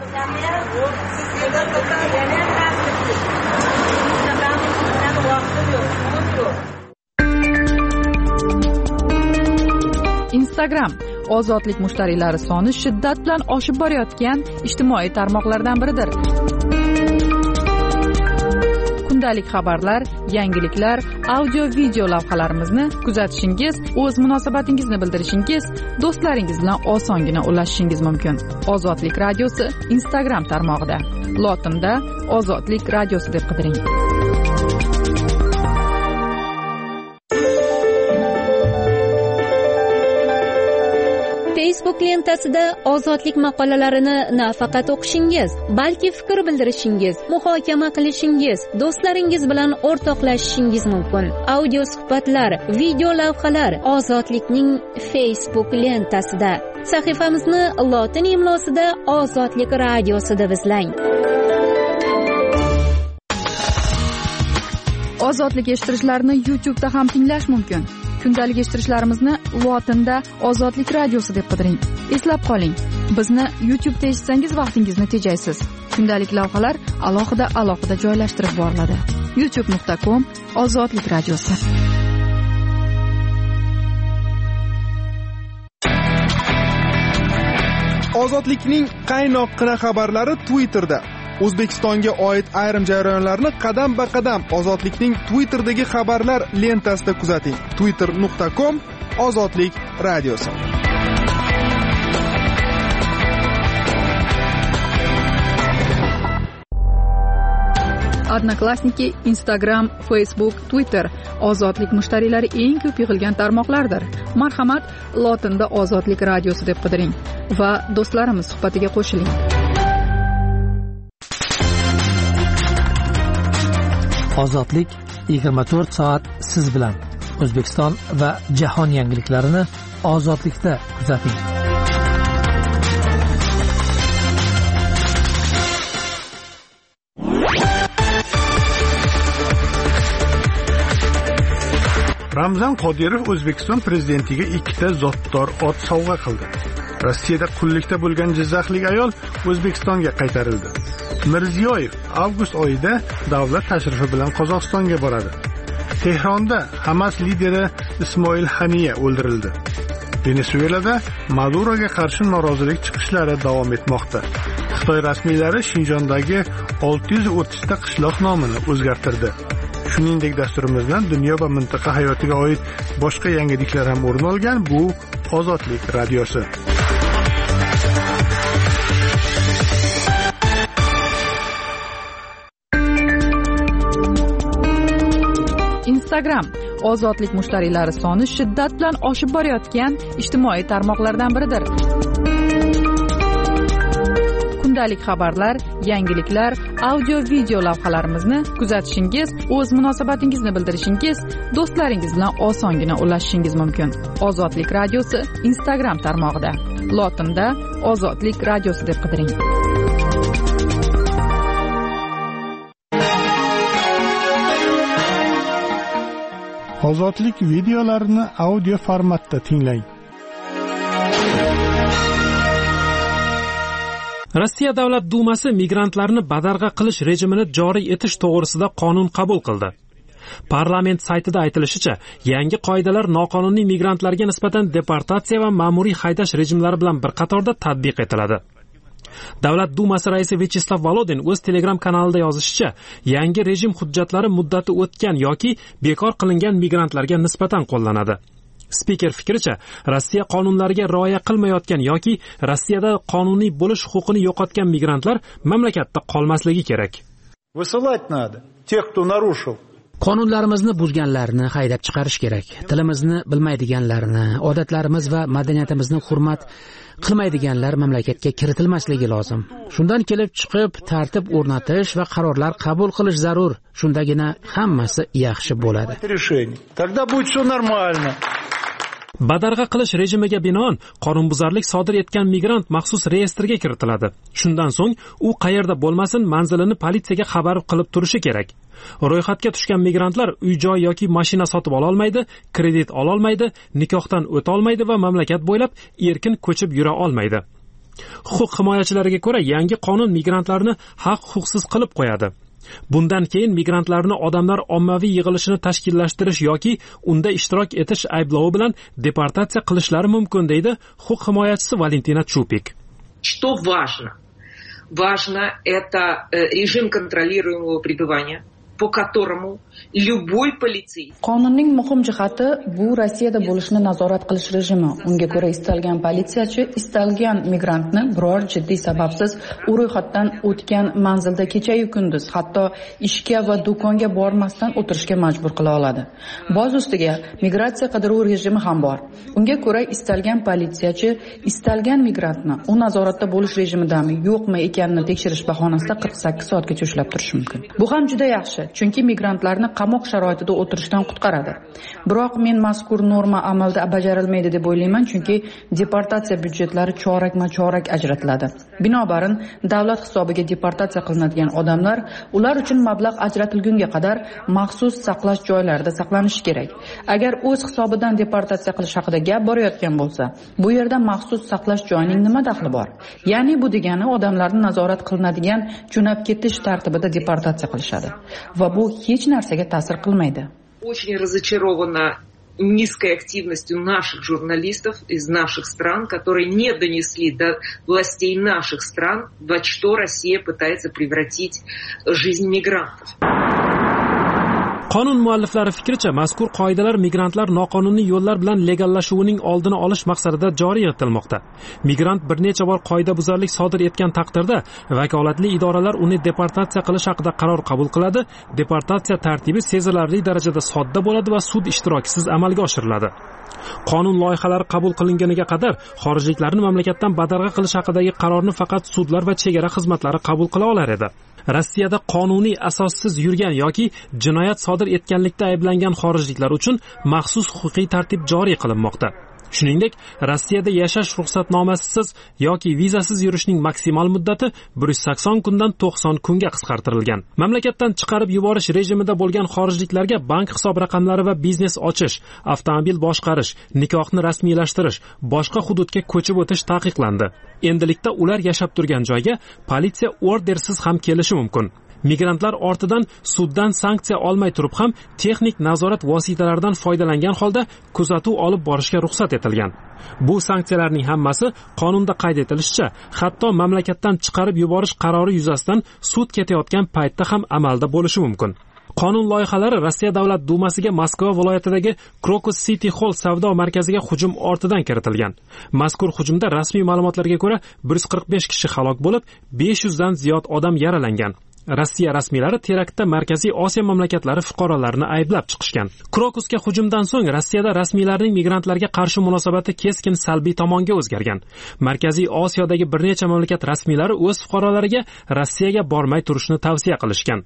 Instagram ozodlik mushtariylari soni shiddat bilan oshib borayotgan ijtimoiy tarmoqlardan biridir. kundalik xabarlar, yangiliklar, audio video lavhalarimizni kuzatishingiz, o'z munosabatingizni bildirishingiz, do'stlaringiz bilan osongina ulashishingiz mumkin. Ozodlik radiosi Instagram tarmog'ida lotinda Ozodlik radiosi deb qidiring.
Facebook lentasida ozodlik maqolalarini nafaqat o'qishingiz, balki fikr bildirishingiz, muhokama qilishingiz, do'stlaringiz bilan o'rtoqlashishingiz mumkin. Audio suhbatlar, video lavhalar Ozodlikning Facebook lentasida. Sahifamizni lotin imlosida Ozodlik radiosi deb izlang.
Ozodlik eshittirishlarni YouTube'da ham tinglash mumkin. Kundalik eshittirishlarimizni lotinda Ozodlik radiosi deb qidiring. Eslab qoling, bizni YouTube'da eshitsangiz vaqtingizni tejaysiz. Kundalik lavhalar alohida alohida joylashtirib boriladi. youtube nuqta com Ozodlik radiosi.
Ozodlikning qaynoqqina xabarlari Twitterda. O'zbekistonga oid ayrim jarayonlarni qadam-ba-qadam Ozodlikning Twitter'dagi xabarlar lentasida kuzating. twitter nuqta com Ozodlik radiosi.
Odnoklassniki, Instagram, Facebook, Twitter Ozodlik mushtariylari eng ko'p yig'ilgan tarmoqlardir. Marhamat, lotinda Ozodlik radiosi deb qidiring va do'stlarimiz suhbatiga qo'shiling.
Ozodlik yigirma to'rt soat siz bilan. O'zbekiston va jahon yangiliklarini Ozodlikda kuzating.
Ramzan Qodirov O'zbekiston prezidentiga ikkita zotdor ot sovg'a qildi. Rossiyada qullikda bo'lgan jizzaxlik ayol O'zbekistonga qaytarildi. Mirziyoyev avgust oyida davlat tashrifi bilan Qozog'istonga boradi. Tehronda Hamas lideri Ismoil Haniya o'ldirildi. Venesuelada Maduroga qarshi norozilik chiqishlari davom etmoqda. Xitoy rasmiylari Shinjondagi olti yuz o'ttizta qishloq nomini o'zgartirdi. Shuningdek, dasturimizdan dunyo va mintaqa hayotiga oid boshqa yangiliklar ham o'rin olgan. Bu Ozodlik radiosi.
Instagram Ozodlik mushtariylari soni shiddat bilan oshib borayotgan ijtimoiy tarmoqlardan biridir. Kundalik xabarlar, yangiliklar, audio video lavhalarimizni kuzatishingiz, o'z munosabatingizni bildirishingiz, do'stlaringiz bilan osongina ulashishingiz mumkin. Ozodlik radiosi Instagram tarmog'ida lotinda Ozodlik radiosi deb qidiring.
Ozodlik videolarini audio formatda tinglang.
Rossiya Davlat Dumasi migrantlarni badarg'a qilish rejimini joriy etish to'g'risida qonun qabul qildi. Parlament saytida aytilishicha, yangi qoidalar noqonuniy migrantlarga nisbatan deportatsiya va ma'muriy haydash rejimlari bilan bir qatorda tatbiq etiladi. Davlat Dumasi raisi Vyacheslav Volodin o'z Telegram kanalida yozishicha, yangi rejim hujjatlari muddati o'tgan yoki bekor qilingan migrantlarga nisbatan qo'llanadi. Spiker fikricha, Rossiya qonunlariga rioya qilmayotgan yoki Rossiyada qonuniy bo'lish huquqini yo'qotgan migrantlar mamlakatda qolmasligi kerak.
Высылать надо тех, кто нарушил.
Qonunlarimizni buzganlarni haydab chiqarish kerak. Tilimizni bilmaydiganlarni, odatlarimiz va madaniyatimizni hurmat qilmaydiganlar mamlakatga kiritilmasligi lozim. Shundan kelib chiqib tartib o'rnatish va qarorlar qabul qilish zarur. Shundagina hammasi yaxshi bo'ladi.
Тогда будет всё нормально.
Badarg'a qilish rejimiga binoan qonunbuzarlik sodir etgan migrant maxsus reyestrga kiritiladi. Shundan so'ng u qayerda bo'lmasin manzilini politsiyaga xabar qilib turishi kerak. Ro'yxatga tushgan migrantlar uy-joy yoki mashina sotib ola olmaydi, kredit ola olmaydi, nikohdan o'ta olmaydi va mamlakat bo'ylab erkin ko'chib yura olmaydi. Huquq himoyachilariga ko'ra, yangi qonun migrantlarni haq-huquqsiz qilib qo'yadi. Bundan keyin migrantlarni odamlar ommaviy yig'ilishini tashkillashtirish yoki unda ishtirok etish ayblovi bilan deportatsiya qilishlari mumkin, deydi huquq himoyachisi Valentina Chupik.
Что важно? Важно это режим контролируемого пребывания.
по которому любой полицейский.
Qonunning muhim jihati bu Rossiyada bo'lishni nazorat qilish rejimi. Unga ko'ra istalgan politsiyachi istalgan migrantni biror jiddiy sababsiz u ro'yxatdan o'tgan manzilda kecha-yu kunduz, hatto ishga va do'konga bormasdan o'tirishga majbur qila oladi. Boz ustiga migratsiya qidiruv rejimi ham bor. Unga ko'ra istalgan politsiyachi istalgan migrantni u nazoratda bo'lish rejimidami, yo'qmi ekanini tekshirish bahonasida qirq sakkiz soatgacha ushlab turishi mumkin. Bu ham juda yaxshi, chunki migrantlarni qamoq sharoitida o'tirishdan qutqaradi. Biroq men mazkur norma amalda bajarilmaydi deb o'ylayman, chunki deportatsiya byudjetlari chorakma-chorak ajratiladi. Binobarin, davlat hisobiga deportatsiya qilinadigan odamlar ular uchun mablag' ajratilgunga qadar maxsus saqlash joylarida saqlanishi kerak. Agar o'z hisobidan deportatsiya qilish haqida gap borayotgan bo'lsa, bu yerda maxsus saqlash joyining nima daxli bor? Ya'ni bu degani odamlarni nazorat qilinadigan jo'nab ketish tartibida deportatsiya qilishadi va bu hech narsaga ta'sir qilmaydi.
Очень разочарована низкой активностью наших журналистов из наших стран, которые не донесли до властей наших стран, во что Россия пытается превратить жизнь мигрантов.
Qonun mualliflari fikricha, mazkur qoidalar migrantlar noqonuniy yo'llar bilan legallashuvining oldini olish maqsadida joriy etilmoqda. Migrant bir necha bor qoidabuzarlik sodir etgan taqdirda vakolatli idoralar uni deportatsiya qilish haqida qaror qabul qiladi. Deportatsiya tartibi sezilarli darajada sodda bo'ladi va sud ishtirokisiz amalga oshiriladi. Qonun loyihalari qabul qilinganiga qadar xorijliklarni mamlakatdan badarg'a qilish haqidagi qarorni faqat sudlar va chegara xizmatlari qabul qila olar edi. Rossiyada qonuniy asossiz yurgan yoki jinoyat sodir etganlikda ayblangan xorijliklar uchun maxsus huquqiy tartib joriy qilinmoqda. Shuningdek, Rossiyada yashash ruxsatnomasisiz yoki vizasiz yurishning maksimal muddati bir yuz sakson kundan to'qson kunga qisqartirilgan. Mamlakatdan chiqarib yuborish rejimida bo'lgan xorijliklarga bank hisob raqamlari va biznes ochish, avtomobil boshqarish, nikohni rasmiylashtirish, boshqa hududga ko'chib o'tish taqiqlandi. Endilikda ular yashab turgan joyga politsiya ordersiz ham kelishi mumkin. Migrantlar ortidan suddan sanksiya olmay turib ham texnik nazorat vositalaridan foydalangan holda kuzatuv olib borishga ruxsat etilgan. Bu sanksiyalarning hammasi qonunda qayd etilishicha, hatto mamlakatdan chiqarib yuborish qarori yuzasidan sud ketayotgan paytda ham amalda bo'lishi mumkin. Qonun loyihalari Rossiya Davlat Dumasiga Moskva viloyatidagi Krokus City Hall savdo markaziga hujum ortidan kiritilgan. Mazkur hujumda rasmiy ma'lumotlarga ko'ra bir yuz qirq besh kishi halok bo'lib, besh yuz dan ziyod odam yaralangan. Rossiya rasmiylari teraktda Markaziy Osiyo mamlakatlari fuqarolarini ayblab chiqishgan. Krokusga hujumdan so'ng Rossiyada rasmiylarning migrantlarga qarshi munosabati keskin salbiy tomonga o'zgargan. Markaziy Osiyodagi bir necha mamlakat rasmiylari o'z fuqarolariga Rossiyaga bormay turishni tavsiya qilishgan.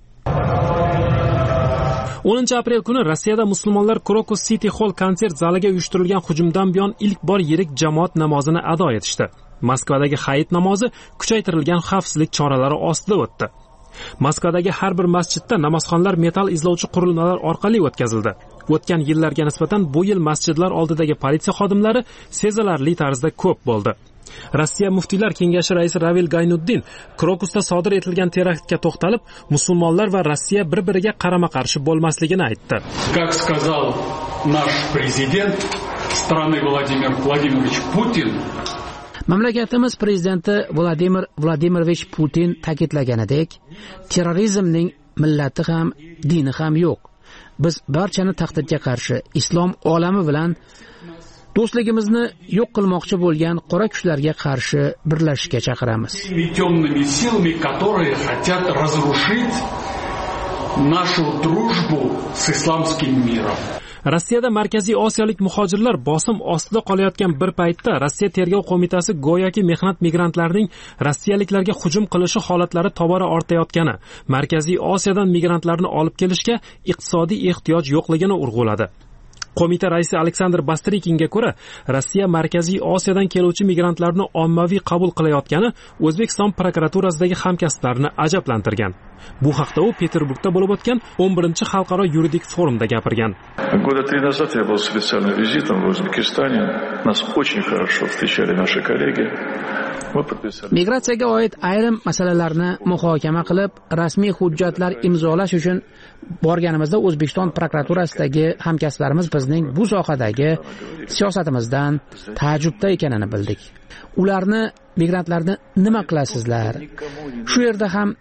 o'ninchi aprel kuni Rossiyada musulmonlar Krokus City Hall konsert zaliga uyushtirilgan hujumdan buyon ilk bor yirik jamoat namozini ado etishdi. Moskvadagi hayit namozi kuchaytirilgan xavfsizlik choralari ostida o'tdi. Moskvadagi har bir masjidda namozxonlar metal izlovchi qurilmalar orqali o'tkazildi. O'tgan yillarga nisbatan bu yil masjidlar oldidagi politsiya xodimlari sezilarli tarzda ko'p bo'ldi. Rossiya muftiylar kengashi raisi Ravil Gaynuddin Krokusda sodir etilgan teraktga to'xtalib, musulmonlar va Rossiya bir-biriga qarama-qarshi bo'lmasligini aytdi.
Как сказал наш президент страны Владимир Владимирович Путин,
Mamlakatimiz prezidenti Vladimir Vladimirovich Putin ta'kidlaganidek, terrorizmning millati ham, dini ham yo'q. Biz barchani tahdidga qarshi islom olami bilan do'stligimizni yo'q qilmoqchi bo'lgan qora kuchlarga qarshi birlashishga chaqiramiz.
Темными силами, которые хотят разрушить нашу дружбу с исламским миром.
Rossiyada Markaziy Osiyolik muhojirlar bosim ostida qolayotgan bir paytda Rossiya tergov qo'mitasi go'yoki mehnat migrantlarining rossiyaliklarga hujum qilishi holatlari tobora ortayotgani, Markaziy Osiyodan migrantlarni olib kelishga iqtisodiy ehtiyoj yo'qligini urg'uladi. Qo'mita raisi Aleksandr Bastrikinga ko'ra, Rossiya Markaziy Osiyodan keluvchi migrantlarni ommaviy qabul qilayotgani O'zbekiston prokuraturasidagi hamkasblarini ajablantirgan. Bu haqda u Peterburgda bo'lib o'tgan o'n birinchi xalqaro yuridik forumda gapirgan.
Года три назад я был с специальным визитом в Узбекистане. Нас очень хорошо встречали наши коллеги.
Migratsiyaga oid ayrim masalalarni muhokama qilib, rasmiy hujjatlar imzolash uchun borganimizda O'zbekiston prokuraturasidagi hamkasblarimiz bizning bu sohadagi siyosatimizdan taajjubda ekanini bildik. Ularni migrantlarni nima qilasizlar? Shu yerda ham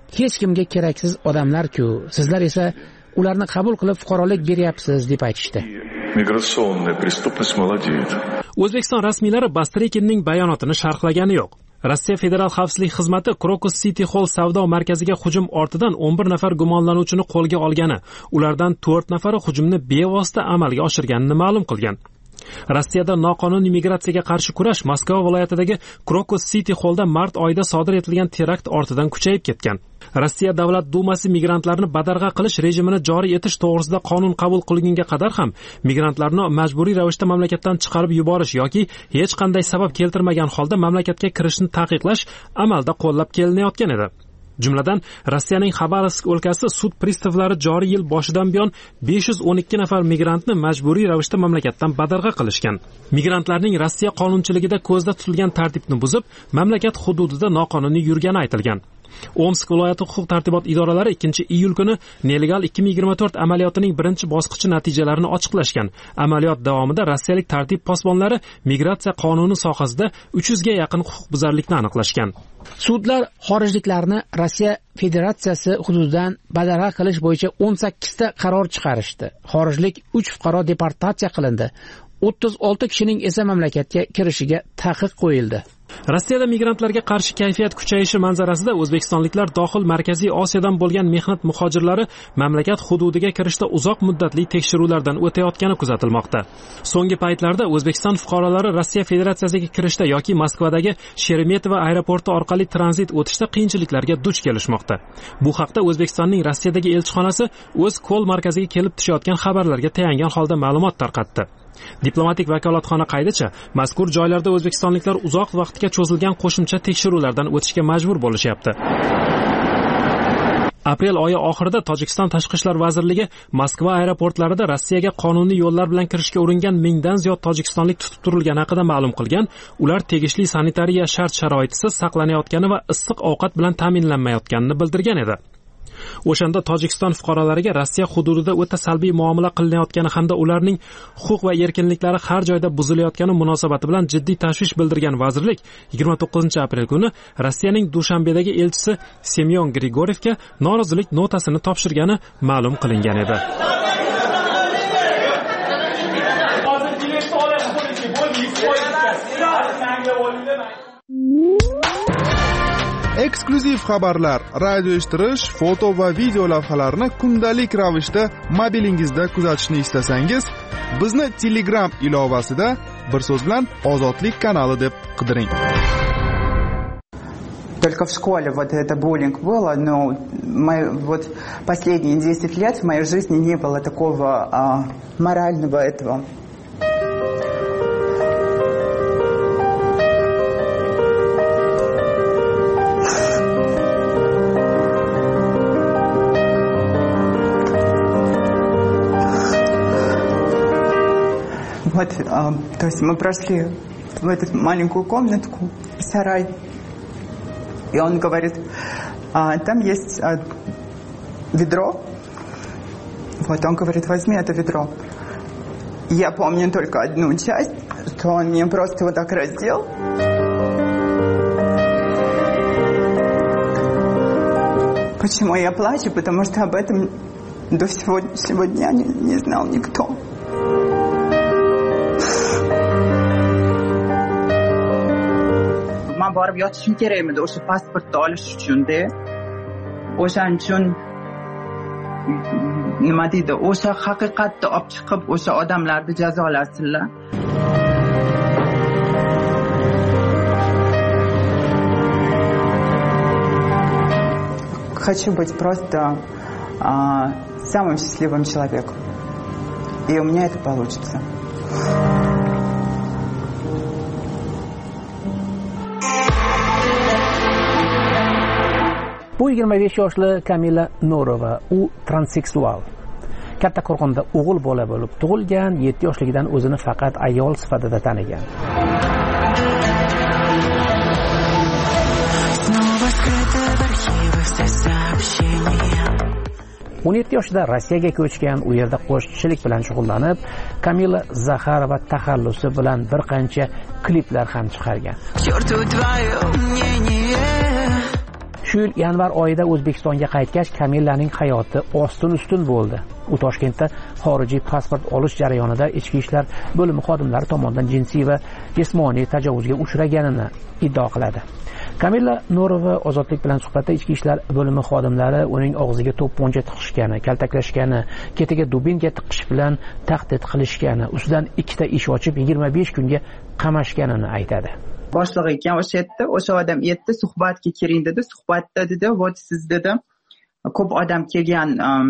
hech kimga keraksiz odamlar-ku, sizlar esa ularni qabul qilib fuqarolik beryapsiz deb aytishdi.
Migratsionniy prestupnost молодеет.
O'zbekiston rasmiylari Bastrekinning bayonotini sharhlagani yo'q. Rossiya Federal xavfsizlik xizmati Krokus City Hall savdo markaziga hujum ortidan o'n bir nafar gumonlanuvchini qo'lga olgani, ulardan to'rt nafari hujumni bevosita amalga oshirganini ma'lum qilgan. Rossiyada noqonuniy migratsiyaga qarshi kurash Moskva viloyatidagi Krokus City Hallda mart oyida sodir etilgan terakt ortidan kuchayib ketgan. Rossiya Davlat Dumasi migrantlarni badarg'a qilish rejimini joriy etish to'g'risida qonun qabul qilingunga qadar ham migrantlarni majburiy ravishda mamlakatdan chiqarib yuborish yoki hech qanday sabab keltirmagan holda mamlakatga kirishni taqiqlash amalda qo'llab kelinayotgan edi. Jumladan, Rossiyaning Xabarovsk o'lkasi sud pristavlari joriy yil boshidan buyon besh yuz o'n ikki nafar migrantni majburiy ravishda mamlakatdan badarg'a qilishgan. Migrantlarning Rossiya qonunchiligida ko'zda tutilgan tartibni buzib, mamlakat hududida noqonuniy yurgani aytilgan. Omsk viloyati huquq tartibot idoralari ikkinchi iyul kuni Nelegal ikki ming yigirma to'rt amaliyotining birinchi bosqichi natijalarini ochiqlashgan. Amaliyot davomida rossiyalik tartib posbonlari migratsiya qonuni sohasida uch yuzga yaqin huquqbuzarlikni aniqlashgan.
Sudlar xorijliklarni Rossiya Federatsiyasi hududidan badarg'a qilish bo'yicha o'n sakkizta qaror chiqarishdi. Xorijlik uch fuqaro deportatsiya qilindi. o'ttiz olti kishining esa mamlakatga kirishiga taqiq qo'yildi.
Rossiyada migrantlarga qarshi kayfiyat kuchayishi manzarasida o'zbekistonliklar dohil Markaziy Osiyodan bo'lgan mehnat muhojirlari mamlakat hududiga kirishda uzoq muddatli tekshiruvlardan o'tayotgani kuzatilmoqda. So'nggi paytlarda O'zbekiston fuqarolari Rossiya Federatsiyasiga kirishda yoki Moskvadagi Sheremetyevo aeroporti orqali tranzit o'tishda qiyinchiliklarga duch kelishmoqda. Bu haqda O'zbekistonning Rossiyadagi elchixonasi o'z ko'l markaziga kelib tushayotgan xabarlarga tayangan holda ma'lumot tarqatdi. Diplomatik vakolatxona qaydicha, mazkur joylarda o'zbekistonliklar uzoq vaqtga cho'zilgan qo'shimcha tekshiruvlardan o'tishga majbur bo'lishyapti. Aprel oyi oxirida Tojikiston Tashqi ishlar vazirligi Moskva aeroportlarida Rossiyaga qonuniy yo'llar bilan kirishga uringan mingdan ziyod tojikistonlik tutib turilgani haqida ma'lum qilgan. Ular tegishli sanitariya shart-sharoitisiz saqlanayotgani va issiq ovqat bilan ta'minlanmayotganini bildirgan edi. O'shanda Tojikiston fuqarolariga Rossiya hududida o'ta salbiy muomala qilinayotgani hamda ularning huquq va erkinliklari har joyda buzilayotgani munosabati bilan jiddiy tashvish bildirgan vazirlik yigirma to'qqizinchi aprel kuni Rossiyaning Dushanbedagi elchisi Semyon Grigorievga norozilik notasini topshirgani ma'lum qilingan edi.
Eksklyuziv xabarlar, radio eshittirish, foto va video lavhalarni kundalik ravishda mobilingizda kuzatishni istasangiz, bizni Telegram ilovasida bir so'z bilan Ozodlik kanali deb qidiring.
Только в школе вот это буллинг было, но мы, вот последние десять лет в моей жизни не было такого а, морального этого. Вот, а, то есть мы прошли в эту маленькую комнатку, в сарай, и он говорит, а, там есть а, ведро, вот он говорит, возьми это ведро. Я помню только одну часть, что он мне просто вот так раздел. Почему я плачу? Потому что об этом до сегодняшнего дня не, не знал никто. Man borib yotishim kerak edi o'sha pasportni olish uchun-da. O'shaning uchun nima deydi, o'sha haqiqatni olib chiqib o'sha odamlarni jazolasinlar. Хочу быть просто а, самым счастливым человеком. И у меня это получится.
Bu yigirma besh yoshli Kamila Norova, u transseksual. Katta Qo'rg'onda o'g'il bola bo'lib tug'ilgan, yetti yoshligidan o'zini faqat ayol sifatida tanigan. o'n yetti yoshida Rossiyaga ko'chgan, u yerda qo'shiqchilik bilan shug'ullanib, Kamila Zaxarova taxallusi bilan bir qancha kliplar ham chiqargan. shu yil yanvar oyida O'zbekistonga qaytgach, Kamillaning hayoti ostin-ustun bo'ldi. U Toshkentda xorijiy pasport olish jarayonida ichki ishlar bo'limi xodimlari tomonidan jinsiy va jismoniy tajovuzga uchraganini iddao qiladi. Kamilla Nurova Ozodlik bilan suhbatda ichki ishlar bo'limi xodimlari uning og'ziga to'pponcha tiqishgani, kaltaklashgani, ketiga dubinka tiqish bilan tahdid qilishgani, ustidan ikkita ish ochib yigirma besh kunga qamashganini aytadi.
Boshlig'i ekan o'sha yerda, o'sha odam yerda suhbatga kiring dedi. Suhbatda dedi, "Вот siz dedi, ko'p odam kelgan,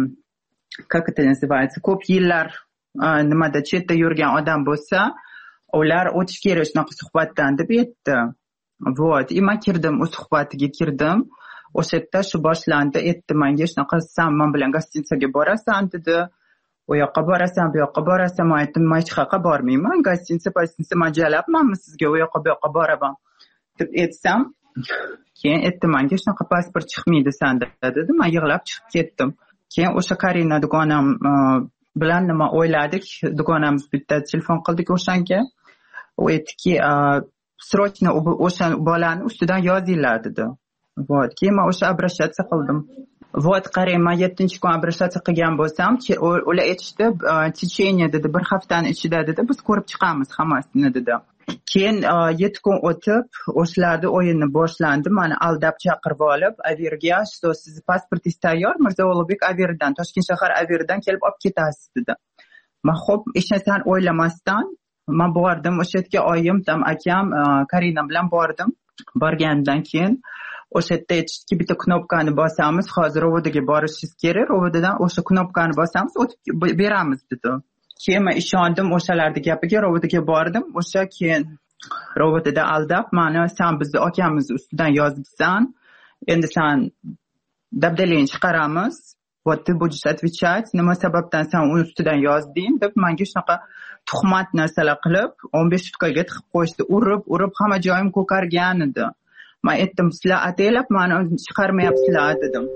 как это называется, ko'p yillar nimada chetda yurgan odam bo'lsa, ular o'tish kerak shunaqa suhbatdan" deb aytdi. Вот, и men kirdim, u suhbatiga kirdim. O'sha yerda shu boshlandi, aytdi menga shunaqa, "Sen men bilan gostinitsaga borasan" dedi. "U yoqqa borasan, bu yoqqa borasan." Men aytdim, "Men hech qayerga bormayman. Gostinitsa, gostinitsa majalabmanmi sizga u yoqqa bu yoqqa boraman" deb aytsam, keyin aytdi menga shunaqa pasport chiqmaydi sanda dedi. Men yig'lab chiqib ketdim. Keyin o'sha Karina dugonam bilan nima o'yladik, dugonamiz bitta telefon qildik o'shanga. U aytdiki, "Срочно o'sha bolani ustidan yozinglar" dedi. Вот, keyin men o'sha обращаться qildim. Вот, qarang, men yettinchi kun обращаться qilgan bo'lsam, ular aytishdi, "Течение" dedi, bir haftani ichida dedi, biz ko'rib chiqamiz hammasini dedi. Keyin yetti kun o'tib, o'shalarning o'yini boshlandi. Meni aldab chaqirib olib, "Averga, что siz pasportingiz tayyor, Mirzo Ulug'bek Averdan, Toshkent shahar Averdan kelib olib ketasiz" dedi. Men xo'p, hech narsani o'ylamasdan men bordim, o'sha yerga oyim, tam akam, Karina bilan bordim. Borgandan keyin o'sha yerda aytishdiki, bitta knopkani bosamiz, hozir rovodaga borishingiz kerak, rovodadan o'sha knopkani bosamiz, o'tib beramiz dedi. Keyin men ishondim o'shalarning gapiga, rovodaga bordim. O'sha keyin rovodada aldab, meni "Sen bizni akamiz ustidan yozibsan, endi sen dabdalangni chiqaramiz. Вот ты будешь отвечать, nima sababdan sen uni ustidan yozding" deb menga shunaqa tuhmat narsalar qilib, o'n besh sutkaga tiqib qo'yishdi. Urib, urib hamma joyim ko'kargan edi. Men aytdim, "Sizlar ataylab meni chiqarmayapsizlar" dedim.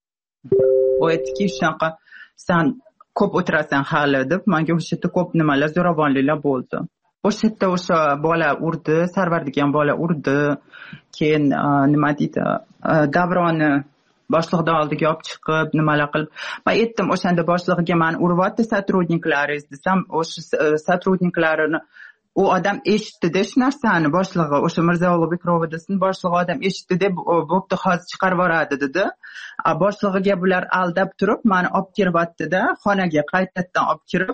U aytdiki, shunaqa, "Sen ko'p o'tirasan hali" deb menga o'sha yerda ko'p nimalar, zo'ravonliklar bo'ldi. O'sha yerda o'sha bola urdi, Sarvar degan bola urdi. Keyin nima deydi, Davronni boshliqni oldiga olib chiqib, nimalar qilib. Men aytdim, o'shanda boshlig'iga "Men uryapti сотрудниklaringiz" desam, o'sha сотрудниklarini u odam eshitdi-da shu narsani, boshlig'i, o'sha Mirzo Ulug'bek rovodasining boshlig'i odam eshitdi-da, "Bo'pti, hozir chiqarib yuboradi" dedi. A boshlig'iga bular aldab turib, meni olib kiryapti-da, xonaga qaytadan olib kirib,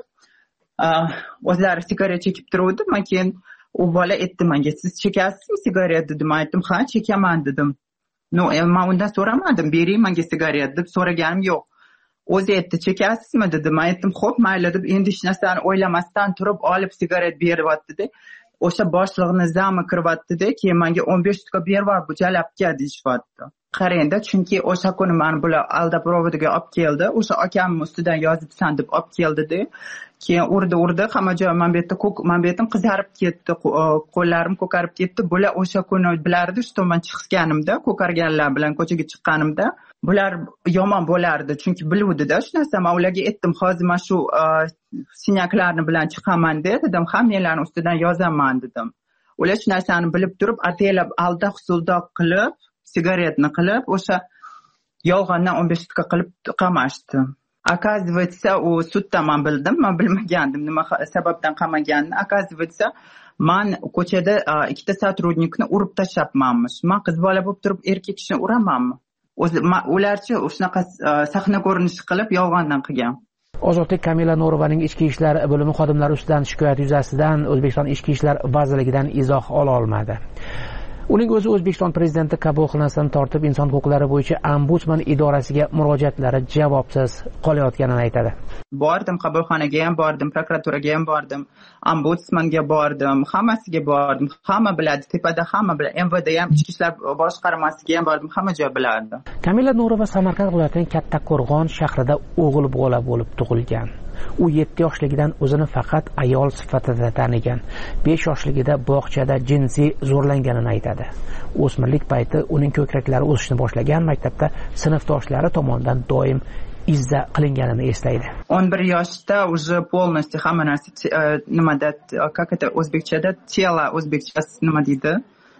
o'zlari sigaret chekib turuvdi. Men keyin u bola aytdi menga, "Siz chekasizmi sigaret" dedi. Men aytdim, "Ha, chekaman" dedim. No, men undan so'ramadim, "Bering menga sigaret" deb so'raganim yo'q. O'zi aytdi, "Chekasizmi" dedi. Men aytdim, "Xo'p, mayli" deb, endi hech narsani o'ylamasdan turib olib sigaret beryapti-da. O'sha boshlig'ini zami kiryapti-da, keyin menga o'n besh tutka beryapti, bu jalabga deyishyapti. Qarangda, chunki o'sha kuni meni bular aldab rovodaga olib keldi. O'sha akamni ustidan yozibsan deb olib keldi-da. Keyin urdi, urdi, hamma joy men bu yerda ko'k, men bu yerdan qizarib ketdi, qo'llarim ko'karib ketdi. Bular o'sha kuni bilardi, shu tomondan chiqganimda, ko'karganlar bilan ko'chaga chiqqanimda, bular yomon bo'lardi, chunki biluvdi-da shu narsa. Men ularga aytdim, "Hozir men shu sinyaklarni bilan chiqaman" dedim, "Hammalarni ustidan yozaman" dedim. Ular shu narsani bilib turib, ataylab aldoq suldoq qilib, sigaretni qilib, o'sha yolg'ondan o'n besh tutka qilib qamashdi. Оказывается, u sudda men bildim, men bilmagandim nima sababdan qamaganini. Оказывается, men ko'chada ikkita сотрудникni urib tashlabmanmish. Men qiz bola bo'lib turib erkak kishini uramanmi? O'zi ularchi shunaqa sahna ko'rinishi qilib yolg'ondan qilgan.
Ozodlik Kamilla Nurovaning ichki ishlar bo'limi xodimlari ustidan shikoyat yuzasidan O'zbekiston Ichki ishlar vazirligidan izoh ola olmadi. Uning o'zi O'zbekiston prezidenti qabul qilinasidan tortib inson huquqlari bo'yicha ombudsman idorasiga murojaatlari javobsiz qolayotganini aytadi.
Bordim, qabulxonaga ham bordim, prokuraturaga ham bordim, ombudsmanga bordim, hammasiga bordim. Hamma biladi, tepada hamma biladi. M V D ham, ichki ishlar boshqarmasiga ham bordim, hamma joy biladi.
Kamilla Nurova Samarqand viloyatining Kattaqo'rg'on shahrida o'g'il bola bo'lib tug'ilgan. U yetti yoshligidan o'zini faqat ayol sifatida tanigan. besh yoshligida bog'chada jinsiy zo'rlanganini aytadi. O'smirlik payti uning ko'kraklari o'sishni boshlagan, maktabda sinfdoshlari tomonidan doim izza qilinganini eslaydi.
o'n bir yoshda уже полностью hamma narsa nimada, как это o'zbekchada, tela o'zbekchasi nima deydi?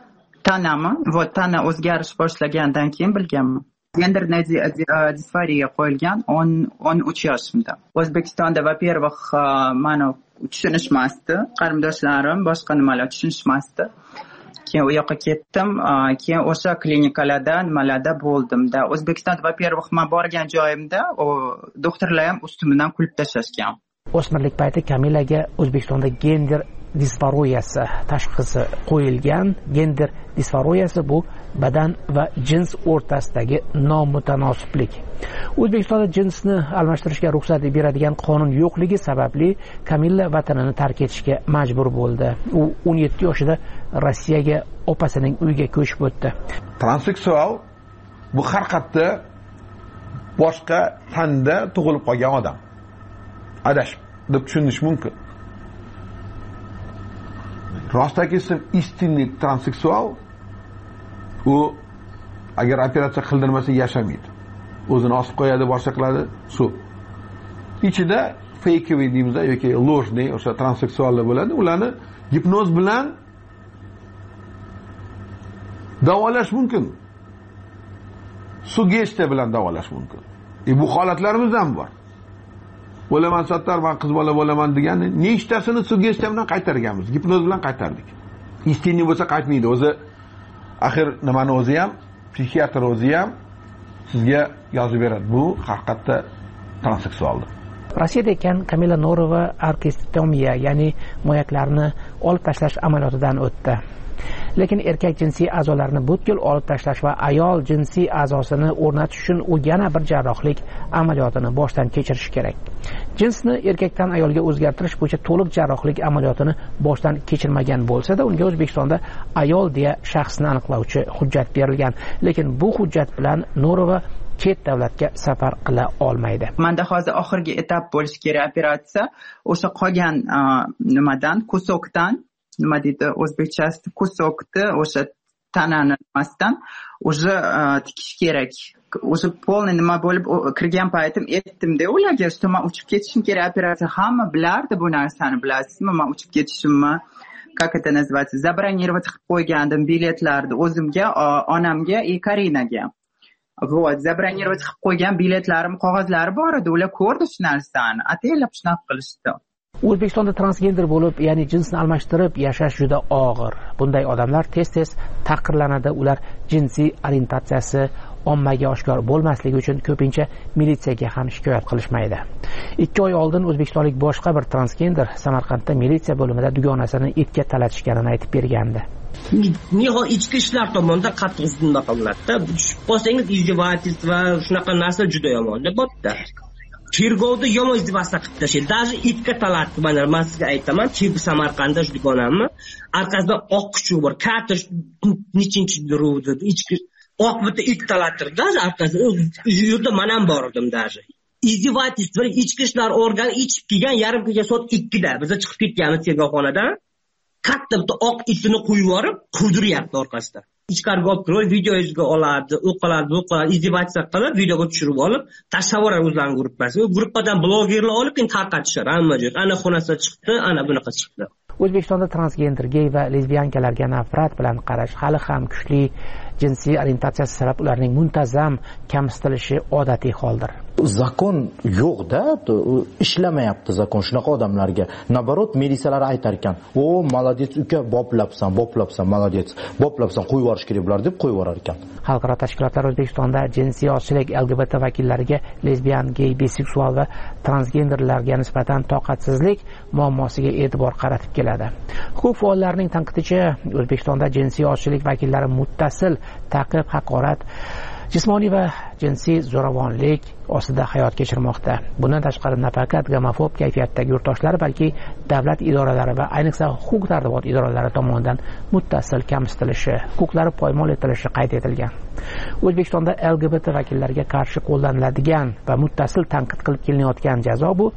tanami va tana o'zgarish boshlagandan keyin bilganman. Genderная disforiya qo'yilgan o'n uch yoshimda. O'zbekistonda во-первых, mani tushunishmasdi, qarindoshlarim boshqa nimalar tushunishmasdi. Keyin u yoqqa ketdim, keyin o'sha klinikalarda, nimalarda bo'ldimda. O'zbekistonda во-первых, men borgan joyimda o doktorlar ham ustimdan kulib tashlashgan.
O'smirlik payti Kamilaga O'zbekistonda gender disforiyasi tashxisi qo'yilgan. Gender disforiyasi bu badan va jins o'rtasidagi nomutanosiblik. O'zbekistonda jinsni almashtirishga ruxsat beradigan qonun yo'qligi sababli Kamilla vatanini tark etishga majbur bo'ldi. U o'n yetti yoshida Rossiyaga opasining uyiga ko'chib o'tdi.
Transseksual bu har qayerda boshqa tanda tug'ilib qolgan odam. Adashib deb tushunish mumkin. Rostaki istinlik transseksual u agar operatsiya qildirmasa yashamaydi. O'zini osib qo'yadi, boshqa qiladi, shu. Ichida fakeviy deymiz yoki ложный o'sha transseksuallar bo'ladi. Ularni gipnoz bilan davolash mumkin. Sugestiya bilan davolash mumkin. E bu holatlarimiz ham bor. Bo'laman sattar, men qiz bola bo'laman degani nechtasini sugestiya bilan qaytarganmiz, gipnoz bilan qaytardik. Istinlik bo'lsa qaytmaydi. O'zi axir nimani o'zi ham, psixiatr o'zi ham sizga yozib beradi. Bu haqiqatda transseksualdir.
Rossiyada ekan Kamila Norova arkistomiya, ya'ni moyaklarni olib tashlash amaliyotidan o'tdi. Lekin erkak jinsiy a'zolarini butkul olib tashlash va ayol jinsiy a'zosini o'rnatish uchun u yana bir jarrohlik amaliyotini boshdan kechirish kerak. Jinsni erkakdan ayolga o'zgartirish bo'yicha to'liq jarrohlik amaliyotini boshdan kechirmagan bo'lsa-da, unga O'zbekistonda ayol deya shaxsni aniqlovchi hujjat berilgan. Lekin bu hujjat bilan Norova chet davlatga safar qila olmaydi.
Menda hozir oxirgi etap bo'lishi kerak operatsiya. O'sha qolgan nimadan, kusokdan, nima deydi o'zbekchasi, kusokni o'sha tanani nimasidan уже tikish kerak. O'sha полный nima bo'lib kirgan paytim aytdim-da ularga, что men uchib ketishim kerak, operatsiya hamma bilardi bu narsani, bilasizmi? Men uchib ketishimni как это называется, забронировать qilib qo'ygandim biletlarni o'zimga, onamga и Karinaga. Вот, забронировать qilib qo'ygan biletlarim, qog'ozlari bor edi, ular ko'rdi shu narsani. Ataylab shunaqa qilishdi.
O'zbekistonda transgender bo'lib, ya'ni jinsni almashtirib yashash juda og'ir. Bunday odamlar tez-tez taqirlanadi. Ular jinsiy orientatsiyasi ommaga oshkor bo'lmasligi uchun ko'pincha militsiyaga ham shikoyat qilishmaydi. ikki oy oldin o'zbekistonlik boshqa bir transgender Samarqandda militsiya bo'limida dugonasini itga talatishganini aytib bergandi.
Niho ichki ishlar tomonidan qattiq nima qilinadi-da. Tushib qolsangiz izdevательство, shunaqa narsa juda yomon deb bo'pti. Chergovda yomon izdevательство qilib tashlaydi. Даже itga talatdi. Mana men sizga aytaman, Chergov Samarqandda shu dugonamni orqasidan oq kuchuk bor. Katta nechinchi duruvdi, ichki oq bitta it talattirdi, orqasidan u yerda men ham bor edim даже. Izdevательство ichki ishlar organi ichib kelgan yarim kecha soat ikkida biz chiqib ketganmiz tergovxonadan. Katta bitta oq itini qo'yib yorib, quvdiryapti orqasida. Ichkariga olib kirib, videoga oladi, u qiladi, bu qiladi, izdevательство qilib, videoga tushirib olib, tashlab yuboradi o'zlarining gruppasiga. U gruppadan blogerlar olib, keyin tarqatishar hamma joyga. Ana xonasida chiqdi, ana bunaqa chiqdi.
O'zbekistonda transgender, gey va lesbiyankalarga nafrat bilan qarash hali ham kuchli. Jinsiy orientatsiyasi sabab ularning muntazam kamsitilishi odatiy holdir.
Zakon yo'q-da, ishlamayapti zakon shunaqa odamlarga. Nabarot militsiyalar aytar ekan, "O, молодец uka, boplabsan, boplabsan, молодец, boplabsan, qo'yib yuborish kerak bular" deb qo'yib yuborar ekan.
Xalqaro tashkilotlar O'zbekistonda jinsiy ozchilik L G B T vakillariga lesbiyan, gey, biseksual va transgenderlarga nisbatan toqatsizlik muammosiga e'tibor qaratib keladi. Huquq faollarining tanqidicha, O'zbekistonda jinsiy ozchilik vakillari muttasil ta'qib, haqorat, jismoniy va jinsiy zo'ravonlik ostida hayot kechirmoqda. Bundan tashqari nafaqat gomofob kayfiyatdagi yurtdoshlar, balki davlat idoralari va ayniqsa huquq tartibot idoralari tomonidan muttasil kamsitilishi, huquqlari poymol etilishi qayd etilgan. O'zbekistonda L G B T vakillariga qarshi qo'llaniladigan va muttasil tanqid qilib kelinayotgan jazo bu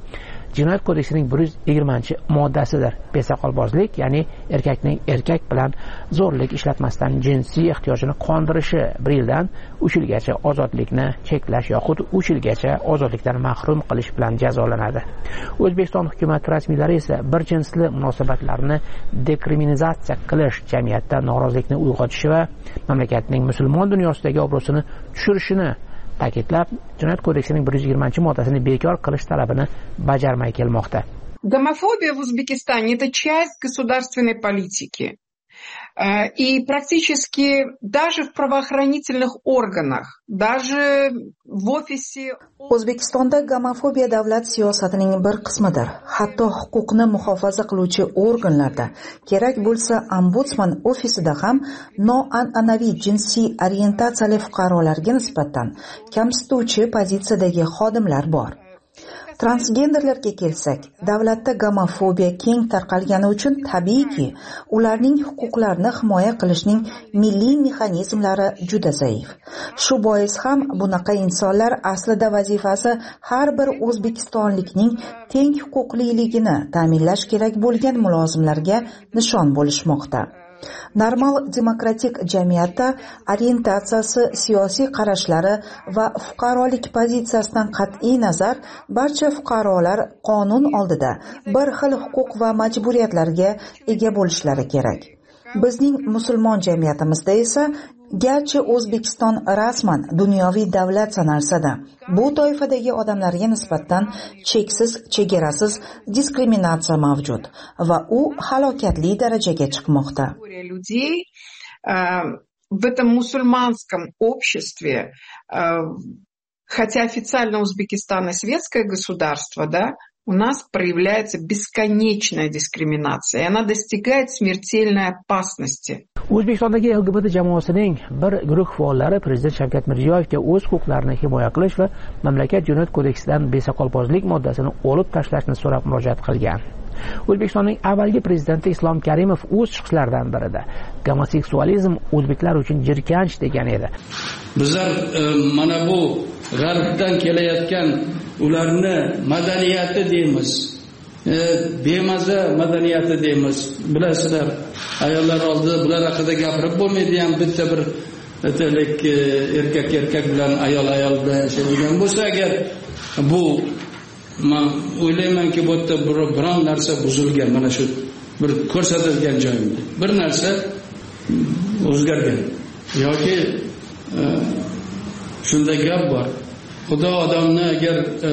Jinoyat kodeksining bir yuz yigirmanchi moddasidir. Besoqolbozlik, ya'ni erkakning erkak bilan zo'rlik ishlatmasdan jinsiy ehtiyojini qondirishi bir yildan uch yilgacha ozodlikni cheklash yoxud uch yilgacha ozodlikdan mahrum qilish bilan jazolanadi. O'zbekiston hukumati rasmiylari esa bir jinsli munosabatlarni dekriminalizatsiya qilish jamiyatda norozilikni uyg'otishi va mamlakatning musulmon dunyosidagi obro'sini tushirishini ta'kidlab, Jinoyat kodeksining bir yuz yigirmanchi moddasini bekor qilish talabini bajarmay kelmoqda.
Гомофобия в Узбекистане – это часть государственной политики. И практически даже в правоохранительных органах, даже в офисе...
O'zbekistonda gomofobiya davlat siyosatining bir qismidir. Hatto huquqni muhofaza qiluvchi organlarda, kerak bo'lsa ombudsman ofisida ham noan'anaviy jinsiy orientatsiyali fuqarolarga nisbatan kamsituvchi pozitsiyadagi xodimlar bor. Transgenderlarga kelsak, davlatda gomofobiya keng tarqalgani uchun tabiiyki, ularning huquqlarini himoya qilishning milliy mexanizmlari juda zaif. Shu bois ham bunaqa insonlar aslida vazifasi har bir o'zbekistonlikning teng huquqliligini ta'minlash kerak bo'lgan mulozimlarga nishon bo'lishmoqda. Normal demokratik jamiyatda orientatsiyasi, siyosiy qarashlari va fuqarolik pozitsiyasidan qat'iy nazar barcha fuqarolar qonun oldida bir xil huquq va majburiyatlarga ega bo'lishlari kerak. Bizning musulmon jamiyatimizda esa garchi O'zbekiston rasman dunyoviy davlat sanalsa-da, bu toifadagi odamlarga nisbatan cheksiz, chegarasiz diskriminatsiya mavjud va u halokatli darajaga chiqmoqda.
В этом мусульманском обществе, хотя официально Узбекистан и светское государство, да, у нас проявляется бесконечная дискриминация, и она достигает смертельной опасности.
O'zbekistondagi L G B T jamoasining bir guruh faollari Prezident Shavkat Mirziyoyevga o'z huquqlarini himoya qilish va mamlakat jinoyat kodeksidan besoqolbozlik moddasini olib tashlashni so'rab murojaat qilgan. O'zbekistonning avvalgi prezidenti Islom Karimov o'z chiqishlaridan birida gomoseksualizm o'zbeklar uchun jirkanch degan edi.
Bizlar e, mana bu g'arbdan kelayotgan ularni madaniyati deymiz. E, bemaza madaniyati deymiz. Bilasizlar, ayollar oldida bular haqida gapirib bo'lmaydi ham, bitta bir aytaylik erkak erkak bilan ayol ayol bilan yashaydigan bo'lsa agar, bu men o'ylaymanki bu yerda biron narsa buzilgan, mana shu bir ko'rsatilgan joyimda bir narsa o'zgargan yoki e, shunday gap bor. Xudo odamni agar e,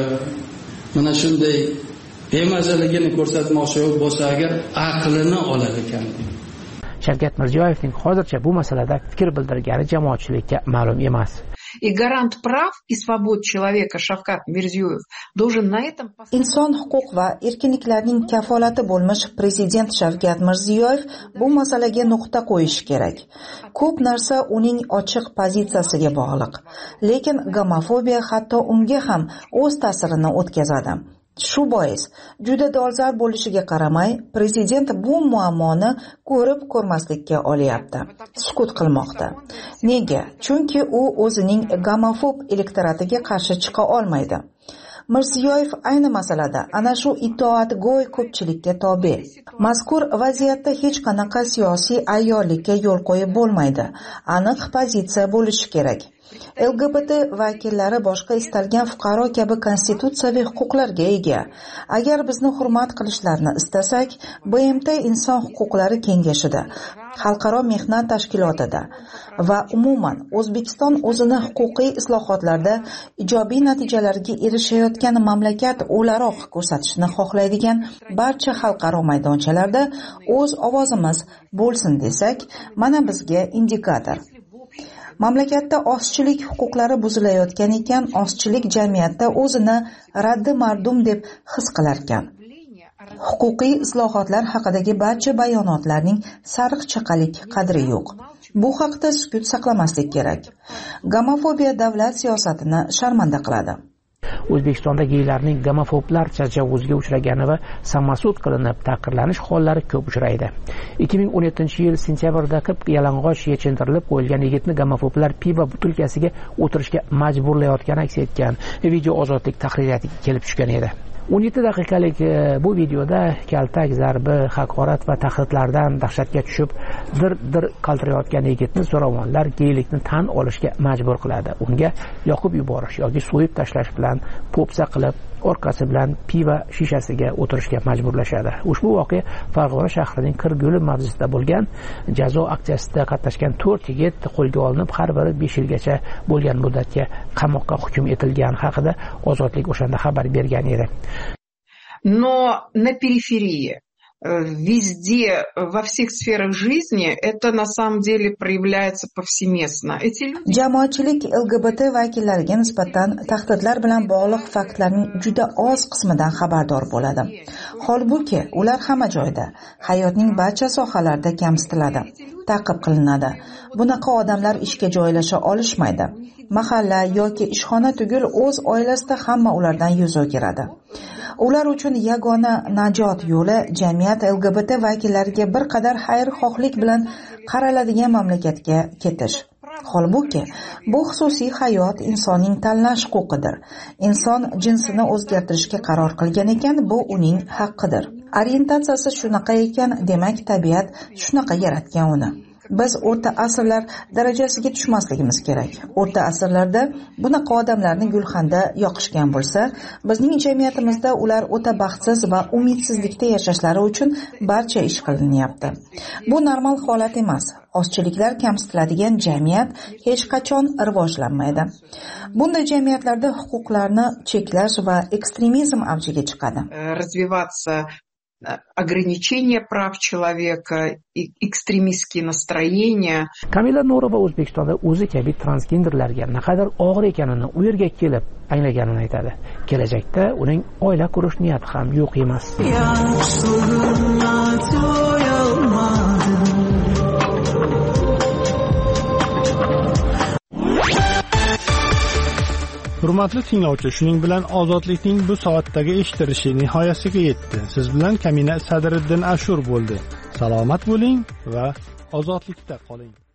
mana shunday bemazaligini ko'rsatmoqchi bo'lsa agar aqlini olar ekan.
Shavkat Mirziyoyevning hozircha bu masalada fikr bildirgani jamoatchilikka ma'lum emas.
И гарант прав и свобод человека Shavkat Mirziyoyev должен на этом...
Inson huquq va erkinliklarning kafolati bo'lmish prezident Shavkat Mirziyoyev bu masalaga nuqta qo'yishi kerak. Ko'p narsa uning ochiq pozitsiyasiga bog'liq, lekin gomofobiya hatto unga ham o'z ta'sirini o'tkazadi. Shu bois juda dolzarb bo'lishiga qaramay, prezident bu muammoni ko'rib ko'rmaslikka olyapti, sukut qilmoqda. Nega? Chunki u o'zining gomofob elektoratiga qarshi chiqa olmaydi. Mirziyoyev ayni masalada ana shu itoatgo'y ko'pchilikka tobe. Mazkur vaziyatda hech qanaqa siyosiy ayyorlikka yo'l qo'yib bo'lmaydi. Aniq pozitsiya bo'lishi kerak. L G B T vakillari boshqa istalgan fuqaro kabi konstitutsiyaviy huquqlarga ega. Agar bizni hurmat qilishlarini istasak, B M T Inson huquqlari kengashida, xalqaro mehnat tashkilotida va umuman O'zbekiston o'zini huquqiy islohotlarda ijobiy natijalarga erishayotgan mamlakat o'laroq ko'rsatishni xohlaydigan barcha xalqaro maydonchalarda o'z ovozimiz bo'lsin desak, mana bizga indikator. Mamlakatda ozchilik huquqlari buzilayotgan ekan, ozchilik jamiyatda o'zini raddi mardum deb his qilar ekan. Huquqiy islohotlar haqidagi barcha bayonotlarning sariq chaqalik qadri yo'q. Bu haqda sukut saqlamaslik kerak. Gomofobiya davlat siyosatini sharmanda qiladi.
O'zbekistonda geylarning gomofoblar tajovuzga uchragani va samasud qilinib taqirlanish hollari ko'p uchraydi. ikki ming o'n yettinchi yil sentyabrda qip yalang'och yechintirilib qo'yilgan yigitni gomofoblar pivo butilkasiga o'tirishga majburlayotgani aks etgan video Ozodlik tahririyatiga kelib tushgan edi. o'n yetti daqiqalik bu videoda kaltak, zarbi, haqorat va tahdidlardan dahshatga tushib, dir-dir qaltirayotgan yigitni zo'ravonlar geylikni tan olishga majbur qiladi. Unga yoqib yuborish yoki so'yib tashlash bilan po'pisa qilib, orqasi bilan piva shishasiga o'tirishga majburlashadi. Ushbu voqea Farg'ona shahrining Qirguli mavzusida bo'lgan. Jazo aksiyasida qatnashgan to'rt yigit qo'lga olinib, har biri besh yilgacha bo'lgan muddatga qamoqqa hukm etilgani haqida Ozodlik o'shanda xabar bergan edi.
Но на периферии, везде, во всех сферах жизни это на самом деле проявляется повсеместно. Эти люди...
Jamoatchilik L G B T vakillariga nisbatan tahdidlar bilan bog'liq faktlarning juda oz qismidan xabardor bo'ladi. Holbuki, ular hamma joyda, hayotning barcha sohalarida kamsitiladi, ta'qib qilinadi. Bunaqa odamlar ishga joylasha olishmaydi. Mahalla yoki ishxona tugul o'z oilasida hamma ulardan yuz o'giradi. Ular uchun yagona najot yo'li jamiyat L G B T vakillariga bir qadar xayrixohlik bilan qaraladigan mamlakatga ketish. Holbuki, bu xususiy hayot insonning tanlash huquqidir. Inson jinsini o'zgartirishga qaror qilgan ekan, bu uning haqqidir. Orientatsiyasi shunaqa ekan, demak tabiat shunaqa yaratgan uni. Biz o'rta asrlar darajasiga tushmasligimiz kerak. O'rta asrlarda bunaqa odamlarni gulxanda yoqishgan bo'lsa, bizning jamiyatimizda ular o'ta baxtsiz va umidsizlikda yashashlari uchun barcha ish qilinyapti. Bu normal holat emas. Ozchiliklar kamsitiladigan jamiyat hech qachon rivojlanmaydi. Bunday jamiyatlarda huquqlarni cheklash va ekstremizm avjiga chiqadi.
Развиваться ограничение прав человека, ekstremistские настроения.
Kamila No'rova O'zbekistonda o'zi kabi transgenderlarga naqadar og'ir ekanini u yerga kelib anglaganini aytadi. Kelajakda uning oila qurish niyati ham yo'q emas.
Hurmatli tinglovchi, shuning bilan Ozodlikning bu soatdagi eshitilishi nihoyasiga yetdi. Siz bilan Kamina Sadriddin Ashur bo'ldi. Salomat bo'ling va ozodlikda qoling.